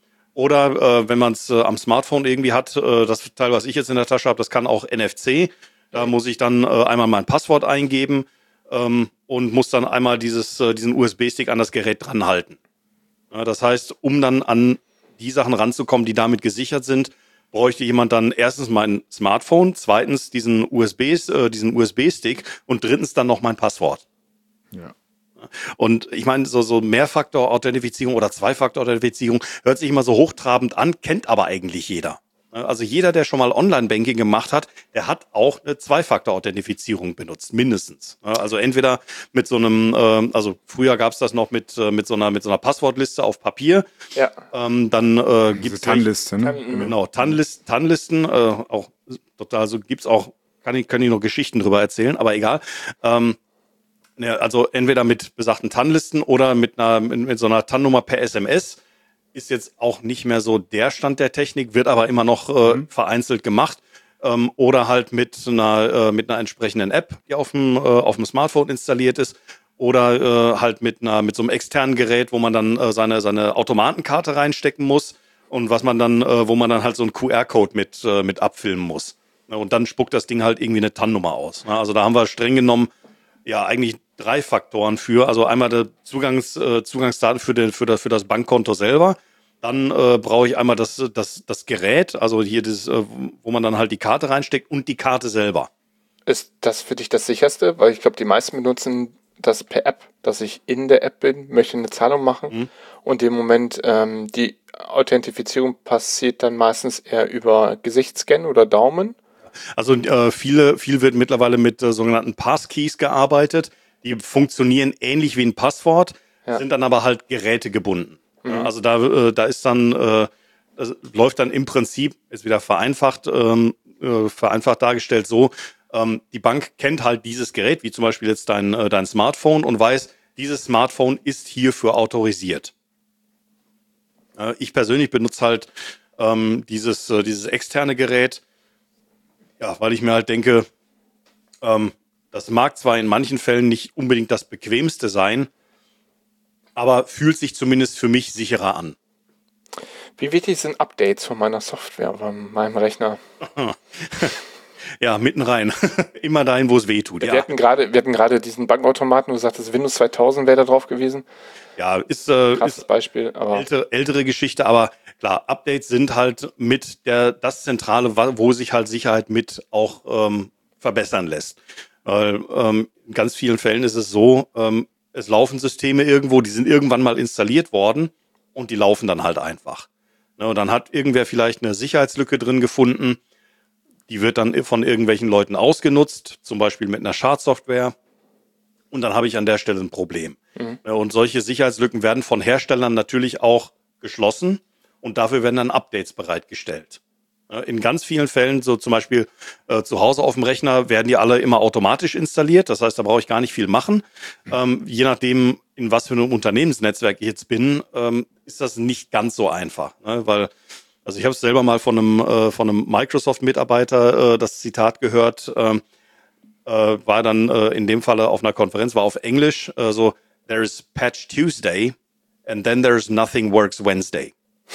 Oder äh, wenn man es äh, am Smartphone irgendwie hat, äh, das Teil, was ich jetzt in der Tasche habe, das kann auch N F C. Da muss ich dann äh, einmal mein Passwort eingeben ähm, und muss dann einmal dieses, äh, diesen U S B-Stick an das Gerät dran halten. Ja, das heißt, um dann an die Sachen ranzukommen, die damit gesichert sind, bräuchte jemand dann erstens mein Smartphone, zweitens diesen U S B, äh, diesen U S B-Stick und drittens dann noch mein Passwort. Ja. Und ich meine, so, so Mehrfaktor-Authentifizierung oder Zweifaktor-Authentifizierung hört sich immer so hochtrabend an, kennt aber eigentlich jeder. Also jeder, der schon mal Online-Banking gemacht hat, der hat auch eine Zweifaktor-Authentifizierung benutzt, mindestens. Also entweder mit so einem, äh, also früher gab es das noch mit äh, mit so einer mit so einer Passwortliste auf Papier. Ja. Ähm, dann äh, gibt es TAN-Liste, ne? Tan- Genau, TAN-Listen, TAN-Listen, äh, auch total, also gibt's auch, kann ich kann ich noch Geschichten drüber erzählen, aber egal. Ähm, Ja, also entweder mit besagten TAN-Listen oder mit einer mit, mit so einer TAN-Nummer per S M S. Ist jetzt auch nicht mehr so der Stand der Technik, wird aber immer noch äh, mhm. vereinzelt gemacht. Ähm, oder halt mit einer äh, mit einer entsprechenden App, die auf dem äh, auf dem Smartphone installiert ist. Oder äh, halt mit einer mit so einem externen Gerät, wo man dann äh, seine seine Automatenkarte reinstecken muss und was man dann äh, wo man dann halt so einen Q R-Code mit äh, mit abfilmen muss. Und dann spuckt das Ding halt irgendwie eine TAN-Nummer aus. Also da haben wir streng genommen ja eigentlich drei Faktoren für. Also einmal der Zugangs, äh, Zugangsdaten für, den, für, das, für das Bankkonto selber. Dann äh, brauche ich einmal das, das, das Gerät, also hier das, äh, wo man dann halt die Karte reinsteckt und die Karte selber. Ist das für dich das sicherste? Weil ich glaube, die meisten benutzen das per App, dass ich in der App bin, möchte eine Zahlung machen mhm. und im Moment ähm, die Authentifizierung passiert dann meistens eher über Gesichtsscan oder Daumen. Also äh, viele, viel wird mittlerweile mit äh, sogenannten Passkeys gearbeitet. Die funktionieren ähnlich wie ein Passwort, ja. sind dann aber halt gerätegebunden. Mhm. Ja, also da, äh, da ist dann, äh, das läuft dann im Prinzip, ist wieder vereinfacht, ähm, äh, vereinfacht dargestellt so, Ähm, die Bank kennt halt dieses Gerät, wie zum Beispiel jetzt dein, äh, dein Smartphone, und weiß, dieses Smartphone ist hierfür autorisiert. Äh, ich persönlich benutze halt ähm, dieses, äh, dieses externe Gerät, ja, weil ich mir halt denke, ähm, das mag zwar in manchen Fällen nicht unbedingt das bequemste sein, aber fühlt sich zumindest für mich sicherer an. Wie wichtig sind Updates von meiner Software, von meinem Rechner? Ja, mitten rein. Immer dahin, wo es weh tut. Wir Ja. hatten gerade, wir hatten gerade diesen Bankautomaten, du sagtest, Windows zweitausend wäre da drauf gewesen. Ja, ist, äh, Krasses ist Beispiel, aber ältere, ältere Geschichte, aber klar, Updates sind halt mit der das Zentrale, wa- wo sich halt Sicherheit mit auch ähm, verbessern lässt. Weil ähm, in ganz vielen Fällen ist es so, ähm, es laufen Systeme irgendwo, die sind irgendwann mal installiert worden und die laufen dann halt einfach. Ne, und dann hat irgendwer vielleicht eine Sicherheitslücke drin gefunden, die wird dann von irgendwelchen Leuten ausgenutzt, zum Beispiel mit einer Schadsoftware. Und dann habe ich an der Stelle ein Problem. Mhm. Ja, und solche Sicherheitslücken werden von Herstellern natürlich auch geschlossen und dafür werden dann Updates bereitgestellt. Ja, in ganz vielen Fällen, so zum Beispiel äh, zu Hause auf dem Rechner, werden die alle immer automatisch installiert. Das heißt, da brauche ich gar nicht viel machen. Ähm, je nachdem, in was für einem Unternehmensnetzwerk ich jetzt bin, ähm, ist das nicht ganz so einfach. Ne? Weil, also ich habe es selber mal von einem, äh, von einem Microsoft-Mitarbeiter äh, das Zitat gehört, ähm, äh, war dann äh, in dem Falle auf einer Konferenz, war auf Englisch, äh, so, there's Patch Tuesday and then there's Nothing Works Wednesday.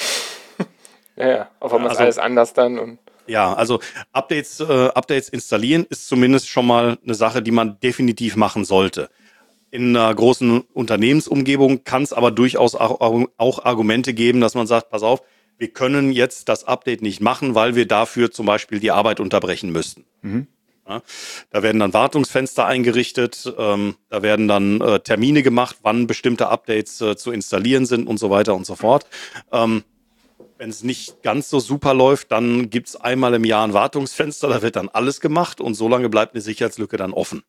ja, ja, auf einmal ist Also- alles anders dann und Ja, also Updates, äh, Updates installieren ist zumindest schon mal eine Sache, die man definitiv machen sollte. In einer großen Unternehmensumgebung kann es aber durchaus auch, auch Argumente geben, dass man sagt, pass auf, wir können jetzt das Update nicht machen, weil wir dafür zum Beispiel die Arbeit unterbrechen müssten. Ja, da werden dann Wartungsfenster eingerichtet, ähm, da werden dann äh, Termine gemacht, wann bestimmte Updates äh, zu installieren sind und so weiter und so fort. Ähm, Wenn es nicht ganz so super läuft, dann gibt's einmal im Jahr ein Wartungsfenster, da wird dann alles gemacht und so lange bleibt eine Sicherheitslücke dann offen.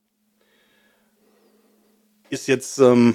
Ist jetzt ähm,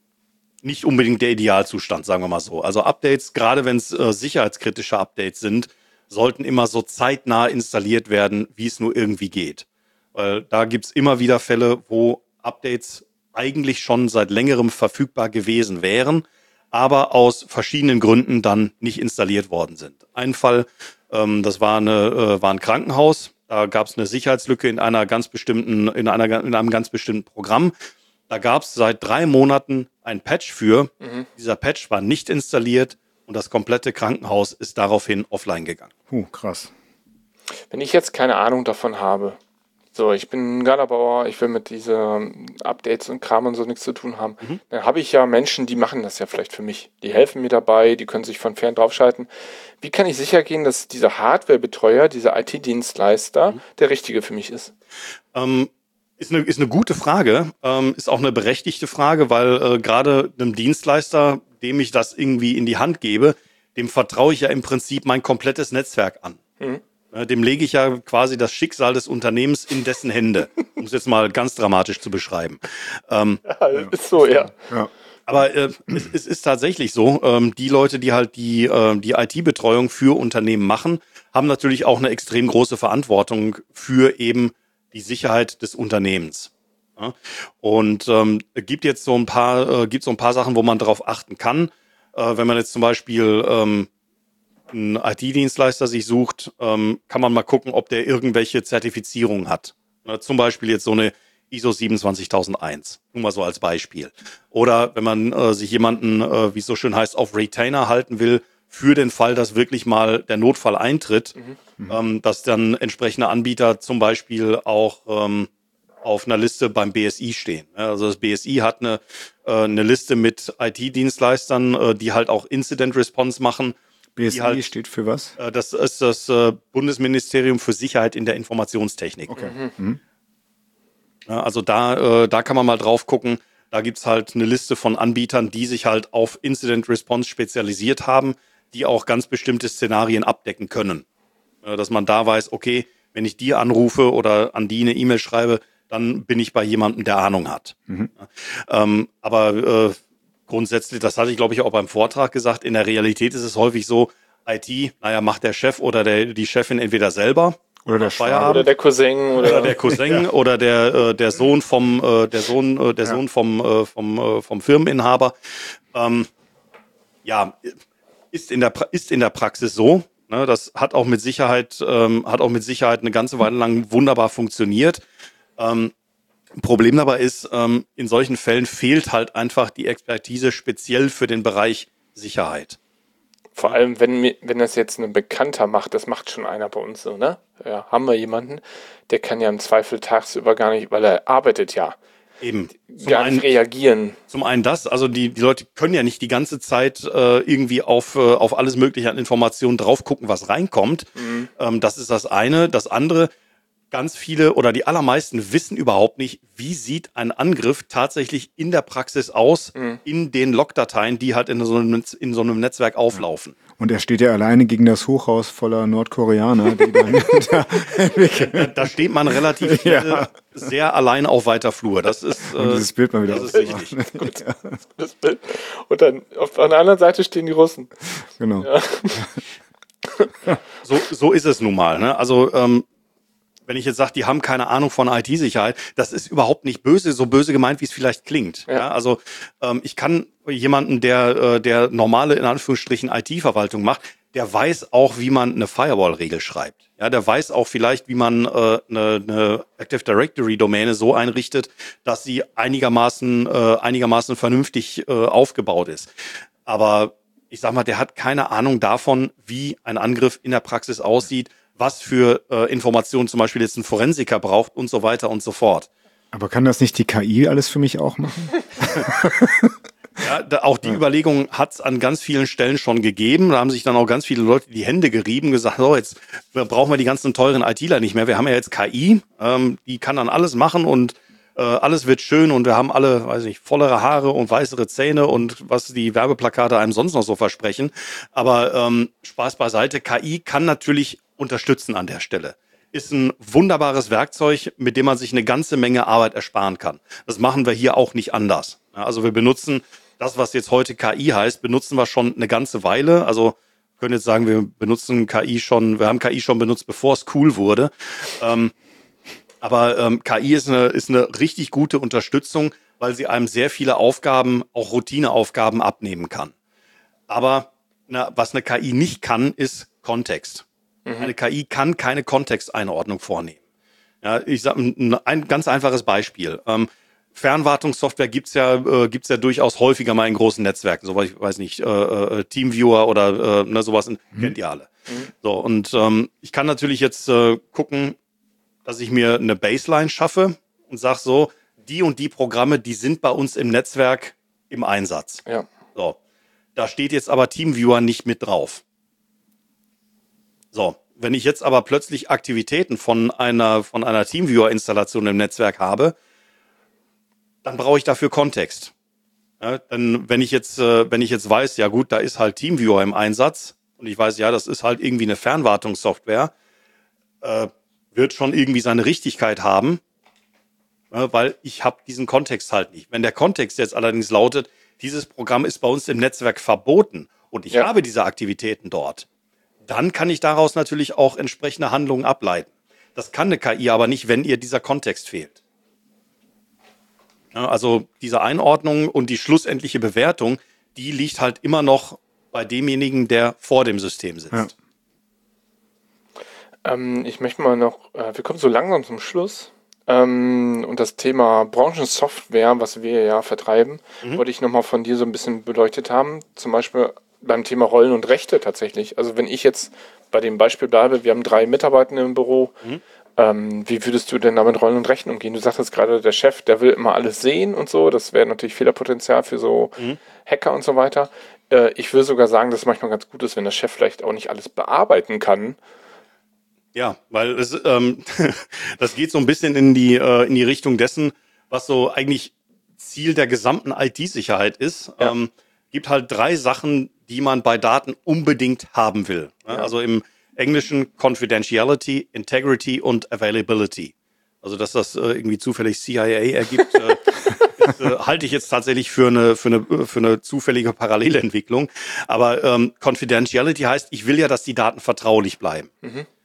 nicht unbedingt der Idealzustand, sagen wir mal so. Also Updates, gerade wenn es äh, sicherheitskritische Updates sind, sollten immer so zeitnah installiert werden, wie es nur irgendwie geht. Weil da gibt's immer wieder Fälle, wo Updates eigentlich schon seit längerem verfügbar gewesen wären, aber aus verschiedenen Gründen dann nicht installiert worden sind. Ein Fall, ähm, das war, eine, äh, war ein Krankenhaus, da gab es eine Sicherheitslücke in einer ganz bestimmten, in einer, in einem ganz bestimmten Programm. Da gab es seit drei Monaten ein Patch für. Mhm. Dieser Patch war nicht installiert und das komplette Krankenhaus ist daraufhin offline gegangen. Huh, krass. wenn ich jetzt keine Ahnung davon habe, so, ich bin ein Galabauer, ich will mit diesen Updates und Kram und so nichts zu tun haben, Mhm. dann habe ich ja Menschen, die machen das ja vielleicht für mich. Die helfen mir dabei, die können sich von fern draufschalten. Wie kann ich sicher gehen, dass dieser Hardwarebetreuer, dieser I T-Dienstleister, Mhm. der richtige für mich ist? Ähm, ist eine, ist eine gute Frage, ähm, ist auch eine berechtigte Frage, weil äh, gerade einem Dienstleister, dem ich das irgendwie in die Hand gebe, dem vertraue ich ja im Prinzip mein komplettes Netzwerk an. Mhm. Äh, Dem lege ich ja quasi das Schicksal des Unternehmens in dessen Hände, um es jetzt mal ganz dramatisch zu beschreiben. Ähm, Ja, ist so, ja. Ja. aber äh, es, es ist tatsächlich so, ähm, die Leute, die halt die, äh, die I T-Betreuung für Unternehmen machen, haben natürlich auch eine extrem große Verantwortung für eben die Sicherheit des Unternehmens. Ja? Und ähm, es gibt jetzt so ein paar, äh, gibt so ein paar Sachen, wo man darauf achten kann. Äh, wenn man jetzt zum Beispiel ähm, einen I T-Dienstleister sich sucht, ähm, kann man mal gucken, ob der irgendwelche Zertifizierungen hat. Na, zum Beispiel jetzt so eine I S O siebenundzwanzigtausendeins, nur mal so als Beispiel. Oder wenn man äh, sich jemanden, äh, wie es so schön heißt, auf Retainer halten will, für den Fall, dass wirklich mal der Notfall eintritt, Mhm. ähm, dass dann entsprechende Anbieter zum Beispiel auch ähm, auf einer Liste beim B S I stehen. Ja, also das B S I hat eine, äh, eine Liste mit I T-Dienstleistern, äh, die halt auch Incident Response machen. B S I Die halt- steht für was? Äh, Das ist das äh, Bundesministerium für Sicherheit in der Informationstechnik. Okay. Mhm. Mhm. Ja, also da, äh, da kann man mal drauf gucken. Da gibt's halt eine Liste von Anbietern, die sich halt auf Incident Response spezialisiert haben, die auch ganz bestimmte Szenarien abdecken können. Äh, dass man da weiß, okay, wenn ich die anrufe oder an die eine E-Mail schreibe, dann bin ich bei jemandem, der Ahnung hat. Mhm. Ja, ähm, aber äh, grundsätzlich, das hatte ich glaube ich auch beim Vortrag gesagt, in der Realität ist es häufig so, I T, naja, macht der Chef oder der, die Chefin entweder selber Oder der Feierabend. Oder der Cousin. Oder, Oder der Cousin Ja. oder der, äh, der Sohn vom, äh, der Sohn, äh, der Ja. Sohn vom, äh, vom, äh, vom Firmeninhaber. Ähm, ja, ist in der, pra- ist in der Praxis so. Ne? Das hat auch mit Sicherheit, ähm, hat auch mit Sicherheit eine ganze Weile lang wunderbar funktioniert. Ähm, Problem dabei ist, ähm, in solchen Fällen fehlt halt einfach die Expertise speziell für den Bereich Sicherheit. Vor allem, wenn, mir- wenn das jetzt ein Bekannter macht, das macht schon einer bei uns so, ne? Ja, haben wir jemanden, der kann ja im Zweifel tagsüber gar nicht, weil er arbeitet ja, Eben. Zum gar einen, nicht reagieren. zum einen das, also die, die Leute können ja nicht die ganze Zeit äh, irgendwie auf, äh, auf alles Mögliche an Informationen drauf gucken, was reinkommt. Mhm. Ähm, das ist das eine. Das andere, ganz viele oder die allermeisten wissen überhaupt nicht, wie sieht ein Angriff tatsächlich in der Praxis aus, Mhm. in den Logdateien, die halt in so einem, Netz- in so einem Netzwerk auflaufen. Und er steht ja alleine gegen das Hochhaus voller Nordkoreaner, die dann da entwickeln. Da, da steht man relativ schnell Ja. sehr allein auf weiter Flur. Das ist, Um äh, dieses Bild mal wieder das ist richtig. Gut, das Bild. Und dann auf an der anderen Seite stehen die Russen. Genau. Ja. So, so ist es nun mal. Ne? Also ähm, wenn ich jetzt sage, die haben keine Ahnung von I T-Sicherheit, das ist überhaupt nicht böse, so böse gemeint, wie es vielleicht klingt. Ja. Ja. Also ähm, ich kann jemanden, der, äh, der normale, in Anführungsstrichen, I T-Verwaltung macht, der weiß auch, wie man eine Firewall-Regel schreibt. Ja, der weiß auch vielleicht, wie man äh, eine, eine Active Directory-Domäne so einrichtet, dass sie einigermaßen, äh, einigermaßen vernünftig äh, aufgebaut ist. Aber ich sag mal, der hat keine Ahnung davon, wie ein Angriff in der Praxis aussieht, was für äh, Informationen zum Beispiel jetzt ein Forensiker braucht und so weiter und so fort. Aber kann das nicht die K I alles für mich auch machen? Ja, da, auch die Überlegung hat es an ganz vielen Stellen schon gegeben. Da haben sich dann auch ganz viele Leute die Hände gerieben, gesagt, so, jetzt brauchen wir die ganzen teuren ITler nicht mehr. Wir haben ja jetzt K I, ähm, die kann dann alles machen und äh, alles wird schön und wir haben alle, weiß nicht, vollere Haare und weißere Zähne und was die Werbeplakate einem sonst noch so versprechen. Aber ähm, Spaß beiseite, K I kann natürlich unterstützen an der Stelle. Ist ein wunderbares Werkzeug, mit dem man sich eine ganze Menge Arbeit ersparen kann. Das machen wir hier auch nicht anders. Ja, also wir benutzen das, was jetzt heute K I heißt, benutzen wir schon eine ganze Weile. Also wir können jetzt sagen, wir benutzen K I schon, wir haben K I schon benutzt, bevor es cool wurde. Ähm, aber ähm, K I ist eine, ist eine richtig gute Unterstützung, weil sie einem sehr viele Aufgaben, auch Routineaufgaben abnehmen kann. Aber na, was eine K I nicht kann, ist Kontext. Mhm. Eine K I kann keine Kontexteinordnung vornehmen. Ja, ich sage ein, ein ganz einfaches Beispiel. Ähm, Fernwartungssoftware gibt's ja, äh, gibt's ja durchaus häufiger mal in großen Netzwerken, so ich weiß nicht, äh, äh, Teamviewer oder äh, ne, sowas, mhm. kennt ihr alle. Mhm. So, und ähm, ich kann natürlich jetzt äh, gucken, dass ich mir eine Baseline schaffe und sag so, die und die Programme, die sind bei uns im Netzwerk im Einsatz. Ja. So, da steht jetzt aber Teamviewer nicht mit drauf. So, wenn ich jetzt aber plötzlich Aktivitäten von einer, von einer Teamviewer-Installation im Netzwerk habe, dann brauche ich dafür Kontext. Ja, denn wenn ich jetzt, äh, wenn ich jetzt weiß, ja gut, da ist halt Teamviewer im Einsatz und ich weiß, ja, das ist halt irgendwie eine Fernwartungssoftware, äh, wird schon irgendwie seine Richtigkeit haben, äh, weil ich habe diesen Kontext halt nicht. Wenn der Kontext jetzt allerdings lautet, dieses Programm ist bei uns im Netzwerk verboten und ich Ja. habe diese Aktivitäten dort, dann kann ich daraus natürlich auch entsprechende Handlungen ableiten. Das kann eine K I aber nicht, wenn ihr dieser Kontext fehlt. Ja, also diese Einordnung und die schlussendliche Bewertung, die liegt halt immer noch bei demjenigen, der vor dem System sitzt. Ja. Ähm, ich möchte mal noch, äh, wir kommen so langsam zum Schluss. Ähm, und das Thema Branchensoftware, was wir ja vertreiben, Mhm. wollte ich nochmal von dir so ein bisschen beleuchtet haben. Zum Beispiel beim Thema Rollen und Rechte tatsächlich. Also wenn ich jetzt bei dem Beispiel bleibe, wir haben drei Mitarbeiter im Büro, Mhm. ähm, wie würdest du denn da mit Rollen und Rechten umgehen? Du sagtest gerade, der Chef, der will immer alles sehen und so. Das wäre natürlich Fehlerpotenzial für so Mhm. Hacker und so weiter. Äh, ich würde sogar sagen, dass es manchmal ganz gut ist, wenn der Chef vielleicht auch nicht alles bearbeiten kann. Ja, weil es, ähm, das geht so ein bisschen in die, äh, in die Richtung dessen, was so eigentlich Ziel der gesamten I T-Sicherheit ist. Ja. Ähm, gibt halt drei Sachen, die man bei Daten unbedingt haben will. Ja. Also im Englischen Confidentiality, Integrity und Availability. Also dass das äh, irgendwie zufällig C I A ergibt, äh, das, äh, halte ich jetzt tatsächlich für eine, für eine, für eine zufällige Parallelentwicklung. Aber ähm, Confidentiality heißt, ich will ja, dass die Daten vertraulich bleiben. Mhm.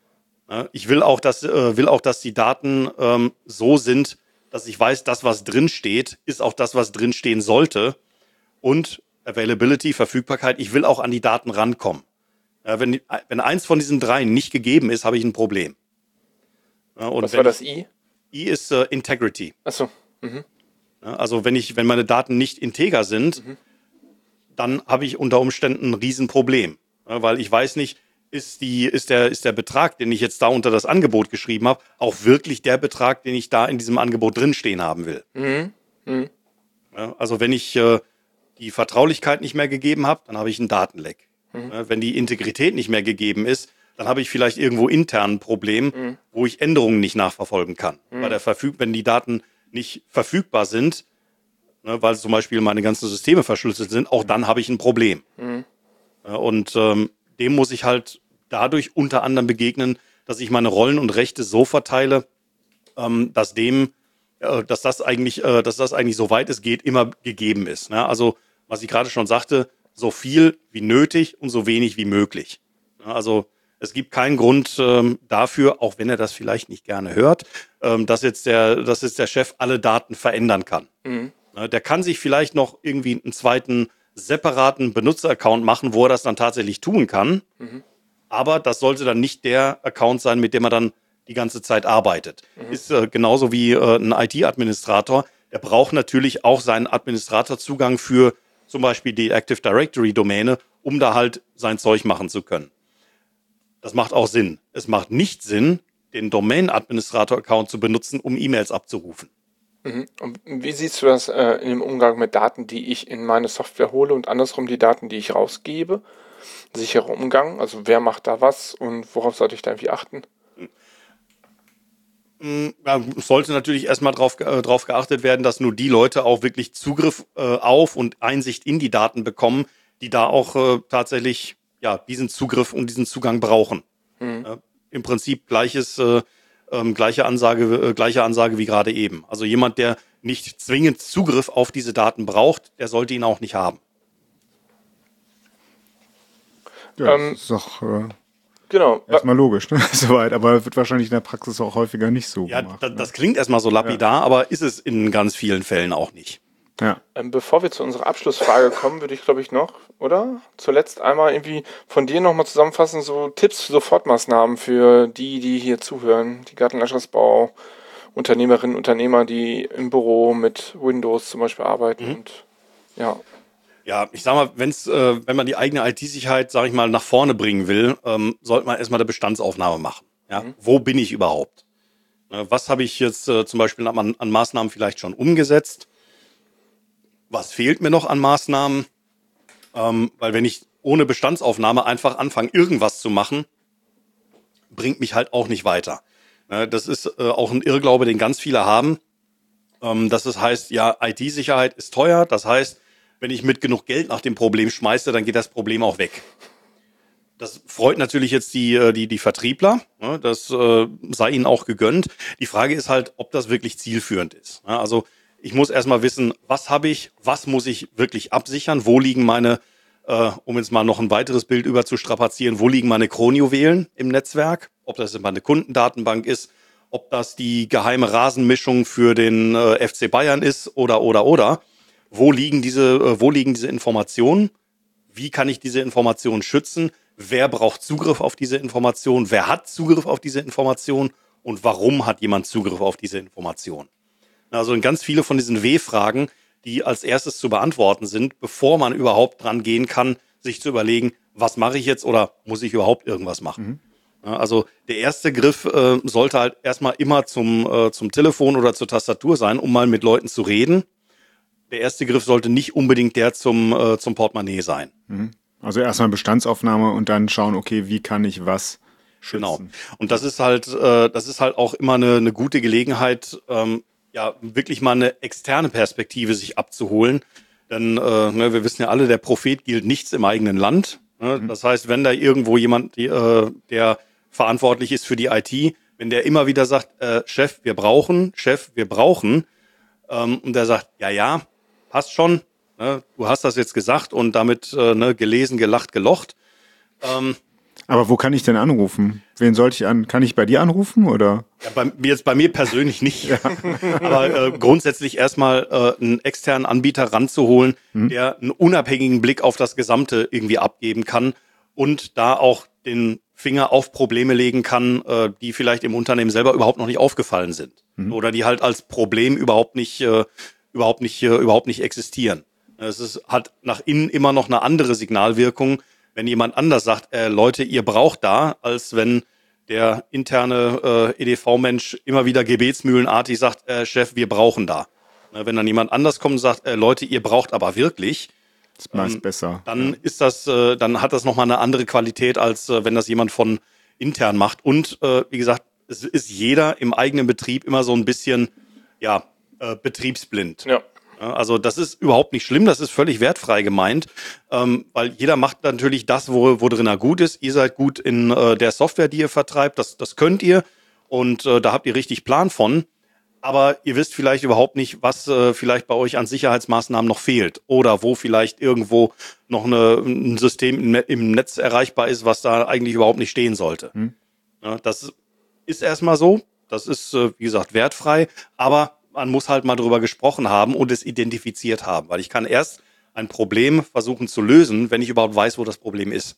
Ich will auch, dass, äh, will auch, dass die Daten ähm, so sind, dass ich weiß, das, was drin steht, ist auch das, was drin stehen sollte. Und Availability, Verfügbarkeit, ich will auch an die Daten rankommen. Ja, wenn, wenn eins von diesen drei nicht gegeben ist, habe ich ein Problem. Ja, und was war das I? I ist äh, Integrity. Ach so. Mhm. Ja, also wenn, ich, wenn meine Daten nicht integer sind, mhm. dann habe ich unter Umständen ein Riesenproblem. Ja, weil ich weiß nicht, Ist, die, ist, der, ist der Betrag, den ich jetzt da unter das Angebot geschrieben habe, auch wirklich der Betrag, den ich da in diesem Angebot drinstehen haben will. Mhm. Mhm. Ja, also wenn ich äh, die Vertraulichkeit nicht mehr gegeben habe, dann habe ich einen Datenleck. Mhm. Ja, wenn die Integrität nicht mehr gegeben ist, dann habe ich vielleicht irgendwo intern ein Problem, mhm. wo ich Änderungen nicht nachverfolgen kann. Mhm. Weil der Verfüg- wenn die Daten nicht verfügbar sind, ne, weil zum Beispiel meine ganzen Systeme verschlüsselt sind, auch dann habe ich ein Problem. Mhm. Ja, und ähm, dem muss ich halt dadurch unter anderem begegnen, dass ich meine Rollen und Rechte so verteile, ähm, dass dem, äh, dass das eigentlich, äh, dass das eigentlich so weit es geht, immer gegeben ist. Ne? Also, was ich gerade schon sagte, so viel wie nötig und so wenig wie möglich. Ja, also, es gibt keinen Grund ähm, dafür, auch wenn er das vielleicht nicht gerne hört, ähm, dass jetzt der, dass jetzt der Chef alle Daten verändern kann. Mhm. Ja, der kann sich vielleicht noch irgendwie einen zweiten separaten Benutzeraccount machen, wo er das dann tatsächlich tun kann. Mhm. Aber das sollte dann nicht der Account sein, mit dem er dann die ganze Zeit arbeitet. Mhm. Ist äh, genauso wie äh, ein I T-Administrator. Der braucht natürlich auch seinen Administratorzugang für zum Beispiel die Active Directory-Domäne, um da halt sein Zeug machen zu können. Das macht auch Sinn. Es macht nicht Sinn, den Domain-Administrator-Account zu benutzen, um E-Mails abzurufen. Mhm. Und wie siehst du das äh, in dem Umgang mit Daten, die ich in meine Software hole und andersrum die Daten, die ich rausgebe? Sicherer Umgang, also wer macht da was und worauf sollte ich da irgendwie achten? Ja, es sollte natürlich erstmal drauf, äh, drauf geachtet werden, dass nur die Leute auch wirklich Zugriff äh, auf und Einsicht in die Daten bekommen, die da auch äh, tatsächlich ja, diesen Zugriff und diesen Zugang brauchen. Mhm. Äh, Im Prinzip gleiches äh, Ähm, gleiche Ansage, äh, gleiche Ansage wie gerade eben. Also jemand, der nicht zwingend Zugriff auf diese Daten braucht, der sollte ihn auch nicht haben. Ja, Ähm, das ist doch äh, genau. erstmal logisch, ne? Soweit, aber wird wahrscheinlich in der Praxis auch häufiger nicht so Ja, gemacht. da, ne? das klingt erstmal so lapidar, ja. aber ist es in ganz vielen Fällen auch nicht. Ja. Ähm, bevor wir zu unserer Abschlussfrage kommen, würde ich, glaube ich, noch, oder? Zuletzt einmal irgendwie von dir nochmal zusammenfassen, so Tipps, Sofortmaßnahmen für die, die hier zuhören, die Gartenlandschaftsbau, Unternehmerinnen, Unternehmer, die im Büro mit Windows zum Beispiel arbeiten. Mhm. Und ja. Ja, ich sag mal, wenn's, äh, wenn man die eigene I T-Sicherheit, sag ich mal, nach vorne bringen will, ähm, sollte man erstmal eine Bestandsaufnahme machen. Ja? Mhm. Wo bin ich überhaupt? Äh, was habe ich jetzt äh, zum Beispiel an, an Maßnahmen vielleicht schon umgesetzt? Was fehlt mir noch an Maßnahmen? Ähm, weil wenn ich ohne Bestandsaufnahme einfach anfange, irgendwas zu machen, bringt mich halt auch nicht weiter. Äh, das ist äh, auch ein Irrglaube, den ganz viele haben. Ähm, dass es heißt, ja, I T-Sicherheit ist teuer. Das heißt, wenn ich mit genug Geld nach dem Problem schmeiße, dann geht das Problem auch weg. Das freut natürlich jetzt die, die, die Vertriebler. Ne? Das äh, sei ihnen auch gegönnt. Die Frage ist halt, ob das wirklich zielführend ist. Ja, also ich muss erstmal wissen, was habe ich, was muss ich wirklich absichern, wo liegen meine, äh, um jetzt mal noch ein weiteres Bild über zu strapazieren, wo liegen meine Kronjuwelen im Netzwerk, ob das jetzt meine Kundendatenbank ist, ob das die geheime Rasenmischung für den äh, F C Bayern ist oder, oder, oder. Wo liegen diese, äh, wo liegen diese Informationen? Wie kann ich diese Informationen schützen? Wer braucht Zugriff auf diese Informationen? Wer hat Zugriff auf diese Informationen? Und warum hat jemand Zugriff auf diese Informationen? Also ganz viele von diesen W-Fragen, die als erstes zu beantworten sind, bevor man überhaupt dran gehen kann, sich zu überlegen, was mache ich jetzt oder muss ich überhaupt irgendwas machen? Mhm. Also der erste Griff äh, sollte halt erstmal immer zum, äh, zum Telefon oder zur Tastatur sein, um mal mit Leuten zu reden. Der erste Griff sollte nicht unbedingt der zum, äh, zum Portemonnaie sein. Mhm. Also erstmal Bestandsaufnahme und dann schauen, okay, wie kann ich was schützen? Genau. Und das ist halt, äh, das ist halt auch immer eine, eine gute Gelegenheit, ähm, ja, wirklich mal eine externe Perspektive sich abzuholen. Denn äh, ne, wir wissen ja alle, der Prophet gilt nichts im eigenen Land. Ne? Mhm. Das heißt, wenn da irgendwo jemand, die, äh, der verantwortlich ist für die I T, wenn der immer wieder sagt, äh, Chef, wir brauchen, Chef, wir brauchen, ähm, und der sagt, ja, ja, passt schon, ne? Du hast das jetzt gesagt und damit äh, ne, gelesen, gelacht, gelocht. Ähm, Aber wo kann ich denn anrufen? Wen sollte ich an? Kann ich bei dir anrufen oder? Ja, bei, jetzt bei mir persönlich nicht. Ja. Aber äh, grundsätzlich erstmal äh, einen externen Anbieter ranzuholen, mhm. der einen unabhängigen Blick auf das Gesamte irgendwie abgeben kann und da auch den Finger auf Probleme legen kann, äh, die vielleicht im Unternehmen selber überhaupt noch nicht aufgefallen sind. Mhm. Oder die halt als Problem überhaupt nicht, äh, überhaupt nicht, äh, überhaupt nicht existieren. Es ist, hat nach innen immer noch eine andere Signalwirkung, wenn jemand anders sagt, äh, Leute, ihr braucht da, als wenn der interne äh, E D V-Mensch immer wieder gebetsmühlenartig sagt, äh, Chef, wir brauchen da. Äh, wenn dann jemand anders kommt und sagt, äh, Leute, ihr braucht aber wirklich, das ist meist ähm, besser. Dann ist das, äh, dann hat das nochmal eine andere Qualität, als äh, wenn das jemand von intern macht. Und äh, wie gesagt, es ist jeder im eigenen Betrieb immer so ein bisschen, ja, äh, betriebsblind. Ja. Also das ist überhaupt nicht schlimm, das ist völlig wertfrei gemeint, ähm, weil jeder macht natürlich das, wo, wo drin er gut ist. Ihr seid gut in äh, der Software, die ihr vertreibt, das, das könnt ihr und äh, da habt ihr richtig Plan von. Aber ihr wisst vielleicht überhaupt nicht, was äh, vielleicht bei euch an Sicherheitsmaßnahmen noch fehlt oder wo vielleicht irgendwo noch eine, ein System im, im Netz erreichbar ist, was da eigentlich überhaupt nicht stehen sollte. Hm. Ja, das ist erstmal so, das ist, äh, wie gesagt, wertfrei, aber man muss halt mal drüber gesprochen haben und es identifiziert haben, weil ich kann erst ein Problem versuchen zu lösen, wenn ich überhaupt weiß, wo das Problem ist.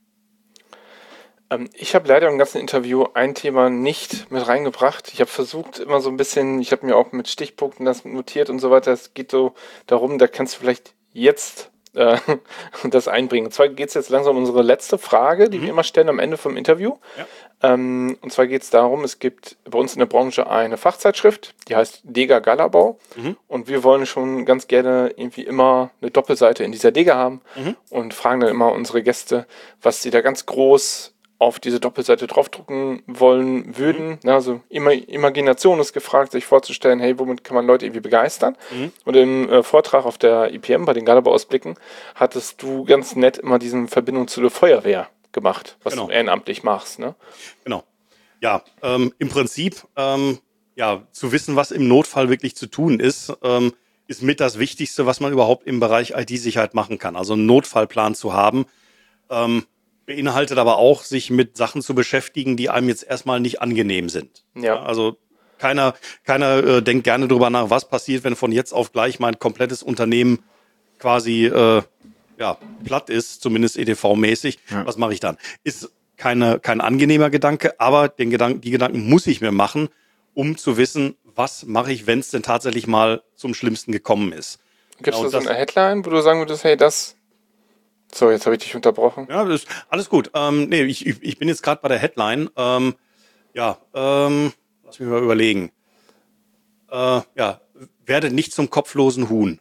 Ähm, ich habe leider im ganzen Interview ein Thema nicht mit reingebracht. Ich habe versucht immer so ein bisschen, ich habe mir auch mit Stichpunkten das notiert und so weiter. Es geht so darum, da kannst du vielleicht jetzt äh, das einbringen. Und zwar geht es jetzt langsam um unsere letzte Frage, die mhm. wir immer stellen am Ende vom Interview. Ja. Ähm, und zwar geht es darum, es gibt bei uns in der Branche eine Fachzeitschrift, die heißt Dega Galabau. Mhm. Und wir wollen schon ganz gerne irgendwie immer eine Doppelseite in dieser Dega haben mhm. und fragen dann immer unsere Gäste, was sie da ganz groß auf diese Doppelseite draufdrucken wollen würden. Mhm. Also immer, Imagination ist gefragt, sich vorzustellen, hey, womit kann man Leute irgendwie begeistern? Mhm. Und im äh, Vortrag auf der I P M bei den Galabau-Ausblicken hattest du ganz nett immer diese Verbindung zu der Feuerwehr gemacht, was genau. du ehrenamtlich machst. Ne? Genau. Ja, ähm, im Prinzip ähm, ja, zu wissen, was im Notfall wirklich zu tun ist, ähm, ist mit das Wichtigste, was man überhaupt im Bereich I T-Sicherheit machen kann. Also einen Notfallplan zu haben, ähm, beinhaltet aber auch, sich mit Sachen zu beschäftigen, die einem jetzt erstmal nicht angenehm sind. Ja. Ja, also keiner, keiner äh, denkt gerne drüber nach, was passiert, wenn von jetzt auf gleich mein komplettes Unternehmen quasi äh, ja, platt ist, zumindest E D V-mäßig. Ja. Was mache ich dann? Ist keine, kein angenehmer Gedanke, aber den Gedanken, die Gedanken muss ich mir machen, um zu wissen, was mache ich, wenn es denn tatsächlich mal zum Schlimmsten gekommen ist. Gibt es da so eine Headline, wo du sagen würdest, hey, das... So, jetzt habe ich dich unterbrochen. Ja, das ist alles gut. Ähm, nee, ich, ich bin jetzt gerade bei der Headline. Ähm, ja, ähm, lass mich mal überlegen. Äh, ja, werde nicht zum kopflosen Huhn.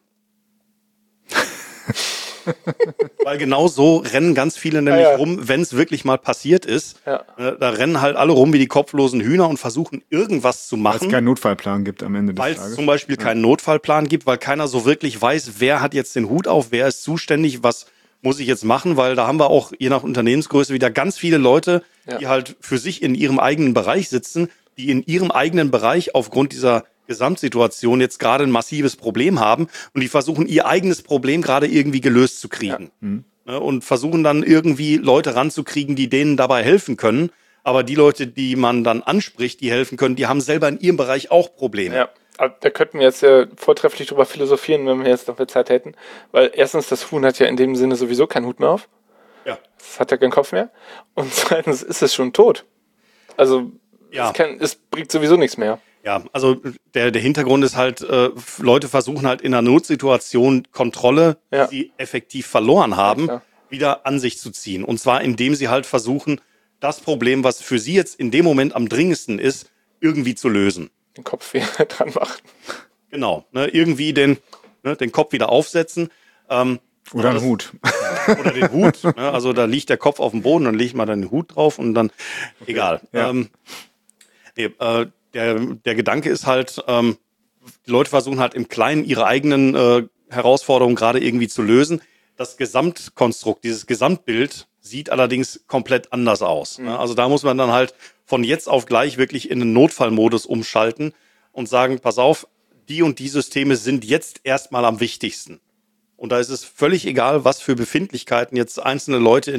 Weil genau so rennen ganz viele nämlich ah, ja. rum, wenn es wirklich mal passiert ist. Ja. Äh, da rennen halt alle rum wie die kopflosen Hühner und versuchen irgendwas zu machen. Weil es keinen Notfallplan gibt am Ende des Tages. Weil es zum Beispiel ja. keinen Notfallplan gibt, weil keiner so wirklich weiß, wer hat jetzt den Hut auf, wer ist zuständig, was muss ich jetzt machen, weil da haben wir auch je nach Unternehmensgröße wieder ganz viele Leute, ja. die halt für sich in ihrem eigenen Bereich sitzen, die in ihrem eigenen Bereich aufgrund dieser Gesamtsituation jetzt gerade ein massives Problem haben und die versuchen, ihr eigenes Problem gerade irgendwie gelöst zu kriegen. Ja. Mhm. Und versuchen dann irgendwie Leute ranzukriegen, die denen dabei helfen können. Aber die Leute, die man dann anspricht, die helfen können, die haben selber in ihrem Bereich auch Probleme. Ja. Da könnten wir jetzt ja vortrefflich drüber philosophieren, wenn wir jetzt noch mehr Zeit hätten. Weil erstens, das Huhn hat ja in dem Sinne sowieso keinen Hut mehr auf. Ja. Es hat ja keinen Kopf mehr. Und zweitens ist es schon tot. Also ja. es, kann, es bringt sowieso nichts mehr. Ja, also der, der Hintergrund ist halt, äh, Leute versuchen halt in einer Notsituation Kontrolle, ja. die sie effektiv verloren haben, ja, wieder an sich zu ziehen. Und zwar indem sie halt versuchen, das Problem, was für sie jetzt in dem Moment am dringendsten ist, irgendwie zu lösen. Den Kopf wieder dran machen. Genau, ne, irgendwie den, ne, den Kopf wieder aufsetzen. Ähm, oder einen Hut. Oder den Hut. Ne, also da liegt der Kopf auf dem Boden, dann legt man dann den Hut drauf und dann, okay. egal. Ja. Ähm, nee, äh, der, der Gedanke ist halt, ähm, die Leute versuchen halt im Kleinen ihre eigenen äh, Herausforderungen gerade irgendwie zu lösen. Das Gesamtkonstrukt, dieses Gesamtbild sieht allerdings komplett anders aus. Mhm. Ne? Also da muss man dann halt von jetzt auf gleich wirklich in den Notfallmodus umschalten und sagen, pass auf, die und die Systeme sind jetzt erstmal am wichtigsten. Und da ist es völlig egal, was für Befindlichkeiten jetzt einzelne Leute in,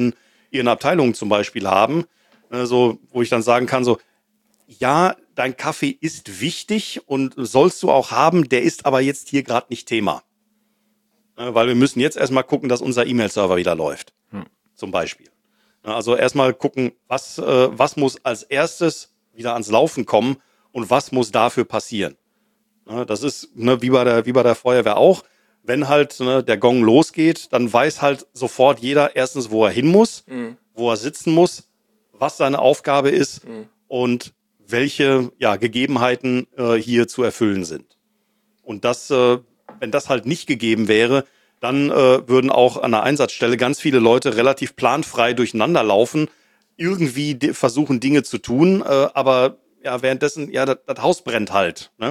ihren Abteilungen zum Beispiel haben, äh, so, wo ich dann sagen kann, so, ja, dein Kaffee ist wichtig und sollst du auch haben, der ist aber jetzt hier gerade nicht Thema. Äh, weil wir müssen jetzt erstmal gucken, dass unser E-Mail-Server wieder läuft, hm. zum Beispiel. Also erstmal gucken, was, äh, was muss als erstes wieder ans Laufen kommen und was muss dafür passieren. Ja, das ist ne, wie bei der, wie bei der Feuerwehr auch. Wenn halt ne, der Gong losgeht, dann weiß halt sofort jeder erstens, wo er hin muss, mhm. wo er sitzen muss, was seine Aufgabe ist mhm. und welche ja, Gegebenheiten äh, hier zu erfüllen sind. Und das, äh, wenn das halt nicht gegeben wäre, dann äh, würden auch an der Einsatzstelle ganz viele Leute relativ planfrei durcheinander laufen, irgendwie di- versuchen Dinge zu tun, äh, aber ja währenddessen, ja, das, das Haus brennt halt. Ne?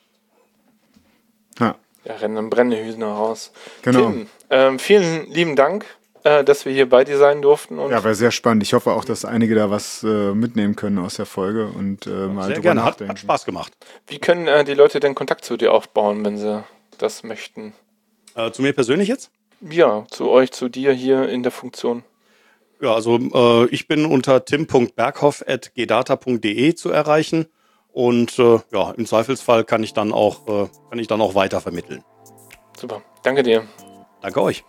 Ja. Ja, rennen dann brennende Hüsen raus. Genau. Tim, ähm, vielen lieben Dank, äh, dass wir hier bei dir sein durften. Und ja, war sehr spannend. Ich hoffe auch, dass einige da was äh, mitnehmen können aus der Folge und äh, mal sehr drüber gerne, hat, nachdenken. hat Spaß gemacht. Wie können äh, die Leute denn Kontakt zu dir aufbauen, wenn sie das möchten? Äh, zu mir persönlich jetzt? Ja, zu euch, zu dir hier in der Funktion. Ja, also äh, ich bin unter tim punkt berghoff at g data punkt de zu erreichen und äh, ja, im Zweifelsfall kann ich dann auch äh, kann ich dann auch weiter vermitteln. Super, danke dir. Danke euch.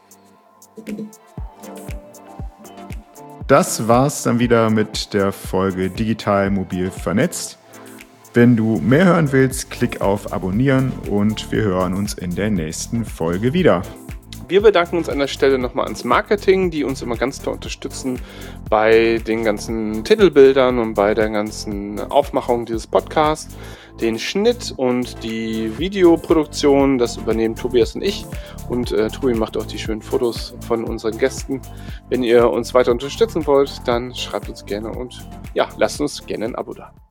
Das war's dann wieder mit der Folge Digital Mobil Vernetzt. Wenn du mehr hören willst, klick auf Abonnieren und wir hören uns in der nächsten Folge wieder. Wir bedanken uns an der Stelle nochmal ans Marketing, die uns immer ganz toll unterstützen bei den ganzen Titelbildern und bei der ganzen Aufmachung dieses Podcasts. Den Schnitt und die Videoproduktion, das übernehmen Tobias und ich. Und äh, Tobi macht auch die schönen Fotos von unseren Gästen. Wenn ihr uns weiter unterstützen wollt, dann schreibt uns gerne und ja, lasst uns gerne ein Abo da.